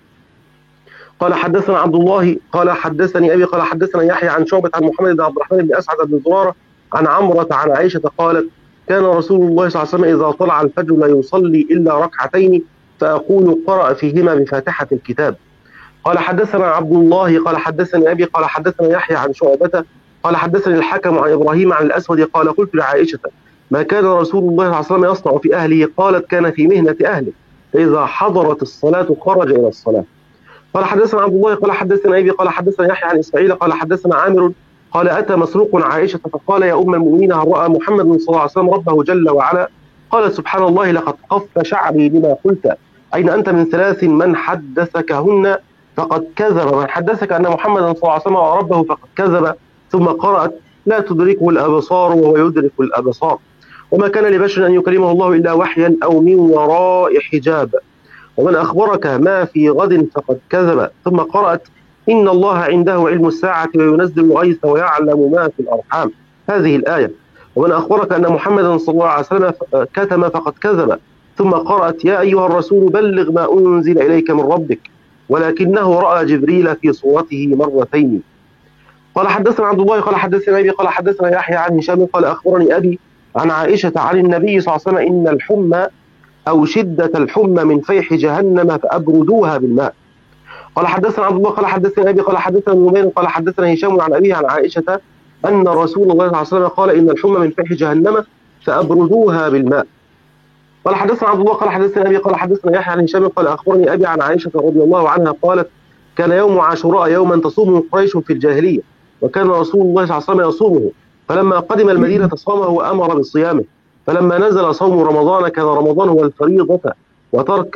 قال حدثنا عبد الله قال حدثني أبي قال حدثنا يحيى عن شعبة عن محمد بن عبد الرحمن بن أسعد بن زرارة عن عمرة عن عائشة قالت: كان رسول الله صلى الله عليه وسلم إذا طلع الفجر لا يصلي إلا ركعتين، فأقول: قرأ فيهما بفاتحة الكتاب. قال حدثنا عبد الله قال حدثني أبي قال حدثنا يحيى عن شعبة قال حدثني الحكم عن إبراهيم عن الأسود قال: قلت لعائشة: ما كان رسول الله صلى الله عليه وسلم يصنع في أهله؟ قالت: كان في مهنة أهله، فإذا حضرت الصلاة خرج إلى الصلاة. قال حدثنا عبد الله قال حدثنا أبي قال حدثنا يحيى عن إسماعيل قال حدثنا عامر قال: أتى مسروق عائشة فقال: يا أم المؤمنين، هل رأى محمد صلى الله عليه وسلم ربه جل وعلا؟ قالت: سبحان الله، لقد قف شعري لما قلت. أين أنت من 3 من حدثكهن فقد كذب، من حدثك أن محمدا صلى الله عليه وسلم ربه فقد كذب. ثم قرأت: لا تدركه الأبصار وهو يدرك الأبصار، وما كان لبشر أن يكلمه الله إلا وحيا أو من وراء حجاب، ومن أخبرك ما في غد فقد كذب. ثم قرأت: إن الله عنده علم الساعة وينزل الغيث ويعلم ما في الأرحام، هذه الآية. ومن أخبرك أن محمدا صلى الله عليه وسلم كتم فقد كذب. ثم قرأت: يا أيها الرسول بلغ ما أنزل إليك من ربك، ولكنه رأى جبريل في صورته 2 مرة. قال حدثنا عبد الله قال حدثنا أبي قال حدثنا يحيى عن هشام قال: أخبرني أبي عن عائشة عن النبي صلى الله عليه وسلم: إن الحمى أو شدة الحمى من فيح جهنم فأبردوها بالماء. قال حدثنا عبد الله قال حدثنا أبي قال حدثنا نمير قال حدثنا هشام عن أبيه عن عائشة أن رسول الله صلى الله عليه وسلم قال: إن الحمى من فيح جهنم فأبردوها بالماء. قال حدثنا عبد الله قال حدثنا أبي قال حدثنا يحيى عن هشام قال: أخبرني أبي عن عائشة رضي الله عنها قالت: كان يوم عاشوراء يوما تصومه قريش في الجاهلية، وكان رسول الله صلى الله عليه وسلم يصومه، فلما قدم المدينة صامه وأمر بصيامه، فلما نزل صوم رمضان كان رمضان هو الفريضة وترك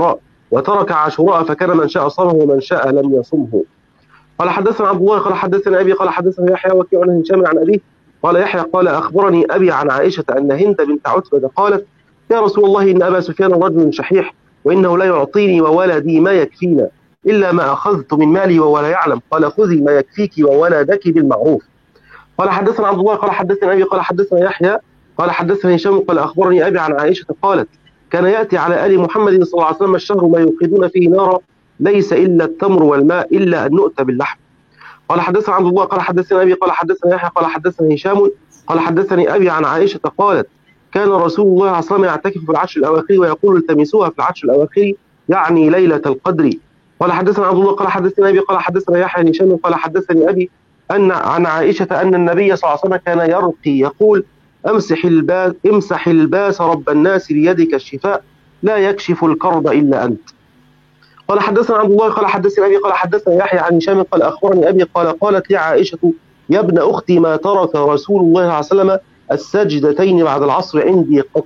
عاشوراء، فكان من شاء صامه ومن شاء لم يصمه. قال حدثنا عبد الله قال حدثنا أبي قال حدثنا يحيى وكيع عن هشام عن أبيه قال: يحيى قال: أخبرني أبي عن عائشة أن هند بنت عتبة قالت: يا رسول الله، إن أبا سفيان رجل شحيح، وإنه لا يعطيني وولدي ما يكفينا إلا ما أخذت من مالي وهو لا يعلم. قال: خذي ما يكفيك وولدك بالمعروف. قال حدثنا عبد الله قال حدثنا أبي قال حدثنا يحيى قال حدثنا هشام قال: أخبرني أبي عن عائشة قالت: كان يأتي على آل محمد صلى الله عليه وسلم الشهر ما يوقدون فيه نارا، ليس إلا التمر والماء إلا أن نؤتى باللحم. قال حدثنا عبد الله قال حدثنا أبي قال حدثنا يحيى قال حدثنا هشام قال حدثني أبي عن عائشة قالت: كان رسول الله صلى الله عليه وسلم يعتكف في العشر الأواخر ويقول: التمسوها في العشر الأواخر، يعني ليلة القدر. قال حدثنا عبد الله قال حدثنا أبي قال حدثنا يحيى عن هشام قال حدثني أبي أن عن عائشة أن النبي صلى الله عليه وسلم كان يرقي يقول: امسح الباس رب الناس بيدك الشفاء لا يكشف الكرب إلا أنت. قال حدثنا عبد الله قال حدثني أبي قال حدثنا يحيى عن هشام قال أخبرني أبي قال قالت لي عائشة يا ابن أختي ما ترك رسول الله صلى الله عليه وسلم السجدتين بعد العصر عندي قط.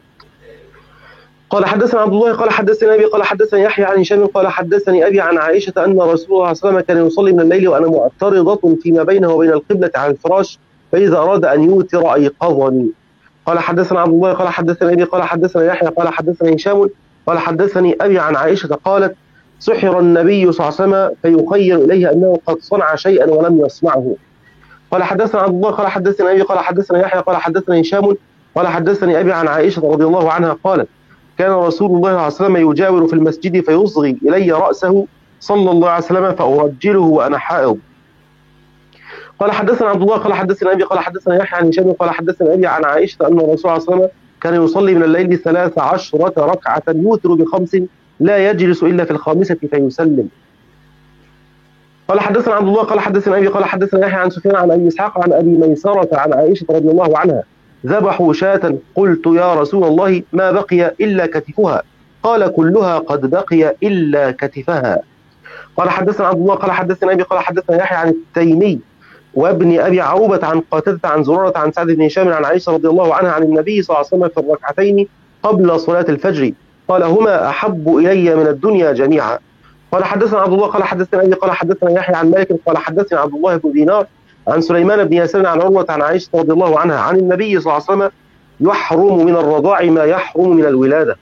قال حدثنا عبد الله قال حدثني أبي قال حدثني يحيى عن هشام قال حدثني أبي عن عائشة أن رسول الله صلى الله عليه وسلم كان يصلي من الليل وأنا معترضة فيما بينه وبين القبلة على الفراش فإذا أراد أن يوتر أيقظني. قال حدثنا عبد الله قال حدثني أبي قال حدثنا يحيى قال حدثني هشام قال حدثني أبي عن عائشة قالت سحر النبي صلى الله عليه وسلم فيخيل إليه أنه قد صنع شيئا ولم يصنعه. قال حدثنا عبد الله قال حدثني أبي قال حدثنا يحيى قال حدثني هشام قال حدثني أبي عن عائشة رضي الله عنها قالت كان رسول الله صلى الله عليه وسلم يجاور في المسجد فيصغي إلي رأسه صلى الله عليه وسلم فأرجله وأنا حائض. قال حدثنا عبد الله قال حدثنا أبي قال حدثنا يحيى عن هشام قال حدثنا أبي عن عائشة أن الرسول صلى الله عليه وسلم كان يصلي من الليل 13 ركعة يوتر ب5 لا يجلس إلا في الخامسة فيسلم. قال حدثنا عبد الله قال حدثنا أبي قال حدثنا يحيى عن سفيان عن أبي إسحاق عن أبي ميسرة عن عائشة رضي الله عنها ذبحوا شاة قلت يا رسول الله ما بقي إلا كتفها قال كلها قد بقي إلا كتفها. قال حدثنا عبد الله قال حدثنا أبي قال حدثنا يحيى عن التيمي وابن أبي عروبة عن قتادة عن زرارة عن سعد بن هشام عن عائشة رضي الله عنها عن النبي صلى الله عليه وسلم في الركعتين قبل صلاة الفجر قال هما أحب إلي من الدنيا جميعا. قال حدثنا عبد الله قال حدثنا أبي قال حدثنا يحيى عن مالك قال حدثنا عبد الله بن دينار عن سليمان بن يسار عن عروة عن عائشة رضي الله عنها عن النبي صلى الله عليه وسلم يحرم من الرضاع ما يحرم من الولادة.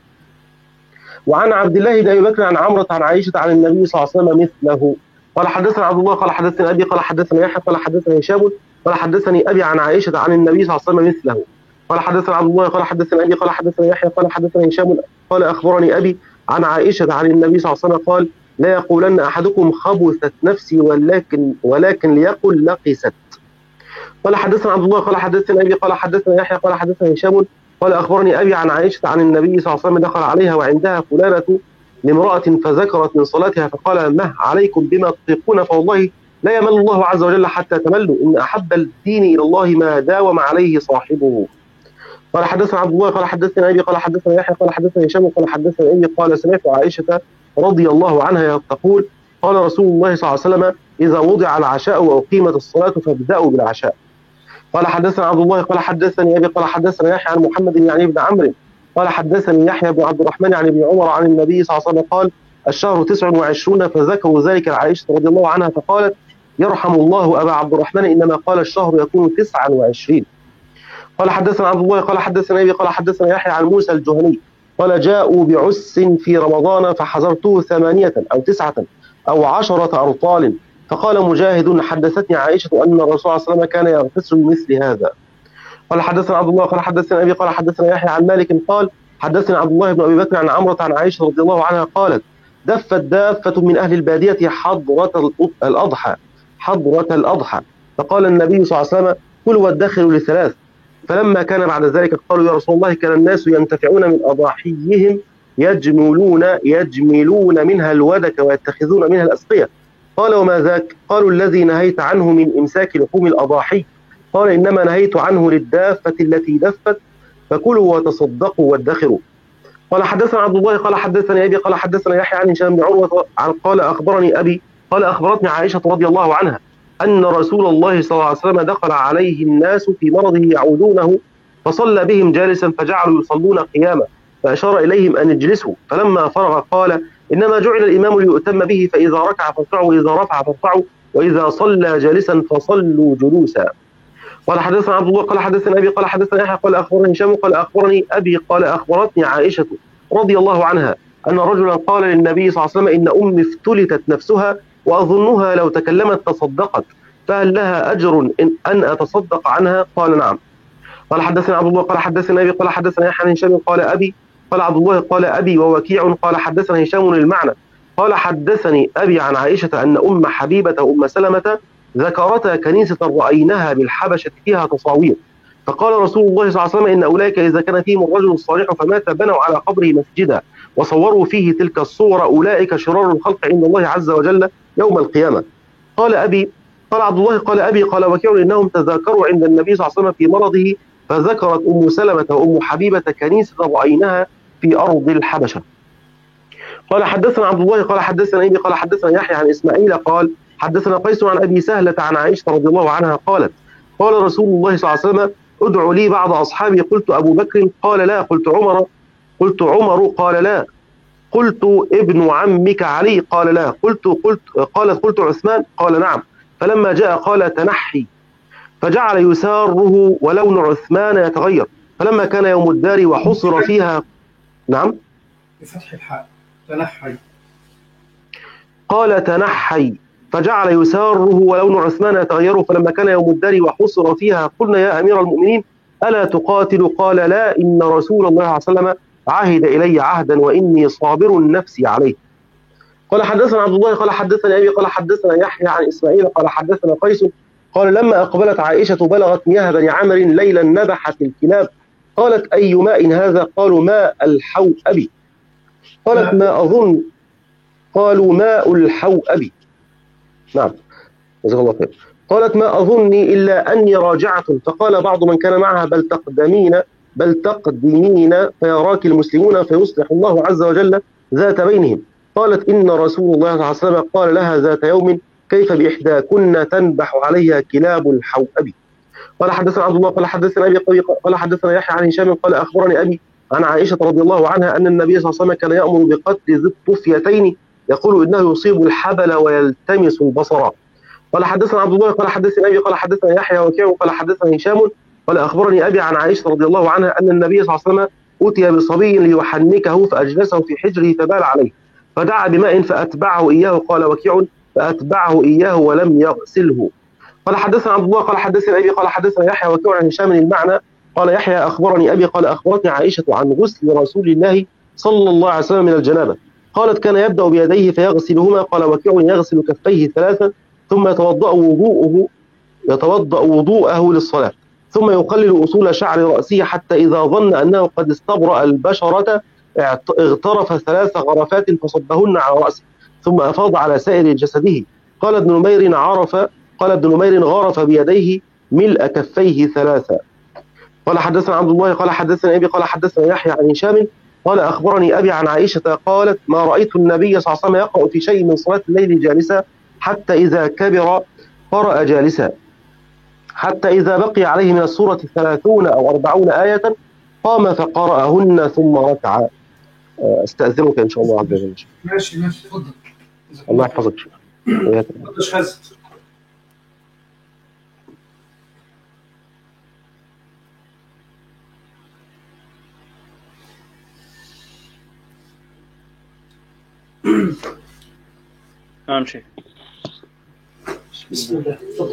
وعن عبد الله بن أبي بكر عن عمرة عن عائشة عن النبي صلى الله عليه وسلم مثله. قال حدثنا عبد الله قال حدثنا أبي قال حدثنا يحيى قال حدثنا هشام قال حدثني أبي عن عائشة عن النبي صلى الله عليه وسلم مثله. قال حدثنا عبد الله قال حدثنا أبي قال حدثنا يحيى قال حدثنا هشام قال أخبرني أبي عن عائشة عن النبي صلى الله عليه وسلم قال لا يقولن أحدكم خبثت نفسي ولكن ليقل لقست. قال حدثنا عبد الله قال حدثنا أبي قال حدثنا يحيى قال حدثنا هشام قال أخبرني أبي عن عائشة عن النبي صلى الله عليه وسلم دخل عليها وعندها فلانة لامرأة فذكرت من صلاتها فقال مه عليكم بما تطيقون فوالله لا يمل الله عز وجل حتى تملوا إن أحب الدين إلى الله ما داوم عليه صاحبه. قال حدثنا عبد الله قال حدثنا أبي قال حدثنا يحيى قال حدثنا هشام قال حدثنا أبي قال سمعت عائشة رضي الله عنها تقول قال رسول الله صلى الله عليه وسلم إذا وضع العشاء وأقيمت الصلاة فابدأوا بالعشاء. قال حدثنا عبد الله قال حدثني أبي قال حدثنا يحيى عن محمد يعني بن عمرو قال حدثني يحيى بن عبد الرحمن عن ابن عمر عن النبي صلى الله عليه وسلم قال الشهر 29 فذكروا ذلك لعائشة رضي الله عنها فقالت يرحم الله أبا عبد الرحمن إنما قال الشهر يكون 29. قال حدثنا عبد الله قال حدثنا أبي قال حدثنا يحيى عن موسى الجهني قال جاءوا بعس في رمضان فحضرته 8 أو 9 أو 10 أرطال فقال مجاهد حدثتني عائشة أن الرسول صلى الله عليه وسلم كان يغتسل بمثل هذا. قال حدثنا عبد الله قال حدثنا أبي قال حدثنا يحيى عن مالك قال حدثنا عبد الله بن أبي بكر عن عمرة عن عائشة رضي الله عنها قالت دفت دافة من أهل البادية حضرة الأضحى فقال النبي صلى الله عليه وسلم كلوا وادخروا ل3 فلما كان بعد ذلك قالوا يا رسول الله كان الناس ينتفعون من أضاحيهم يجملون منها الودك ويتخذون منها الأسقية. قال وما ذاك؟ قالوا الذي نهيت عنه من إمساك لحوم الأضاحي. قال إنما نهيت عنه للدافة التي دفت فكلوا وتصدقوا وادخروا. قال حدثنا عبد الله قال حدثني أبي قال حدثنا يحيى عن هشام بن عروة قال أخبرني أبي قال أخبرتني عائشة رضي الله عنها أن رسول الله صلى الله عليه وسلم دخل عليه الناس في مرضه يعودونه فصلى بهم جالسا فجعلوا يصلون قياما فأشار إليهم أن يجلسوا فلما فرغ قال إنما جعل الإمام ليؤتم به فإذا ركع فاركعوا وإذا رفع فارفعوا وإذا صلى جالسا فصلوا جلوسا. قال حدثنا عبد الله قال حدثنا أبي قال حدثنا يحيى قال أخبرني هشام قال أخبرني أبي قال أخبرتني عائشة رضي الله عنها أن رجلا قال للنبي صلى الله عليه وسلم إن أمي افتلتت نفسها وأظنها لو تكلمت تصدقت فهل لها أجر أن أتصدق عنها؟ قال نعم. قال حدثنا عبد الله قال حدثنا أبي قال حدثنا يحيى عن هشام قال أبي قال عبد الله قال أبي ووكيع قال حدثنا هشام المعنى قال حدثني أبي عن عائشة أن أم حبيبة وأم سلمة ذكرتا كنيسة رأيناها بالحبشة فيها تصاوير فقال رسول الله صلى الله عليه وسلم إن أولئك إذا كان فيهم الرجل الصالح فمات بنوا على قبره مسجدا وصوروا فيه تلك الصور أولئك شرار الخلق عند الله عز وجل يوم القيامة. قال أبي قال عبد الله قال أبي قال وكيع إنهم تذاكروا عند النبي صلى الله عليه وسلم في مرضه فذكرت أم سلمة وأم حبيبة كنيسة رأيناها في أرض الحبشة. قال حدثنا عبد الله قال حدثنا أبي قال حدثنا يحيى عن إسماعيل قال حدثنا قيس عن أبي سهلة عن عائشة رضي الله عنها قالت قال رسول الله صلى الله عليه وسلم ادعوا لي بعض أصحابي قلت أبو بكر قال لا قلت عمر قال لا قلت ابن عمك علي قال لا قلت عثمان قال نعم. فلما جاء قال تنحي فجعل يساره ولون عثمان يتغير. فلما كان يوم الدار وحصر فيها نعم بفتح الحاء تنحي قال تنحي فجعل يساره ولون عثمان يتغير. فلما كان يوم الدار وحصر فيها قلنا يا أمير المؤمنين ألا تقاتل قال لا إن رسول الله صلى الله عليه وسلم عهد إلي عهدا وإني صابر نفسي عليه. قال حدثنا عبد الله قال حدثنا أبي قال حدثنا يحيى عن إسماعيل قال حدثنا قيس قال لما أقبلت عائشة بلغت مياه بني عمر ليلا نبحت الكلاب قالت أي ماء هذا قالوا ماء الحوأب قالت ما أظن قالوا ماء الحوأب نعم جزاك الله خير. قالت ما أظني إلا أني راجعة. فقال بعض من كان معها بل تقدمين فيراك المسلمون فيصلح الله عز وجل ذات بينهم. قالت إن رسول الله صلى الله عليه وسلم قال لها ذات يوم كيف بإحداكن تنبح عليها كلاب الحوأب. قال حدثنا عبد الله قال حدثنا أبي قال حدثنا يحيى عن هشام قال أخبرني أبي عن عائشة رضي الله عنها أن النبي صلى الله عليه وسلم كان يأمر بقتل ذي الطفيتين يقول إنه يصيب الحبل ويلتمس البصر. قال حدثنا عبد الله قال حدثنا أبي قال حدثنا يحيى وكيع قال حدثنا هشام قال أخبرني أبي عن عائشة رضي الله عنها أن النبي صلى الله عليه وسلم أتي بصبي ليحنكه فأجلسه في حجره فبال عليه فدعا بماء فأتبعه إياه. قال وكيع فأتبعه إياه ولم يغسله. قال حدثنا عبد الله قال حدثنا أبي قال حدثنا يحيى وكيع عن هشام المعنى. قال يحيى أخبرني أبي قال أخبرتني عائشة عن غسل رسول الله صلى الله عليه وسلم من الجنابة. قالت كان يبدأ بيديه فيغسلهما. قال وكيع يغسل كفيه ثلاثا ثم يتوضأ وضوءه للصلاة ثم يقلل أصول شعر رأسه حتى إذا ظن أنه قد استبرأ البشرة اغترف 3 غرفات فصبهن على رأسه ثم أفاض على سائر جسده. قال ابن نمير غرف بيديه ملء كفيه 3. قال حدثنا عبد الله قال حدثنا أبي قال حدثنا يحيى عن هشام قال أخبرني أبي عن عائشة قالت ما رأيت النبي صلى الله عليه وسلم يقرأ في شيء من صلاة الليل جالسا حتى إذا كبر قرأ جالسا حتى إذا بقي عليه من السورة 30 أو 40 آية قام فقرأهن ثم ركع. استأذنك إن شاء الله عز وجل. ماشي تفضل. الله يحفظك. نعم شيخ. بسم الله تفضل.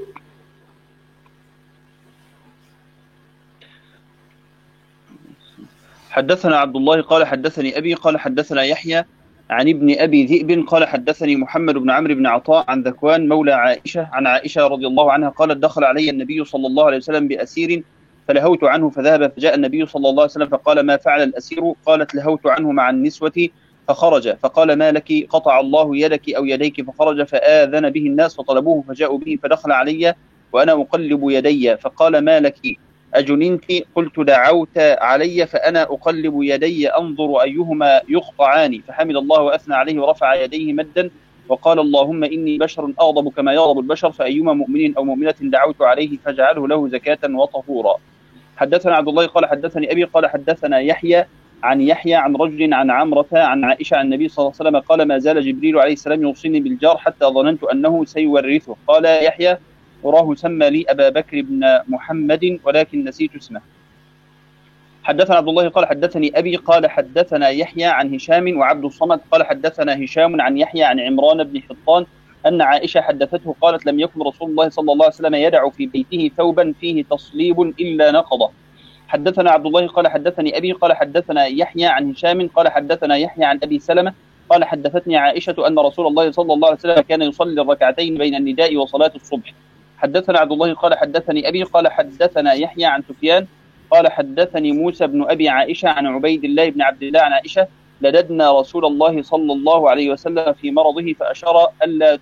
حدثنا عبد الله قال حدثني أبي قال حدثنا يحيى عن ابن أبي ذئب قال حدثني محمد بن عمرو بن عطاء عن ذكوان مولى عائشة عن عائشة رضي الله عنها قالت دخل علي النبي صلى الله عليه وسلم بأسير فلهوت عنه فذهب فجاء النبي صلى الله عليه وسلم فقال ما فعل الأسير؟ قالت لهوت عنه مع النسوة فخرج فقال ما لك؟ قطع الله يدك أو يديك. فخرج فآذن به الناس فطلبوه فجاءوا به فدخل علي وأنا أقلب يدي فقال ما لك؟ أجننت؟ قلت دعوت علي فأنا أقلب يدي أنظر أيهما يقطعان. فحمد الله وأثنى عليه ورفع يديه مدا وقال اللهم إني بشر أغضب كما يغضب البشر فأيما مؤمن أو مؤمنة دعوت عليه فاجعله له زكاة وطهورا. حدثنا عبد الله قال حدثني أبي قال حدثنا يحيى عن رجل عن عمرة عن عائشة عن النبي صلى الله عليه وسلم قال ما زال جبريل عليه السلام يوصيني بالجار حتى ظننت أنه سيورثه. قال يحيى وراه سمى لي أبا بكر بن محمد ولكن نسيت اسمه. حدثنا عبد الله قال حدثني أبي قال حدثنا يحيى عن هشام وعبد الصمد قال حدثنا هشام عن يحيى عن عمران بن حطان أن عائشة حدثته قالت لم يكن رسول الله صلى الله عليه وسلم يدع في بيته ثوبا فيه تصليب إلا نقضه. حدثنا عبد الله قال حدثني أبي قال حدثنا يحيى عن هشام قال حدثنا يحيى عن أبي سلمة قال حدثتني عائشة أن رسول الله صلى الله عليه وسلم كان يصلي الركعتين بين النداء وصلاة الصبح. حدثنا عبد الله قال حدثني أبي قال حدثنا يحيى عن سفيان قال حدثني موسى بن أبي عائشة عن عبيد الله بن عبد الله عن عائشة لددنا رسول الله صلى الله عليه وسلم في مرضه فأشار ألا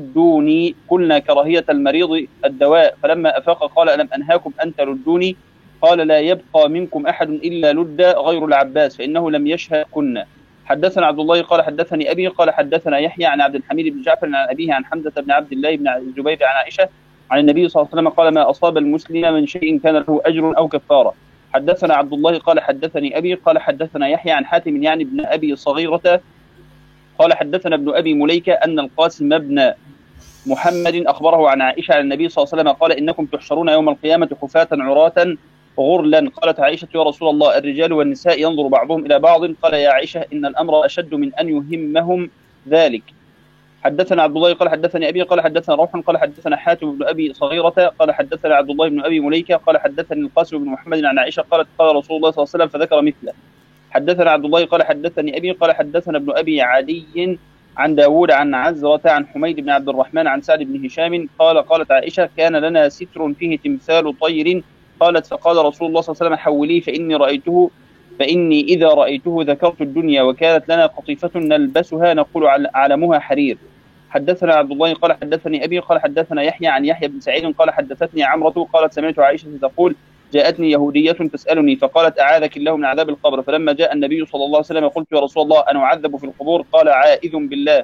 تلدوني قلنا كراهية المريض الدواء فلما أفاق قال ألم أنهاكم أن تلدوني قال لا يبقى منكم أحد إلا لد غير العباس فإنه لم يشهد كنا. حدثنا عبد الله قال حدثني أبي قال حدثنا يحيى عن عبد الحميد بن جعفر عن أبيه عن حمزة بن عبد الله بن الزبير عن عائشة عن النبي صلى الله عليه وسلم قال ما أصاب المسلم من شيء كان له أجر أو كفارة. حدثنا عبد الله قال حدثني أبي قال حدثنا يحيى عن حاتم يعني ابن أبي صغيرة قال حدثنا ابن أبي مليكة أن القاسم بن محمد أخبره عن عائشة عن النبي صلى الله عليه وسلم قال إنكم تحشرون يوم القيامة حفاة عراة غرلا. قالت عائشة يا رسول الله الرجال والنساء ينظر بعضهم إلى بعض. قال يا عائشة إن الأمر أشد من أن يهمهم ذلك. حدثنا عبد الله قال حدثني أبي قال حدثنا روح قال حدثنا حاتم بن أبي صغيرة قال حدثنا عبد الله بن أبي مليكة قال حدثني القاسم بن محمد عن عائشة قالت قال رسول الله صلى الله عليه وسلم فذكر مثله. حدثنا عبد الله قال حدثني أبي قال حدثنا ابن أبي عدي عن داود عن عزرة عن حميد بن عبد الرحمن عن سعد بن هشام قالت عائشة كان لنا ستر فيه تمثال طير. قالت فقال رسول الله صلى الله عليه وسلم حوليه فإني إذا رأيته ذكرت الدنيا وكانت لنا قطيفة نلبسها نقول علمها حرير. حدثنا عبد الله قال حدثني أبي قال حدثنا يحيى عن يحيى بن سعيد قال حدثتني عمرة قالت سمعت عائشة تقول جاءتني يهودية تسألني فقالت أعاذك الله من عذاب القبر. فلما جاء النبي صلى الله عليه وسلم قلت يا رسول الله أنا أعذب في القبور؟ قال عائذ بالله.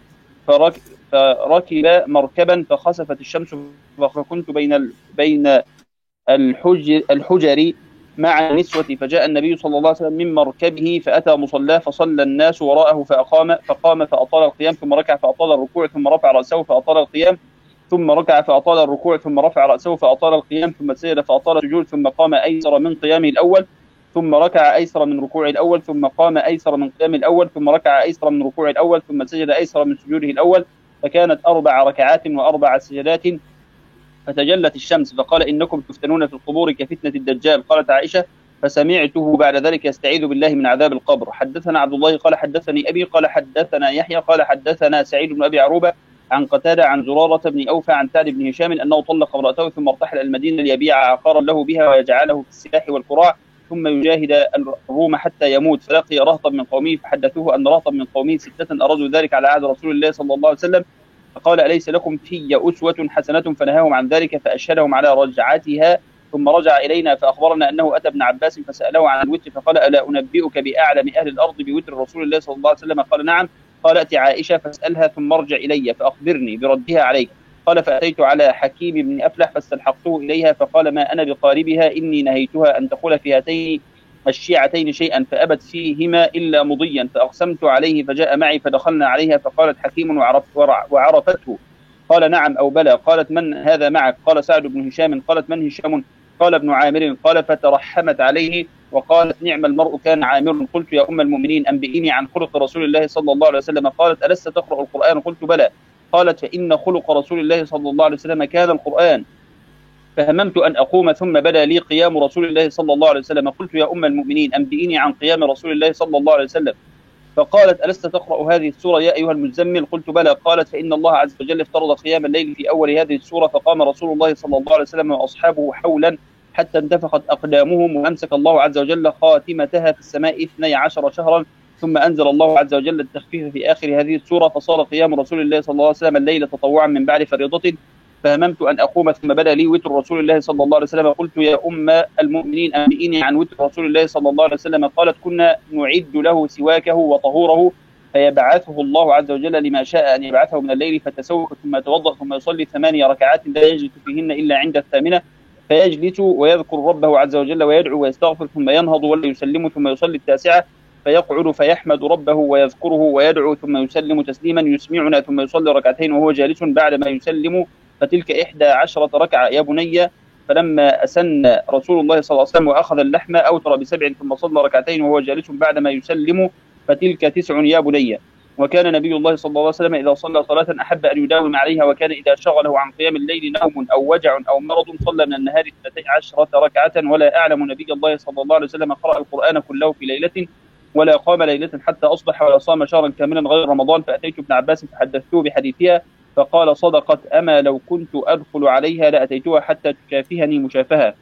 فركب مركبا فخسفت الشمس فكنت بين الحجر مع النسوة فجاء النبي صلى الله عليه وسلم من مركبه فأتى مصلاه فصلى الناس وراءه فقام فأطال القيام ثم ركع فأطال الركوع ثم رفع رأسه فأطال القيام ثم ركع فأطال الركوع ثم رفع رأسه فأطال القيام ثم سجد فأطال السجود ثم قام أيسر من قيامه الأول ثم ركع أيسر من ركوعه الأول ثم قام أيسر من قيامه الأول ثم ركع أيسر من ركوعه الأول ثم سجد أيسر من سجوده الأول فكانت 4 ركعات و4 سجدات. فتجلت الشمس فقال إنكم تفتنون في القبور كفتنة الدجال. قالت عائشة فسمعته بعد ذلك يستعيذ بالله من عذاب القبر. حدثنا عبد الله قال حدثني أبي قال حدثنا يحيى قال حدثنا سعيد بن أبي عروبة عن قتادة عن زرارة بن أوفى عن سعد بن هشام أنه طلق امرأته ثم ارتحل المدينة ليبيع عقارا له بها ويجعله في السلاح والقراع ثم يجاهد الروم حتى يموت. فلقي رهطا من قومه فحدثوه أن رهطا من قومه 6 أرادوا ذلك على عهد رسول الله صلى الله عليه وسلم فقال أليس لكم في أسوة حسنة؟ فنهاهم عن ذلك فأشهدهم على رجعتها ثم رجع إلينا فأخبرنا أنه أتى ابن عباس فسأله عن الوتر فقال ألا أنبئك بأعلم أهل الأرض بوتر رسول الله صلى الله عليه وسلم؟ قال نعم. قال أتي عائشة فاسألها ثم ارجع إلي فأخبرني بردها عليك. قال فأتيت على حكيم بن أفلح فاستلحقته إليها فقال ما أنا بقاربها إني نهيتها أن تقول في هاتين الشيعتين شيئا فأبت فيهما إلا مضيا فأقسمت عليه فجاء معي فدخلنا عليها فقالت حكيم وعرفته؟ قال نعم أو بلى. قالت من هذا معك؟ قال سعد بن هشام. قالت من هشام؟ قال ابن عامر. قال فترحمت عليه وقالت نعم المرء كان عامر. قلت يا أم المؤمنين أنبئيني عن خلق رسول الله صلى الله عليه وسلم. قالت ألست تقرأ القرآن؟ قلت بلى. قالت فإن خلق رسول الله صلى الله عليه وسلم كان القرآن. فهممت أن أقوم ثم بدا لي قيام رسول الله صلى الله عليه وسلم. قلت يا أم المؤمنين أنبئيني عن قيام رسول الله صلى الله عليه وسلم. فقالت ألست تقرأ هذه السورة يا أيها المزمل؟ قلت بلى. قالت فإن الله عز وجل افترض قيام الليل في أول هذه السورة فقام رسول الله صلى الله عليه وسلم وأصحابه حولا حتى انتفخت أقدامهم وأمسك الله عز وجل خاتمتها في السماء 12 شهرا ثم أنزل الله عز وجل التخفيف في آخر هذه السورة فصار قيام رسول الله صلى الله عليه وسلم الليل تطوعا من بعد فريضة. فهممت أن أقوم ثم بدا لي وتر رسول الله صلى الله عليه وسلم. قلت يا أم المؤمنين أنبئيني عن وتر رسول الله صلى الله عليه وسلم. قالت كنا نعد له سواكه وطهوره فيبعثه الله عز وجل لما شاء أن يبعثه من الليل فتسوك ثم يتوضأ ثم يصلي 8 ركعات لا يجلس فيهن إلا عند الثامنة فيجلس ويذكر ربه عز وجل ويدعو ويستغفر ثم ينهض ولا يسلم ثم يصلي 9 فيقعد فيحمد ربه ويذكره ويدعو ثم يسلم تسليما يسمعنا ثم يصلي 2 ركعتين وهو جالس بعد ما يسلم فتلك 11 ركعة يا بني. فلما أسن رسول الله صلى الله عليه وسلم وأخذ اللحم أوتر ب7 ثم صلى 2 ركعتين وهو جالس بعد ما يسلم فتلك 9 يا بني. وكان نبي الله صلى الله عليه وسلم إذا صلى صلاة أحب أن يداوم عليها وكان إذا شغله عن قيام الليل نوم أو وجع أو مرض صلى من النهار 12 ركعة. ولا أعلم نبي الله صلى الله عليه وسلم قرأ القرآن كله في ليلة ولا قام ليلة حتى أصبح ولا صام شهرا كاملا غير رمضان. فأتيت ابن عباس فحدثته بحديثها فقال صدقت أما لو كنت أدخل عليها لأتيتها حتى تكافهني مشافهة.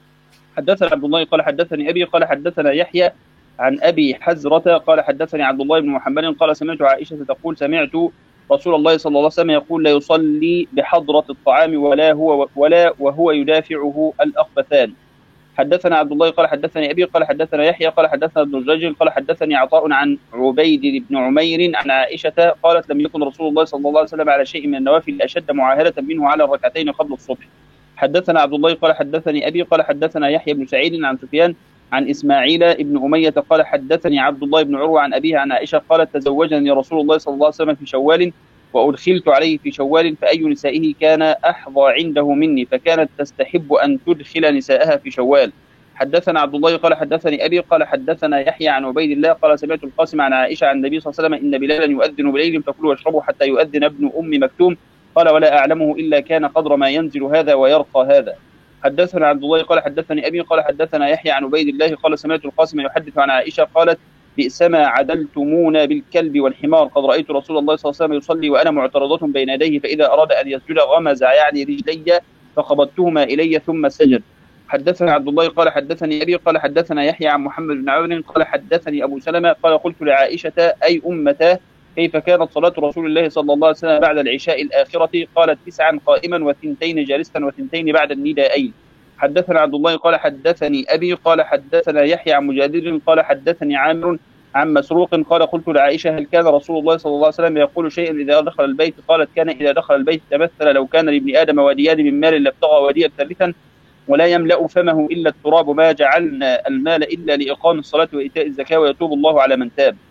حدثنا عبد الله قال حدثني أبي قال حدثنا يحيى عن أبي حزرة قال حدثني عبد الله بن محمد قال سمعت عائشة تقول سمعت رسول الله صلى الله عليه وسلم يقول لا يصلي بحضرة الطعام ولا وهو يدافعه الأخبثان. حدثنا عبد الله قال حدثني أبي قال حدثنا يحيى قال حدثنا ابن جريج قال حدثني عطاء عن عبيد بن عمير عن عائشة قالت لم يكن رسول الله صلى الله عليه وسلم على شيء من النوافل أشد معاهدة منه على الركعتين قبل الصبح. حدثنا عبد الله قال حدثني أبي قال حدثنا يحيى بن سعيد عن سفيان عن إسماعيل بن أمية قال حدثني عبد الله بن عروة عن أبيه عن عائشة قالت تزوجني رسول الله صلى الله عليه وسلم في شوال وأدخلت عليه في شوال فأي نسائه كان أحظى عنده مني فكانت تستحب أن تدخل نساءها في شوال. حدثنا عبد الله قال حدثني أبي قال حدثنا يحيى عن عبيد الله قال سمعت القاسم عن عائشة عن النبي صلى الله عليه وسلم إن بلالا يؤذن بليل فكلوا واشربوا حتى يؤذن ابن أم مكتوم قال ولا أعلمه إلا كان قدر ما ينزل هذا ويرقى هذا. حدثنا عبد الله قال حدثني أبي قال حدثنا يحيى عن عبيد الله قال سمعت القاسم يحدث عن عائشة قالت بئسما عدلتمونا بالكلب والحمار قد رأيت رسول الله صلى الله عليه وسلم يصلي وأنا معترضة بين يديه فإذا أراد أن يسجد غمز يعني رجلي فقبضتهما إلي ثم سجد. حدثنا عبد الله قال حدثني أبي قال حدثنا يحيى عن محمد بن عمرو قال حدثني أبو سلمة قال قلت لعائشة أي أمته كيف كانت صلاة رسول الله صلى الله عليه وسلم بعد العشاء الآخرة قالت 9 قائما وثنتين جالسا وثنتين بعد النداءين. حدثنا عبد الله قال حدثني أبي قال حدثنا يحيى عن مجادل قال حدثني عامر عن مسروق قال قلت لعائشة هل كان رسول الله صلى الله عليه وسلم يقول شيئا إذا دخل البيت قالت كان إذا دخل البيت تمثل لو كان لابن آدم واديان من مال لابتغى واديا ثالثا ولا يملأ فمه إلا التراب ما جعلنا المال إلا لإقام الصلاة وإيتاء الزكاة ويتوب الله على من تاب.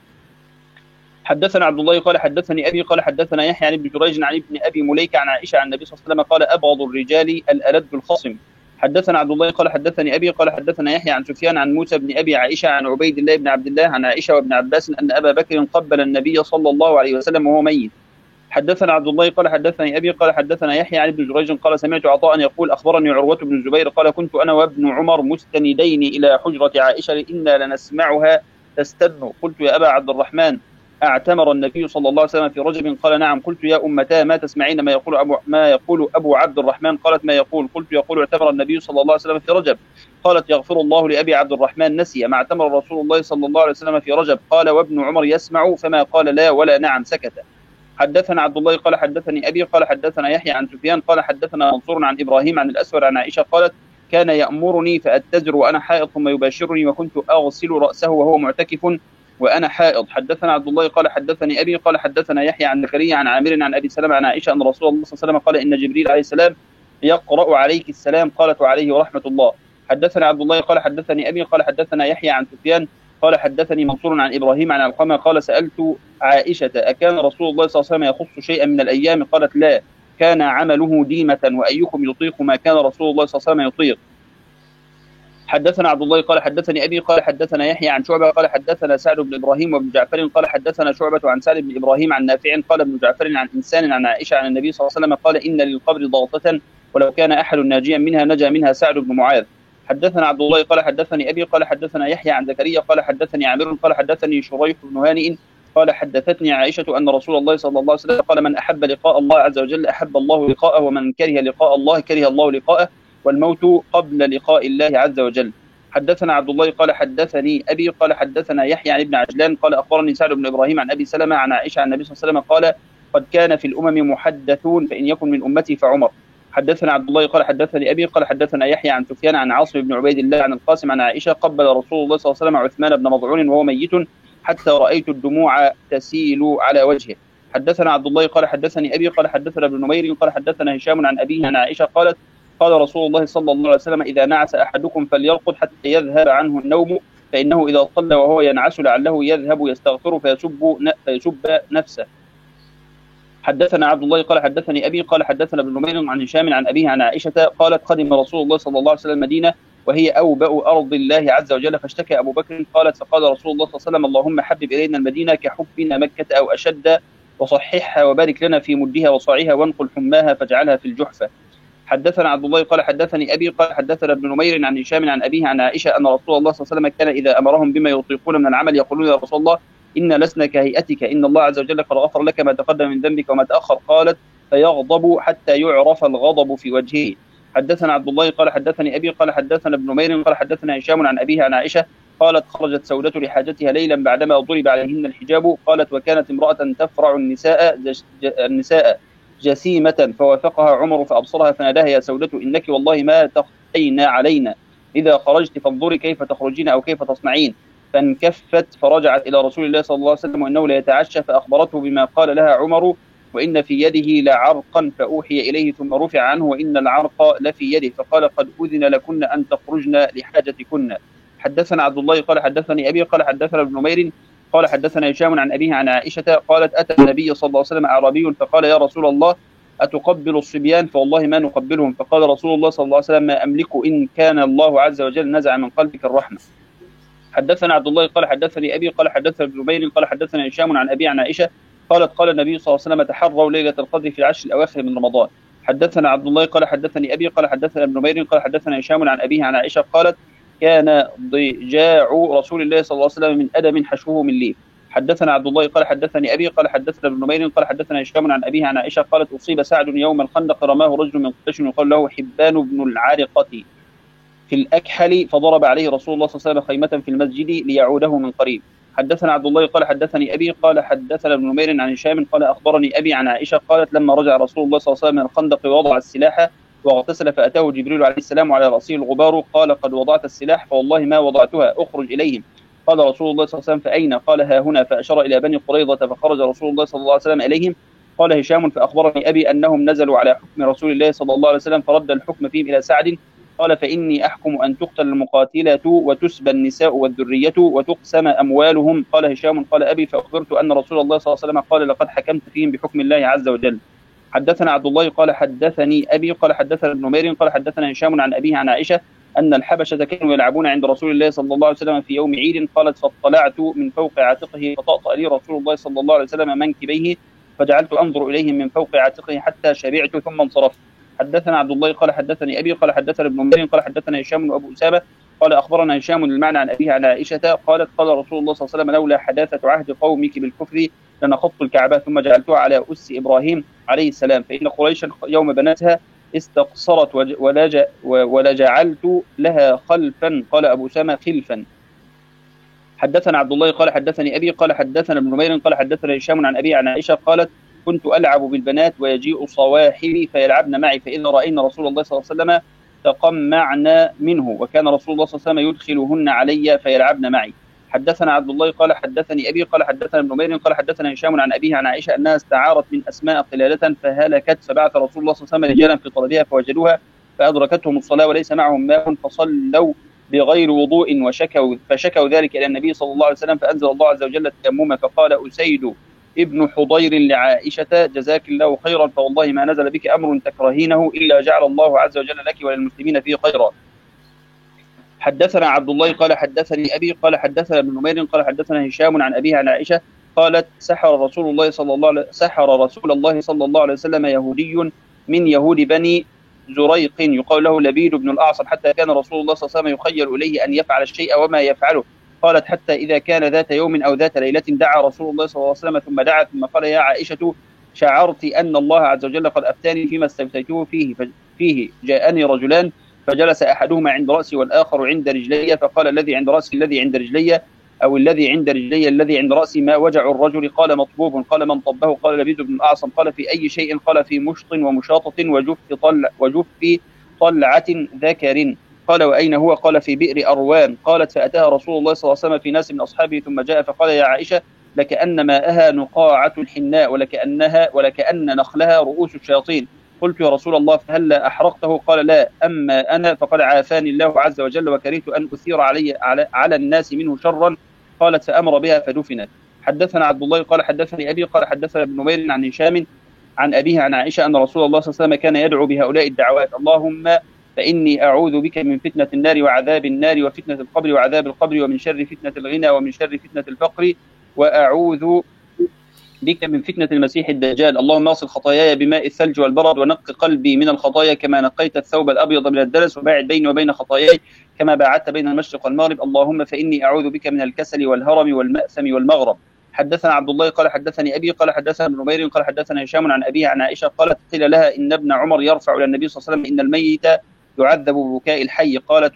حدثنا عبد الله قال حدثني أبي قال حدثنا يحيى عن ابن جريج عن ابن أبي مليكة عن عائشة عن النبي صلى الله عليه وسلم قال أبغض الرجال الألد الخصم. حدثنا عبد الله قال حدثني أبي قال حدثنا يحيى عن سفيان عن موسى بن أبي عائشة عن عبيد الله بن عبد الله عن عائشة وابن عباس أن أبا بكر قبل النبي صلى الله عليه وسلم وهو ميت. حدثنا عبد الله قال حدثني أبي قال حدثنا يحيى عن ابن جريج قال سمعت عطاء يقول أخبرني عروة بن الزبير قال كنت أنا وابن عمر مستندين إلى حجرة عائشة إنا لنسمعها تستن قلت يا أبا عبد الرحمن اعتمر النبي صلى الله عليه وسلم في رجب قال نعم قلت يا أمتا ما تسمعين ما يقول أبو عبد الرحمن قالت ما يقول قلت يقول اعتمر النبي صلى الله عليه وسلم في رجب قالت يغفر الله لأبي عبد الرحمن نسي ما اعتمر رسول الله صلى الله عليه وسلم في رجب قال وابن عمر يسمع فما قال لا ولا نعم سكت. حدثنا عبد الله قال حدثني أبي قال حدثنا يحيى عن سفيان قال حدثنا منصور عن إبراهيم عن الأسود عن عائشة قالت كان يأمرني فأتزر وأنا حائض ثم يباشرني وكنت أغسل رأسه وهو معتكف وأنا حائض. حدثنا عبد الله قال حدثني أبي قال حدثنا يحيى عن زكريا عن عامر عن أبي سلمة عن عائشة أن رسول الله صلى الله عليه وسلم قال إن جبريل عليه السلام يقرأ عليك السلام قالت وعليه ورحمة الله. حدثنا عبد الله قال حدثني أبي قال حدثنا يحيى عن سفيان قال حدثني منصور عن إبراهيم عن علقمة قال سألت عائشة أكان رسول الله صلى الله عليه وسلم يخص شيئا من الأيام قالت لا كان عمله ديمة وأيكم يطيق ما كان رسول الله صلى الله عليه وسلم يطيق. حدثنا عبد الله قال حدثني أبي قال حدثنا يحيى عن شعبة قال حدثنا سعد بن إبراهيم وابن جعفر قال حدثنا شعبة عن سعد بن إبراهيم عن نافع قال ابن جعفر عن إنسان عن عائشة عن النبي صلى الله عليه وسلم قال إن للقبر ضغطة ولو كان أحد ناجيا منها نجا منها سعد بن معاذ. حدثنا عبد الله قال حدثني أبي قال حدثنا يحيى عن زكريا قال حدثني عامر قال حدثني شريح بن هانئ قال حدثتني عائشة أن رسول الله صلى الله عليه وسلم قال من أحب لقاء الله عز وجل أحب الله لقاءه ومن كره لقاء الله كره الله لقاءه والموت قبل لقاء الله عز وجل. حدثنا عبد الله قال حدثني أبي قال حدثنا يحيى عن ابن عجلان قال أخبرني سعد بن إبراهيم عن أبي سلمة عن عائشة عن النبي صلى الله عليه وسلم قال قد كان في الأمم محدثون فإن يكن من أمتي فعمر. حدثنا عبد الله قال حدثني أبي قال حدثنا يحيى عن سفيان عن عاصم بن عبيد الله عن القاسم عن عائشة قبل رسول الله صلى الله عليه وسلم عثمان بن مضعون وهو ميت حتى رأيت الدموع تسيل على وجهه. حدثنا عبد الله قال حدثني أبي قال حدثنا ابن نمير قال حدثنا هشام عن أبيه عن عائشة قالت قال رسول الله صلى الله عليه وسلم إذا نعس أحدكم فليرقد حتى يذهب عنه النوم فإنه إذا صلى وهو ينعس لعله يذهب يستغفر فيسب نفسه. حدثنا عبد الله قال حدثني أبي قال حدثنا ابن نمير عن هشام عن أبيه عن عائشة قالت قدم رسول الله صلى الله عليه وسلم المدينة وهي أوبأ أرض الله عز وجل فاشتكى أبو بكر قالت فقال رسول الله صلى الله عليه وسلم اللهم حبب إلينا المدينة كحبنا مكة أو أشد وصححها وبارك لنا في مدها وصاعها وانقل حماها فاجعلها في الجحفة. حدثنا عبد الله قال حدثني أبي قال حدثنا ابن نمير عن هشام عن أبيه عن عائشة أن رسول الله صلى الله عليه وسلم كان إذا أمرهم بما يطيقون من العمل يقولون يا رسول الله إن لسنا كهيئتك إن الله عز وجل قد غفر لك ما تقدم من ذنبك وما تأخر قالت فيغضب حتى يعرف الغضب في وجهه. حدثنا عبد الله قال حدثني أبي قال حدثنا ابن نمير قال حدثنا هشام عن أبيه عن عائشة قالت خرجت سودة لحاجتها ليلا بعدما ضرب عليهن الحجاب قالت وكانت امرأة تفرع النساء جسيمة فوافقها عمر فأبصرها فناداها يا سودة إنك والله ما تخطين علينا إذا خرجت فانظري كيف تخرجين أو كيف تصنعين. فانكفت فرجعت إلى رسول الله صلى الله عليه وسلم وإنه ليتعشى، فأخبرته بما قال لها عمر وإن في يده لعرقا فأوحي إليه ثم رفع عنه وإن العرق لفي يده، فقال قد أذن لكن أن تخرجن لحاجتكن. حدثنا عبد الله قال حدثني أبي قال حدثنا ابن نمير قال حدثنا هشام عن أبيه عن عائشة قالت أتى النبي صلى الله عليه وسلم أعرابي فقال يا رسول الله أتقبل الصبيان؟ فوالله ما نقبلهم. فقال رسول الله صلى الله عليه وسلم ما أملك إن كان الله عز وجل نزع من قلبك الرحمة. حدثنا عبد الله قال حدثني أبي قال حدثنا ابن نمير قال حدثنا هشام عن أبي عن عائشة قالت قال النبي صلى الله عليه وسلم تحروا ليلة القدر في العشر الأواخر من رمضان. حدثنا عبد الله قال حدثني أبي قال حدثنا ابن نمير قال حدثنا هشام عن أبيه عن عائشة قالت كان ضجاع رسول الله صلى الله عليه وسلم من أدم حشوه من ليف. حدثنا عبد الله قال حدثني أبي قال حدثنا ابن نمير قال حدثنا هشام عن أبيه عن عائشة قالت أصيب سعد يوم الخندق رماه رجل من قريش يقال له حبان بن العارقة في الأكحل فضرب عليه رسول الله صلى الله عليه وسلم خيمة في المسجد ليعوده من قريب. حدثنا عبد الله قال حدثني أبي قال حدثنا ابن نمير عن هشام قال أخبرني أبي عن عائشة قالت لما رجع رسول الله صلى الله عليه وسلم من الخندق وضع السلاح واغتسل فأتاه جبريل عليه السلام وعلى رأسه الغبار قال قد وضعت السلاح؟ فوالله ما وضعتها، أخرج إليهم. قال رسول الله صلى الله عليه وسلم فأين؟ قال ها هنا، فأشار إلى بني قريظة فخرج رسول الله صلى الله عليه وسلم إليهم. قال هشام فأخبرني أبي أنهم نزلوا على حكم رسول الله صلى الله عليه وسلم فرد الحكم فيهم إلى سعد. قال فإني أحكم أن تقتل المقاتلة وتسبى النساء والذرية وتقسم أموالهم. قال هشام قال أبي فأخبرت أن رسول الله صلى الله عليه وسلم قال لقد حكمت فيهم بحكم الله عز وجل. حدثنا عبد الله قال حدثني أبي قال حدثنا ابن نمير قال حدثنا هشام عن أبيه عن عائشة أن الحبشة كانوا يلعبون عند رسول الله صلى الله عليه وسلم في يوم عيد. قالت فاطلعت من فوق عاتقه فطأطأ لي رسول الله صلى الله عليه وسلم منكبيه فجعلت أنظر إليهم من فوق عاتقه حتى شبعت ثم انصرفت. حدثنا عبد الله قال حدثني أبي قال حدثنا ابن نمير قال حدثنا هشام وأبو أسامة قال أخبرنا هشام المعنى عن أبيه عن عائشة قالت قال رسول الله صلى الله عليه وسلم لولا حداثة عهد قومك بالكفر لنخضت الكعبة ثم جعلتها على أس إبراهيم عليه السلام فإن قريشا يوم بنتها استقصرت ولجعلت لها خلفا. قال أبو أسامة خلفا. حدثنا عبد الله قال حدثني أبي قال حدثنا ابن نمير قال حدثنا هشام عن أبي عن عائشة قالت كنت ألعب بالبنات ويجيء صواحبي فيلعبن معي فإن رأينا رسول الله صلى الله عليه وسلم تقمعنا منه وكان رسول الله صلى الله عليه وسلم يدخلهن علي فيلعبن معي. حدثنا عبد الله قال حدثني أبي قال حدثنا ابن نمير قال حدثنا هشام عن أبيه عن عائشة أنها استعارت من أسماء قلادة فهلكت فبعث رسول الله صلى الله عليه وسلم رجالا في طلبها فوجدوها فأدركتهم الصلاة وليس معهم ماء فصلوا بغير وضوء فشكوا ذلك إلى النبي صلى الله عليه وسلم فأنزل الله عز وجل التيمم فقال أسيد ابن حضير لعائشة جزاك الله خيرا فوالله ما نزل بك أمر تكرهينه إلا جعل الله عز وجل لك وللمسلمين فيه خيرا. حدثنا عبد الله قال حدثني أبي قال حدثنا ابن نمير قال حدثنا هشام عن أبيه عن عائشة قالت سحر رسول الله صلى الله عليه وسلم يهودي من يهود بني زريق يقال له لبيد بن الأعصم حتى كان رسول الله صلى الله عليه وسلم يخيل إليه أن يفعل الشيء وما يفعله. قالت حتى إذا كان ذات يوم أو ذات ليلة دعا رسول الله صلى الله عليه وسلم ثم دعا ثم قال يا عائشة شعرت أن الله عز وجل قد أفتاني فيما استفتيته فيه جاءني رجلان فجلس أحدهما عند رأسي والآخر عند رجلي فقال الذي عند رأسي الذي عند رجلي أو الذي عند رجلي الذي عند رأسي ما وجع الرجل؟ قال مطبوب. قال من طبه؟ قال لبيد بن الأعصم. قال في أي شيء؟ قال في مشط ومشاطة وجف طلعة ذكر. قال وأين هو؟ قال في بئر أروان. قالت فأتاها رسول الله صلى الله عليه وسلم في ناس من أصحابه ثم جاء فقال يا عائشة لكأن ماءها نقاعة الحناء ولكأن نخلها رؤوس الشياطين. قلت يا رسول الله فهل أحرقته؟ قال لا أما أنا فقد عافاني الله عز وجل وكرهت أن أثير على الناس منه شرا. قالت فأمر بها فدفنت. حدثنا عبد الله قال حدثني أبي قال حدثنا ابن نمير عن هشام عن أبيه عن عائشة أن رسول الله صلى الله عليه وسلم كان يدعو بهؤلاء الدعوات اللهم فإني أعوذ بك من فتنة النار وعذاب النار وفتنة القبر وعذاب القبر ومن شر فتنة الغنى ومن شر فتنة الفقر وأعوذ بك من فتنة المسيح الدجال. اللهم اغسل خطاياي بماء الثلج والبرد ونق قلبي من الخطايا كما نقيت الثوب الأبيض من الدنس وباعد بيني وبين خطاياي كما باعدت بين المشرق والمغرب. اللهم فإني أعوذ بك من الكسل والهرم والمأثم والمغرب. حدثنا عبد الله قال حدثني أبي قال حدثنا ابن نمير قال حدثنا هشام عن أبيه عن عائشة قالت قيل لها إن ابن عمر يرفع إلى النبي صلى الله عليه وسلم إن الميت يعذب ببكاء الحي. قالت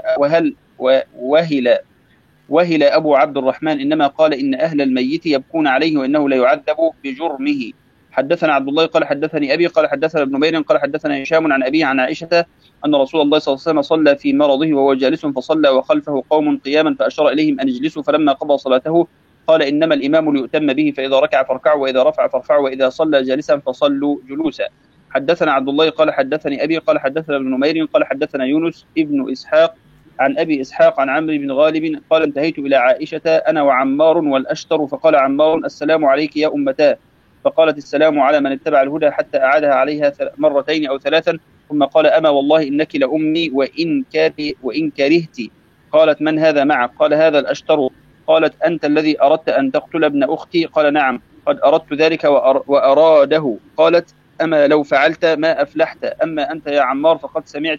وهل أبو عبد الرحمن إنما قال إن أهل الميت يبكون عليه وإنه لا يعذب بجرمه. حدثنا عبد الله قال حدثني أبي قال حدثنا ابن نمير قال حدثنا هشام عن أبيه عن عائشة أن رسول الله صلى الله عليه وسلم صلى في مرضه وهو جالس فصلى وخلفه قوم قياما فأشار إليهم أن اجلسوا، فلما قضى صلاته قال إنما الإمام ليؤتم به، فإذا ركع فاركعوا وإذا رفع فارفعوا وإذا صلى جالسا فصلوا جلوسا. حدثنا عبد الله قال حدثني أبي قال حدثنا ابن نمير قال حدثنا يونس ابن إسحاق عن أبي إسحاق عن عمرو بن غالب قال انتهيت إلى عائشة أنا وعمار والأشتر، فقال عمار السلام عليك يا أمتاه، فقالت السلام على من اتبع الهدى، حتى أعادها عليها مرتين أو ثلاثا، ثم قال أما والله إنك لأمي وإن كرهت. قالت من هذا معك؟ قال هذا الأشتر. قالت أنت الذي أردت أن تقتل ابن أختي؟ قال نعم قد أردت ذلك وأراده. قالت أما لو فعلت ما أفلحت، أما أنت يا عمار فقد سمعت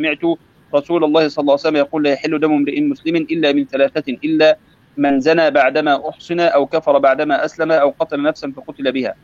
رسول الله صلى الله عليه وسلم يقول لا يحل دم امرئ مسلم إلا من ثلاثة، إلا من زنى بعدما أحصن أو كفر بعدما أسلم أو قتل نفسا فقتل بها.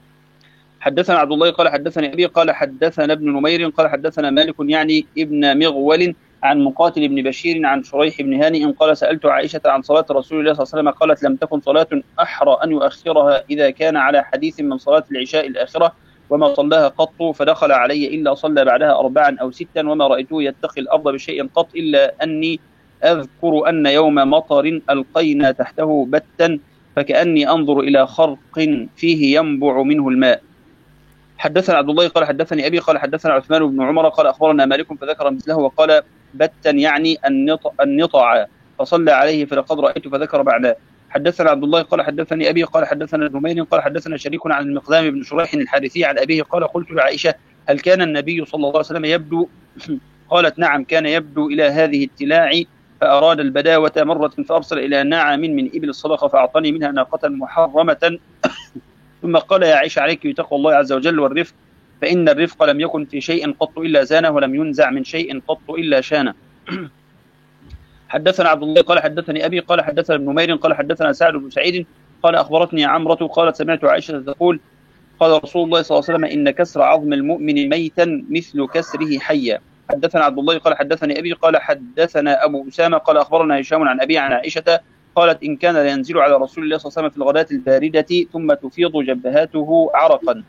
حدثنا عبد الله قال حدثني أبي قال حدثنا ابن نمير قال حدثنا مالك يعني ابن مغول عن مقاتل بن بشير عن شريح بن هانئ قال سألت عائشة عن صلاة رسول الله صلى الله عليه وسلم قالت لم تكن صلاة أحرى أن يؤخرها إذا كان على حديث من صلاة العشاء الآخرة، وما صلاها قط فدخل علي إلا صلى بعدها 4 أو 6، وما رأيته يتقي الأرض بشيء قط إلا أني أذكر أن يوم مطر ألقينا تحته بتا فكأني أنظر إلى خرق فيه ينبع منه الماء. حدثنا عبد الله قال حدثني أبي قال حدثنا عثمان بن عمر قال أخبرنا مالك فذكر مثله وقال بتا يعني النطع، فصلى عليه فلقد رأيت فذكر بعده. حدثنا عبد الله قال حدثني أبي قال حدثنا ابن نمير قال حدثنا شريك عن المقدام بن شريح الحارثي عن أبيه قال قلت لعائشة هل كان النبي صلى الله عليه وسلم يبدو؟ قالت نعم كان يبدو إلى هذه التلاع، فأراد البداوة مرة فأرسل إلى نعم من إبل الصدقة فأعطاني منها ناقة محرمة ثم قال يا عائشة عليك بتقوى الله عز وجل والرفق، فإن الرفق لم يكن في شيء قط إلا زانه ولم ينزع من شيء قط إلا شانه. حدثنا عبد الله قال حدثني أبي قال حدثنا ابن نمير قال حدثنا سعد بن سعيد قال أخبرتني عمرة قالت سمعت عائشة تقول قال رسول الله صلى الله عليه وسلم إن كسر عظم المؤمن ميتا مثل كسره حيا. حدثنا عبد الله قال حدثني أبي قال حدثنا أبو أسامة قال أخبرنا هشام عن أبي عن عائشة قالت إن كان لينزل على رسول الله صلى الله عليه وسلم في الغداة الباردة ثم تفيض جبهته عرقا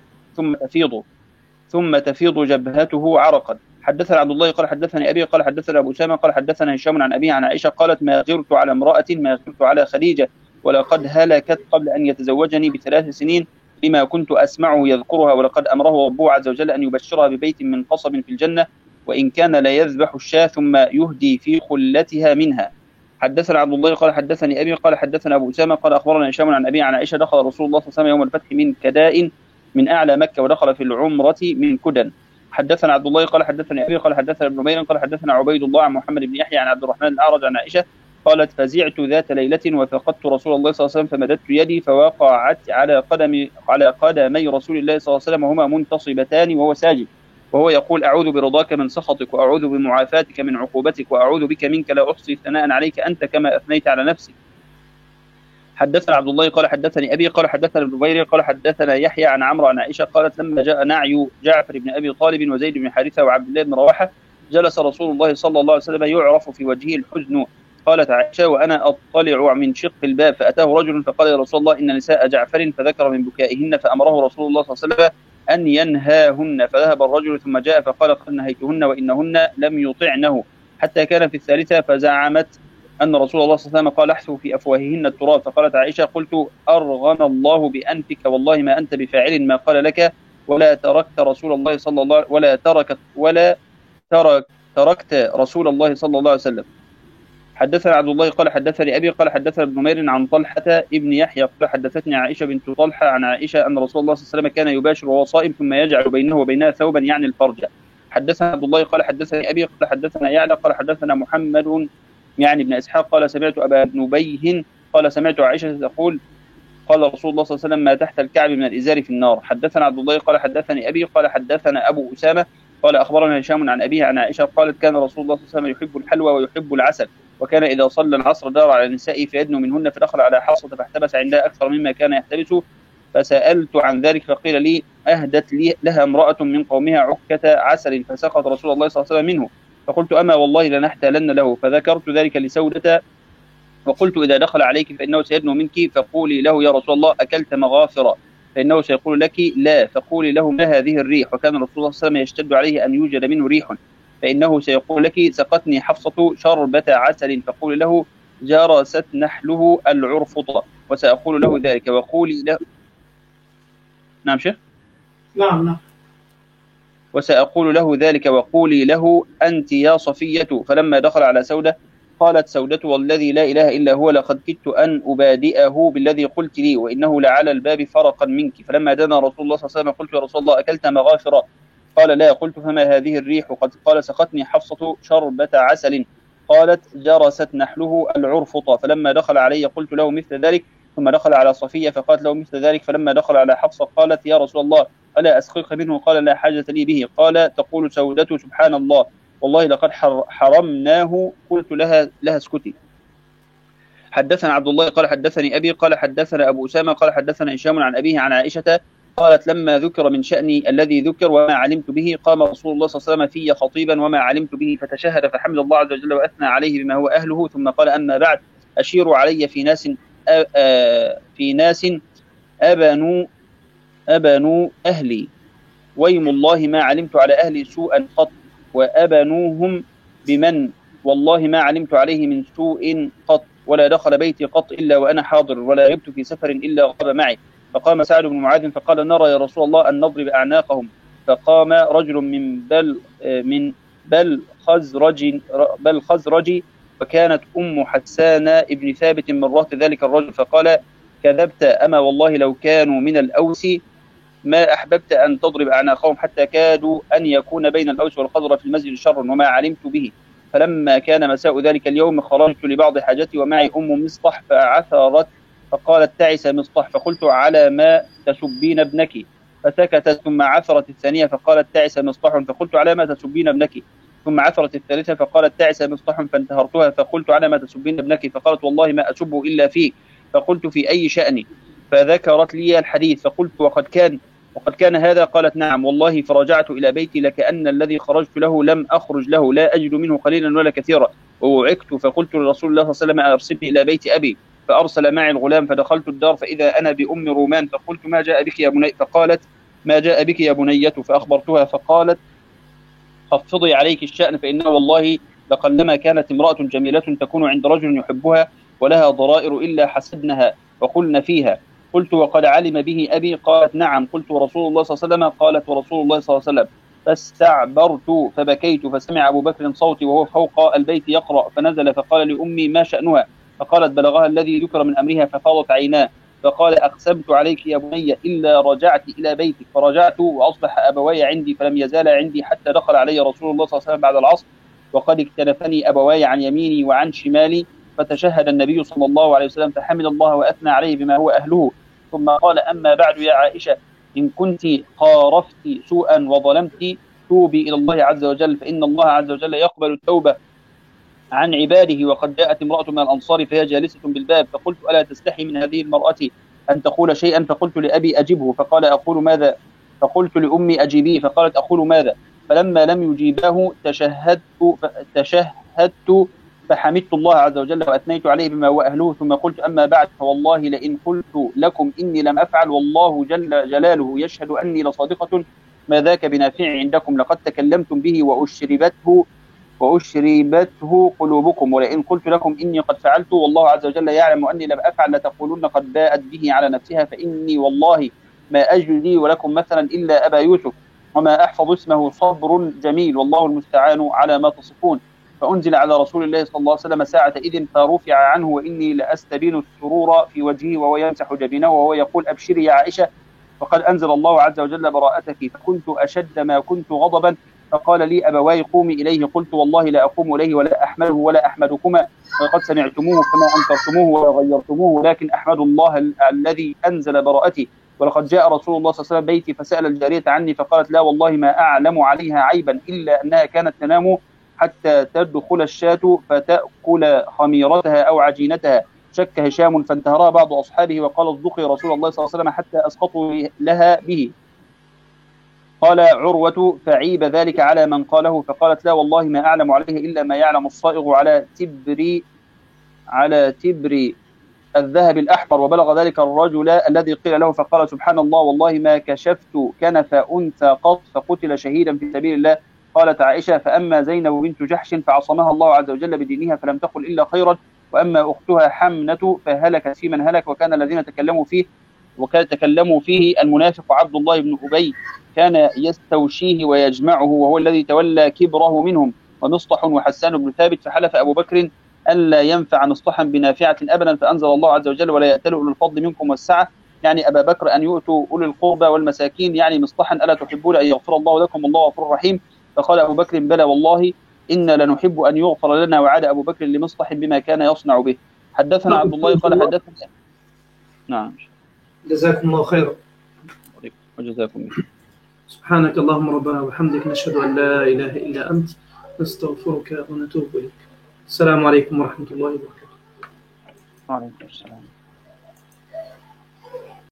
ثم تفيض جبهته عرقا. حدثنا عبد الله قال حدثني أبي قال حدثنا أبو أسامة قال حدثنا هشام عن أبي عن عائشة قالت ما غرت على امرأة ما غرت على خديجة ولقد هلكت قبل أن يتزوجني ب3 سنين لما كنت أسمعه يذكرها، ولقد أمره ربه عز وجل أن يبشرها ببيت من قصب في الجنة وإن كان لا يذبح الشاة ثم يهدي في خلتها منها. حدثنا عبد الله قال حدثني أبي قال حدثنا أبو أسامة قال أخبرنا هشام عن أبي عن عائشة دخل رسول الله صلى الله عليه وسلم يوم الفتح من كداء من أعلى مكة ودخل في العمرة من كدن. حدثنا عبد الله قال حدثني أبي قال حدثنا ابن نمير قال حدثنا عبيد الله عن محمد بن يحيى عن عبد الرحمن الأعرج عن عائشة قالت فزعت ذات ليلة وفقدت رسول الله صلى الله عليه وسلم فمددت يدي فوقعت على قدمي رسول الله صلى الله عليه وسلم وهما منتصبتان وهو ساجد وهو يقول أعوذ برضاك من سخطك وأعوذ بمعافاتك من عقوبتك وأعوذ بك منك لا أحصي ثناء عليك أنت كما أثنيت على نفسك. حدثنا عبد الله قال حدثني أبي قال حدثنا ابن نمير قال حدثنا يحيى عن عمرو عن عائشة قالت لما جاء نعي جعفر بن أبي طالب وزيد بن حارثة وعبد الله بن رواحة جلس رسول الله صلى الله عليه وسلم يعرف في وجهه الحزن. قالت عائشة وأنا أطلع من شق الباب فأتاه رجل فقال يا رسول الله إن نساء جعفر فذكر من بكائهن فأمره رسول الله صلى الله عليه وسلم أن ينهاهن، فذهب الرجل ثم جاء فقال قد نهيتهن وإنهن لم يطعنه، حتى كان في الثالثة فزعمت أن رسول الله صلى الله عليه وسلم قال احثوا في أفواههن التراب، فقالت عائشة قلت أرغم الله بأنفك والله ما أنت بفاعل ما قال لك ولا تركت رسول الله صلى الله تركت رسول الله صلى الله عليه وسلم. حدثنا عبد الله قال حدثني أبي قال حدثنا ابن نمير عن طلحة ابن يحيى قال حدثتني عائشة بنت طلحة عن عائشة أن رسول الله صلى الله عليه وسلم كان يباشر وهو صائم ثم يجعل بينه وبينها ثوبا يعني الفرج. حدثنا عبد الله قال حدثني أبي قال حدثنا يعلى قال حدثنا محمد يعني ابن إسحاق قال سمعت أبا نبيه قال سمعت عائشة تقول قال رسول الله صلى الله عليه وسلم ما تحت الكعب من الإزار في النار. حدثنا عبد الله قال حدثني أبي قال حدثنا أبو أسامة قال أخبرنا هشام عن أبيه عن عائشة قالت كان رسول الله صلى الله عليه وسلم يحب الحلوى ويحب العسل، وكان إذا صلى العصر دار على النساء فيدنو منهن فدخل على حصة فاحتبس عندها أكثر مما كان يحتبس، فسألت عن ذلك فقيل لي أهدت لها امرأة من قومها عكة عسل فسقط رسول الله صلى الله عليه وسلم منه، فقلت أما والله لنحتلن له، فذكرت ذلك لسودة وقلت إذا دخل عليك فإنه سيدنو منك فقولي له يا رسول الله أكلت مغافرة فإنه سيقول لك لا، فقولي له ما هذه الريح. وكان رسول الله صلى الله عليه وسلم يشتد عليه أن يوجد منه ريح، فإنه سيقول لك سقتني حفصة شربة عسل، فقولي له جرست نحله العرفط، وسأقول له ذلك وقولي له. نعم شيخ. نعم. وسأقول له ذلك وقولي له أنت يا صفية. فلما دخل على سودة قالت سودة والذي لا إله إلا هو لقد كدت أن أبادئه بالذي قلت لي، وإنه لعلى الباب فرقا منك. فلما دنا رسول الله صلى الله عليه وسلم قلت يا رسول الله أكلت مغافرة؟ قال لا. قلت فما هذه الريح؟ قال سقتني حفصة شربة عسل. قالت جرست نحله العرفط. فلما دخل علي قلت له مثل ذلك، ثم دخل على صفية فقالت له مثل ذلك. فلما دخل على حفصة قالت يا رسول الله ألا أسقيك منه؟ قال لا حاجة لي به. قال تقول سودة سبحان الله والله لقد حرمناه. قلت لها اسكتي. حدثنا عبد الله قال حدثني أبي قال حدثنا أبو أسامة قال حدثنا هشام عن أبيه عن عائشة قالت لما ذكر من شأني الذي ذكر وما علمت به قام رسول الله صلى الله عليه وسلم في خطيبا وما علمت به فتشهد فحمد الله عز وجل وأثنى عليه بما هو أهله، ثم قال أما بعد أشيروا علي في ناس أبنوا أهلي، ويم الله ما علمت على أهلي سوءا قط، وأبنوهم بمن والله ما علمت عليه من سوء قط، ولا دخل بيتي قط إلا وأنا حاضر، ولا غبت في سفر إلا غاب معي. فقام سعد بن معاذ فقال نرى يا رسول الله أن نضرب أعناقهم. فقام رجل من بل خزرج وكانت أم حسان ابن ثابت من رهط ذلك الرجل، فقال كذبت، أما والله لو كانوا من الأوس ما أحببت أن تضرب أعناقهم حتى كادوا أن يكون بين الأوس والخزرج في المسجد شر وما علمت به. فلما كان مساء ذلك اليوم خرجت لبعض حاجتي ومعي أم مصطح فعثرت فقالت تعس مصطح، فقلت على ما تسبين ابنك؟ فسكتت، ثم عثرت الثانية فقالت تعس مصطح، فقلت على ما تسبين ابنك؟ ثم عثرت الثالثة فقالت تعس مصطح، فانتهرتها فقلت على ما تسبين ابنك؟ فقالت والله ما أسبه إلا فيك. فقلت في أي شأن؟ فذكرت لي الحديث، فقلت وقد كان هذا؟ قالت نعم والله. فرجعت إلى بيتي لكأن الذي خرجت له لم أخرج له، لا أجد منه قليلا ولا كثيرا. ووعكت فقلت لرسول الله صلى الله عليه وسلم أرسلني إلى بيت أبي، فأرسل معي الغلام، فدخلت الدار فإذا أنا بأم رومان، فقلت ما جاء بك يا بني؟ فقالت ما جاء بك يا بنية؟ فأخبرتها فقالت خفضي عليك الشأن، فإنه والله لقلما كانت امرأة جميلة تكون عند رجل يحبها ولها ضرائر إلا حسدنها وقلن فيها. قلت وقد علم به أبي؟ قالت نعم. قلت ورسول الله صلى الله عليه وسلم؟ قالت ورسول الله صلى الله عليه وسلم. فاستعبرت فبكيت، فسمع أبو بكر صوتي وهو فوق البيت يقرأ، فنزل فقال لأمي ما شأنها؟ فقالت بلغها الذي ذكر من أمرها، ففاضت عيناه. فقال أقسمت عليك يا بني إلا رجعت إلى بيتك. فرجعت وأصبح أبواي عندي، فلم يزال عندي حتى دخل علي رسول الله صلى الله عليه وسلم بعد العصر، وقد اكتنفني أبواي عن يميني وعن شمالي. فتشهد النبي صلى الله عليه وسلم فحمد الله وأثنى عليه بما هو أهله، ثم قال أما بعد يا عائشة إن كنت قارفت سوءا وظلمت توبي إلى الله عز وجل، فإن الله عز وجل يقبل التوبة عن عباده. وقد جاءت امرأة من الأنصار فهي جالسة بالباب، فقلت ألا تستحي من هذه المرأة أن تقول شيئا؟ فقلت لأبي أجبه، فقال أقول ماذا؟ فقلت لأمي أجيبيه، فقالت أقول ماذا؟ فلما لم يجيباه تشهدت فحمدت الله عز وجل وأثنيت عليه بما هو أهله، ثم قلت أما بعد فوالله لئن قلت لكم إني لم أفعل والله جل جلاله يشهد أني لصادقة ما ذاك بنافع عندكم، لقد تكلمتم به وأشربته قلوبكم، ولئن قلت لكم إني قد فعلت والله عز وجل يعلم أني لم أفعل لتقولن قد باءت به على نفسها، فإني والله ما أجد لي ولكم مثلا إلا أبا يوسف، وما أحفظ اسمه صبر جميل، والله المستعان على ما تصفون. فأنزل على رسول الله صلى الله عليه وسلم ساعة إذن فرفع عنه، وإني لأستبين السرور في وجهه وهو يمسح جبينه وهو يقول أبشري يا عائشة فقد أنزل الله عز وجل براءتك. فكنت أشد ما كنت غضبا، فقال لي أبواي قومي إليه. قلت والله لا أقوم إليه ولا أحمله ولا أحمدكما، وقد سمعتموه فما أنكرتموه ولا غيرتموه، ولكن أحمد الله الذي أنزل براءتي. ولقد جاء رسول الله صلى الله عليه وسلم بيتي فسأل الجارية عني، فقالت لا والله ما أعلم عليها عيبا إلا أنها كانت تنام حتى تدخل الشاة فتأكل خميرتها أو عجينتها. شك هشام فانتهرها بعض أصحابه وقال اصدقي رسول الله صلى الله عليه وسلم حتى أسقطوا لها به. قال عروة فعيب ذلك على من قاله، فقالت لا والله ما أعلم عليه إلا ما يعلم الصائغ على تبر الذهب الأحمر، وبلغ ذلك الرجل الذي قيل له فقال سبحان الله والله ما كشفت كنف أنثى قط فقتل شهيدا في سبيل الله. قالت عائشة فأما زينب بنت جحش فعصمها الله عز وجل بدينها فلم تقل إلا خيرا، وأما أختها حمنة فهلكت في من هلك. وكان الذين تكلموا فيه المنافق عبد الله بن أبي كان يستوشيه ويجمعه، وهو الذي تولى كبره منهم، ومصطح وحسان بن ثابت. فحلف أبو بكر ألا ينفع مصطحا بنافعة أبدا، فأنزل الله عز وجل ولا يأتل أولو الفضل منكم والسعة، يعني أبا بكر أن يؤتوا أولي القربى والمساكين، يعني مصطحا ألا تحبون أن يغفر الله لكم والله غفور رحيم. فقال أبو بكر بلى والله إنا لنحب أن يغفر لنا. وعاد أبو بكر لمصطح بما كان يصنع به. حدثنا عبد الله قال حدثنا. نعم جزاكم الله خيرا. وجزاكم الله. سبحانك اللهم ربنا وبحمدك نشهد أن لا إله إلا أنت نستغفرك ونتوب إليك. السلام عليكم ورحمة الله وبركاته. وعليكم السلام.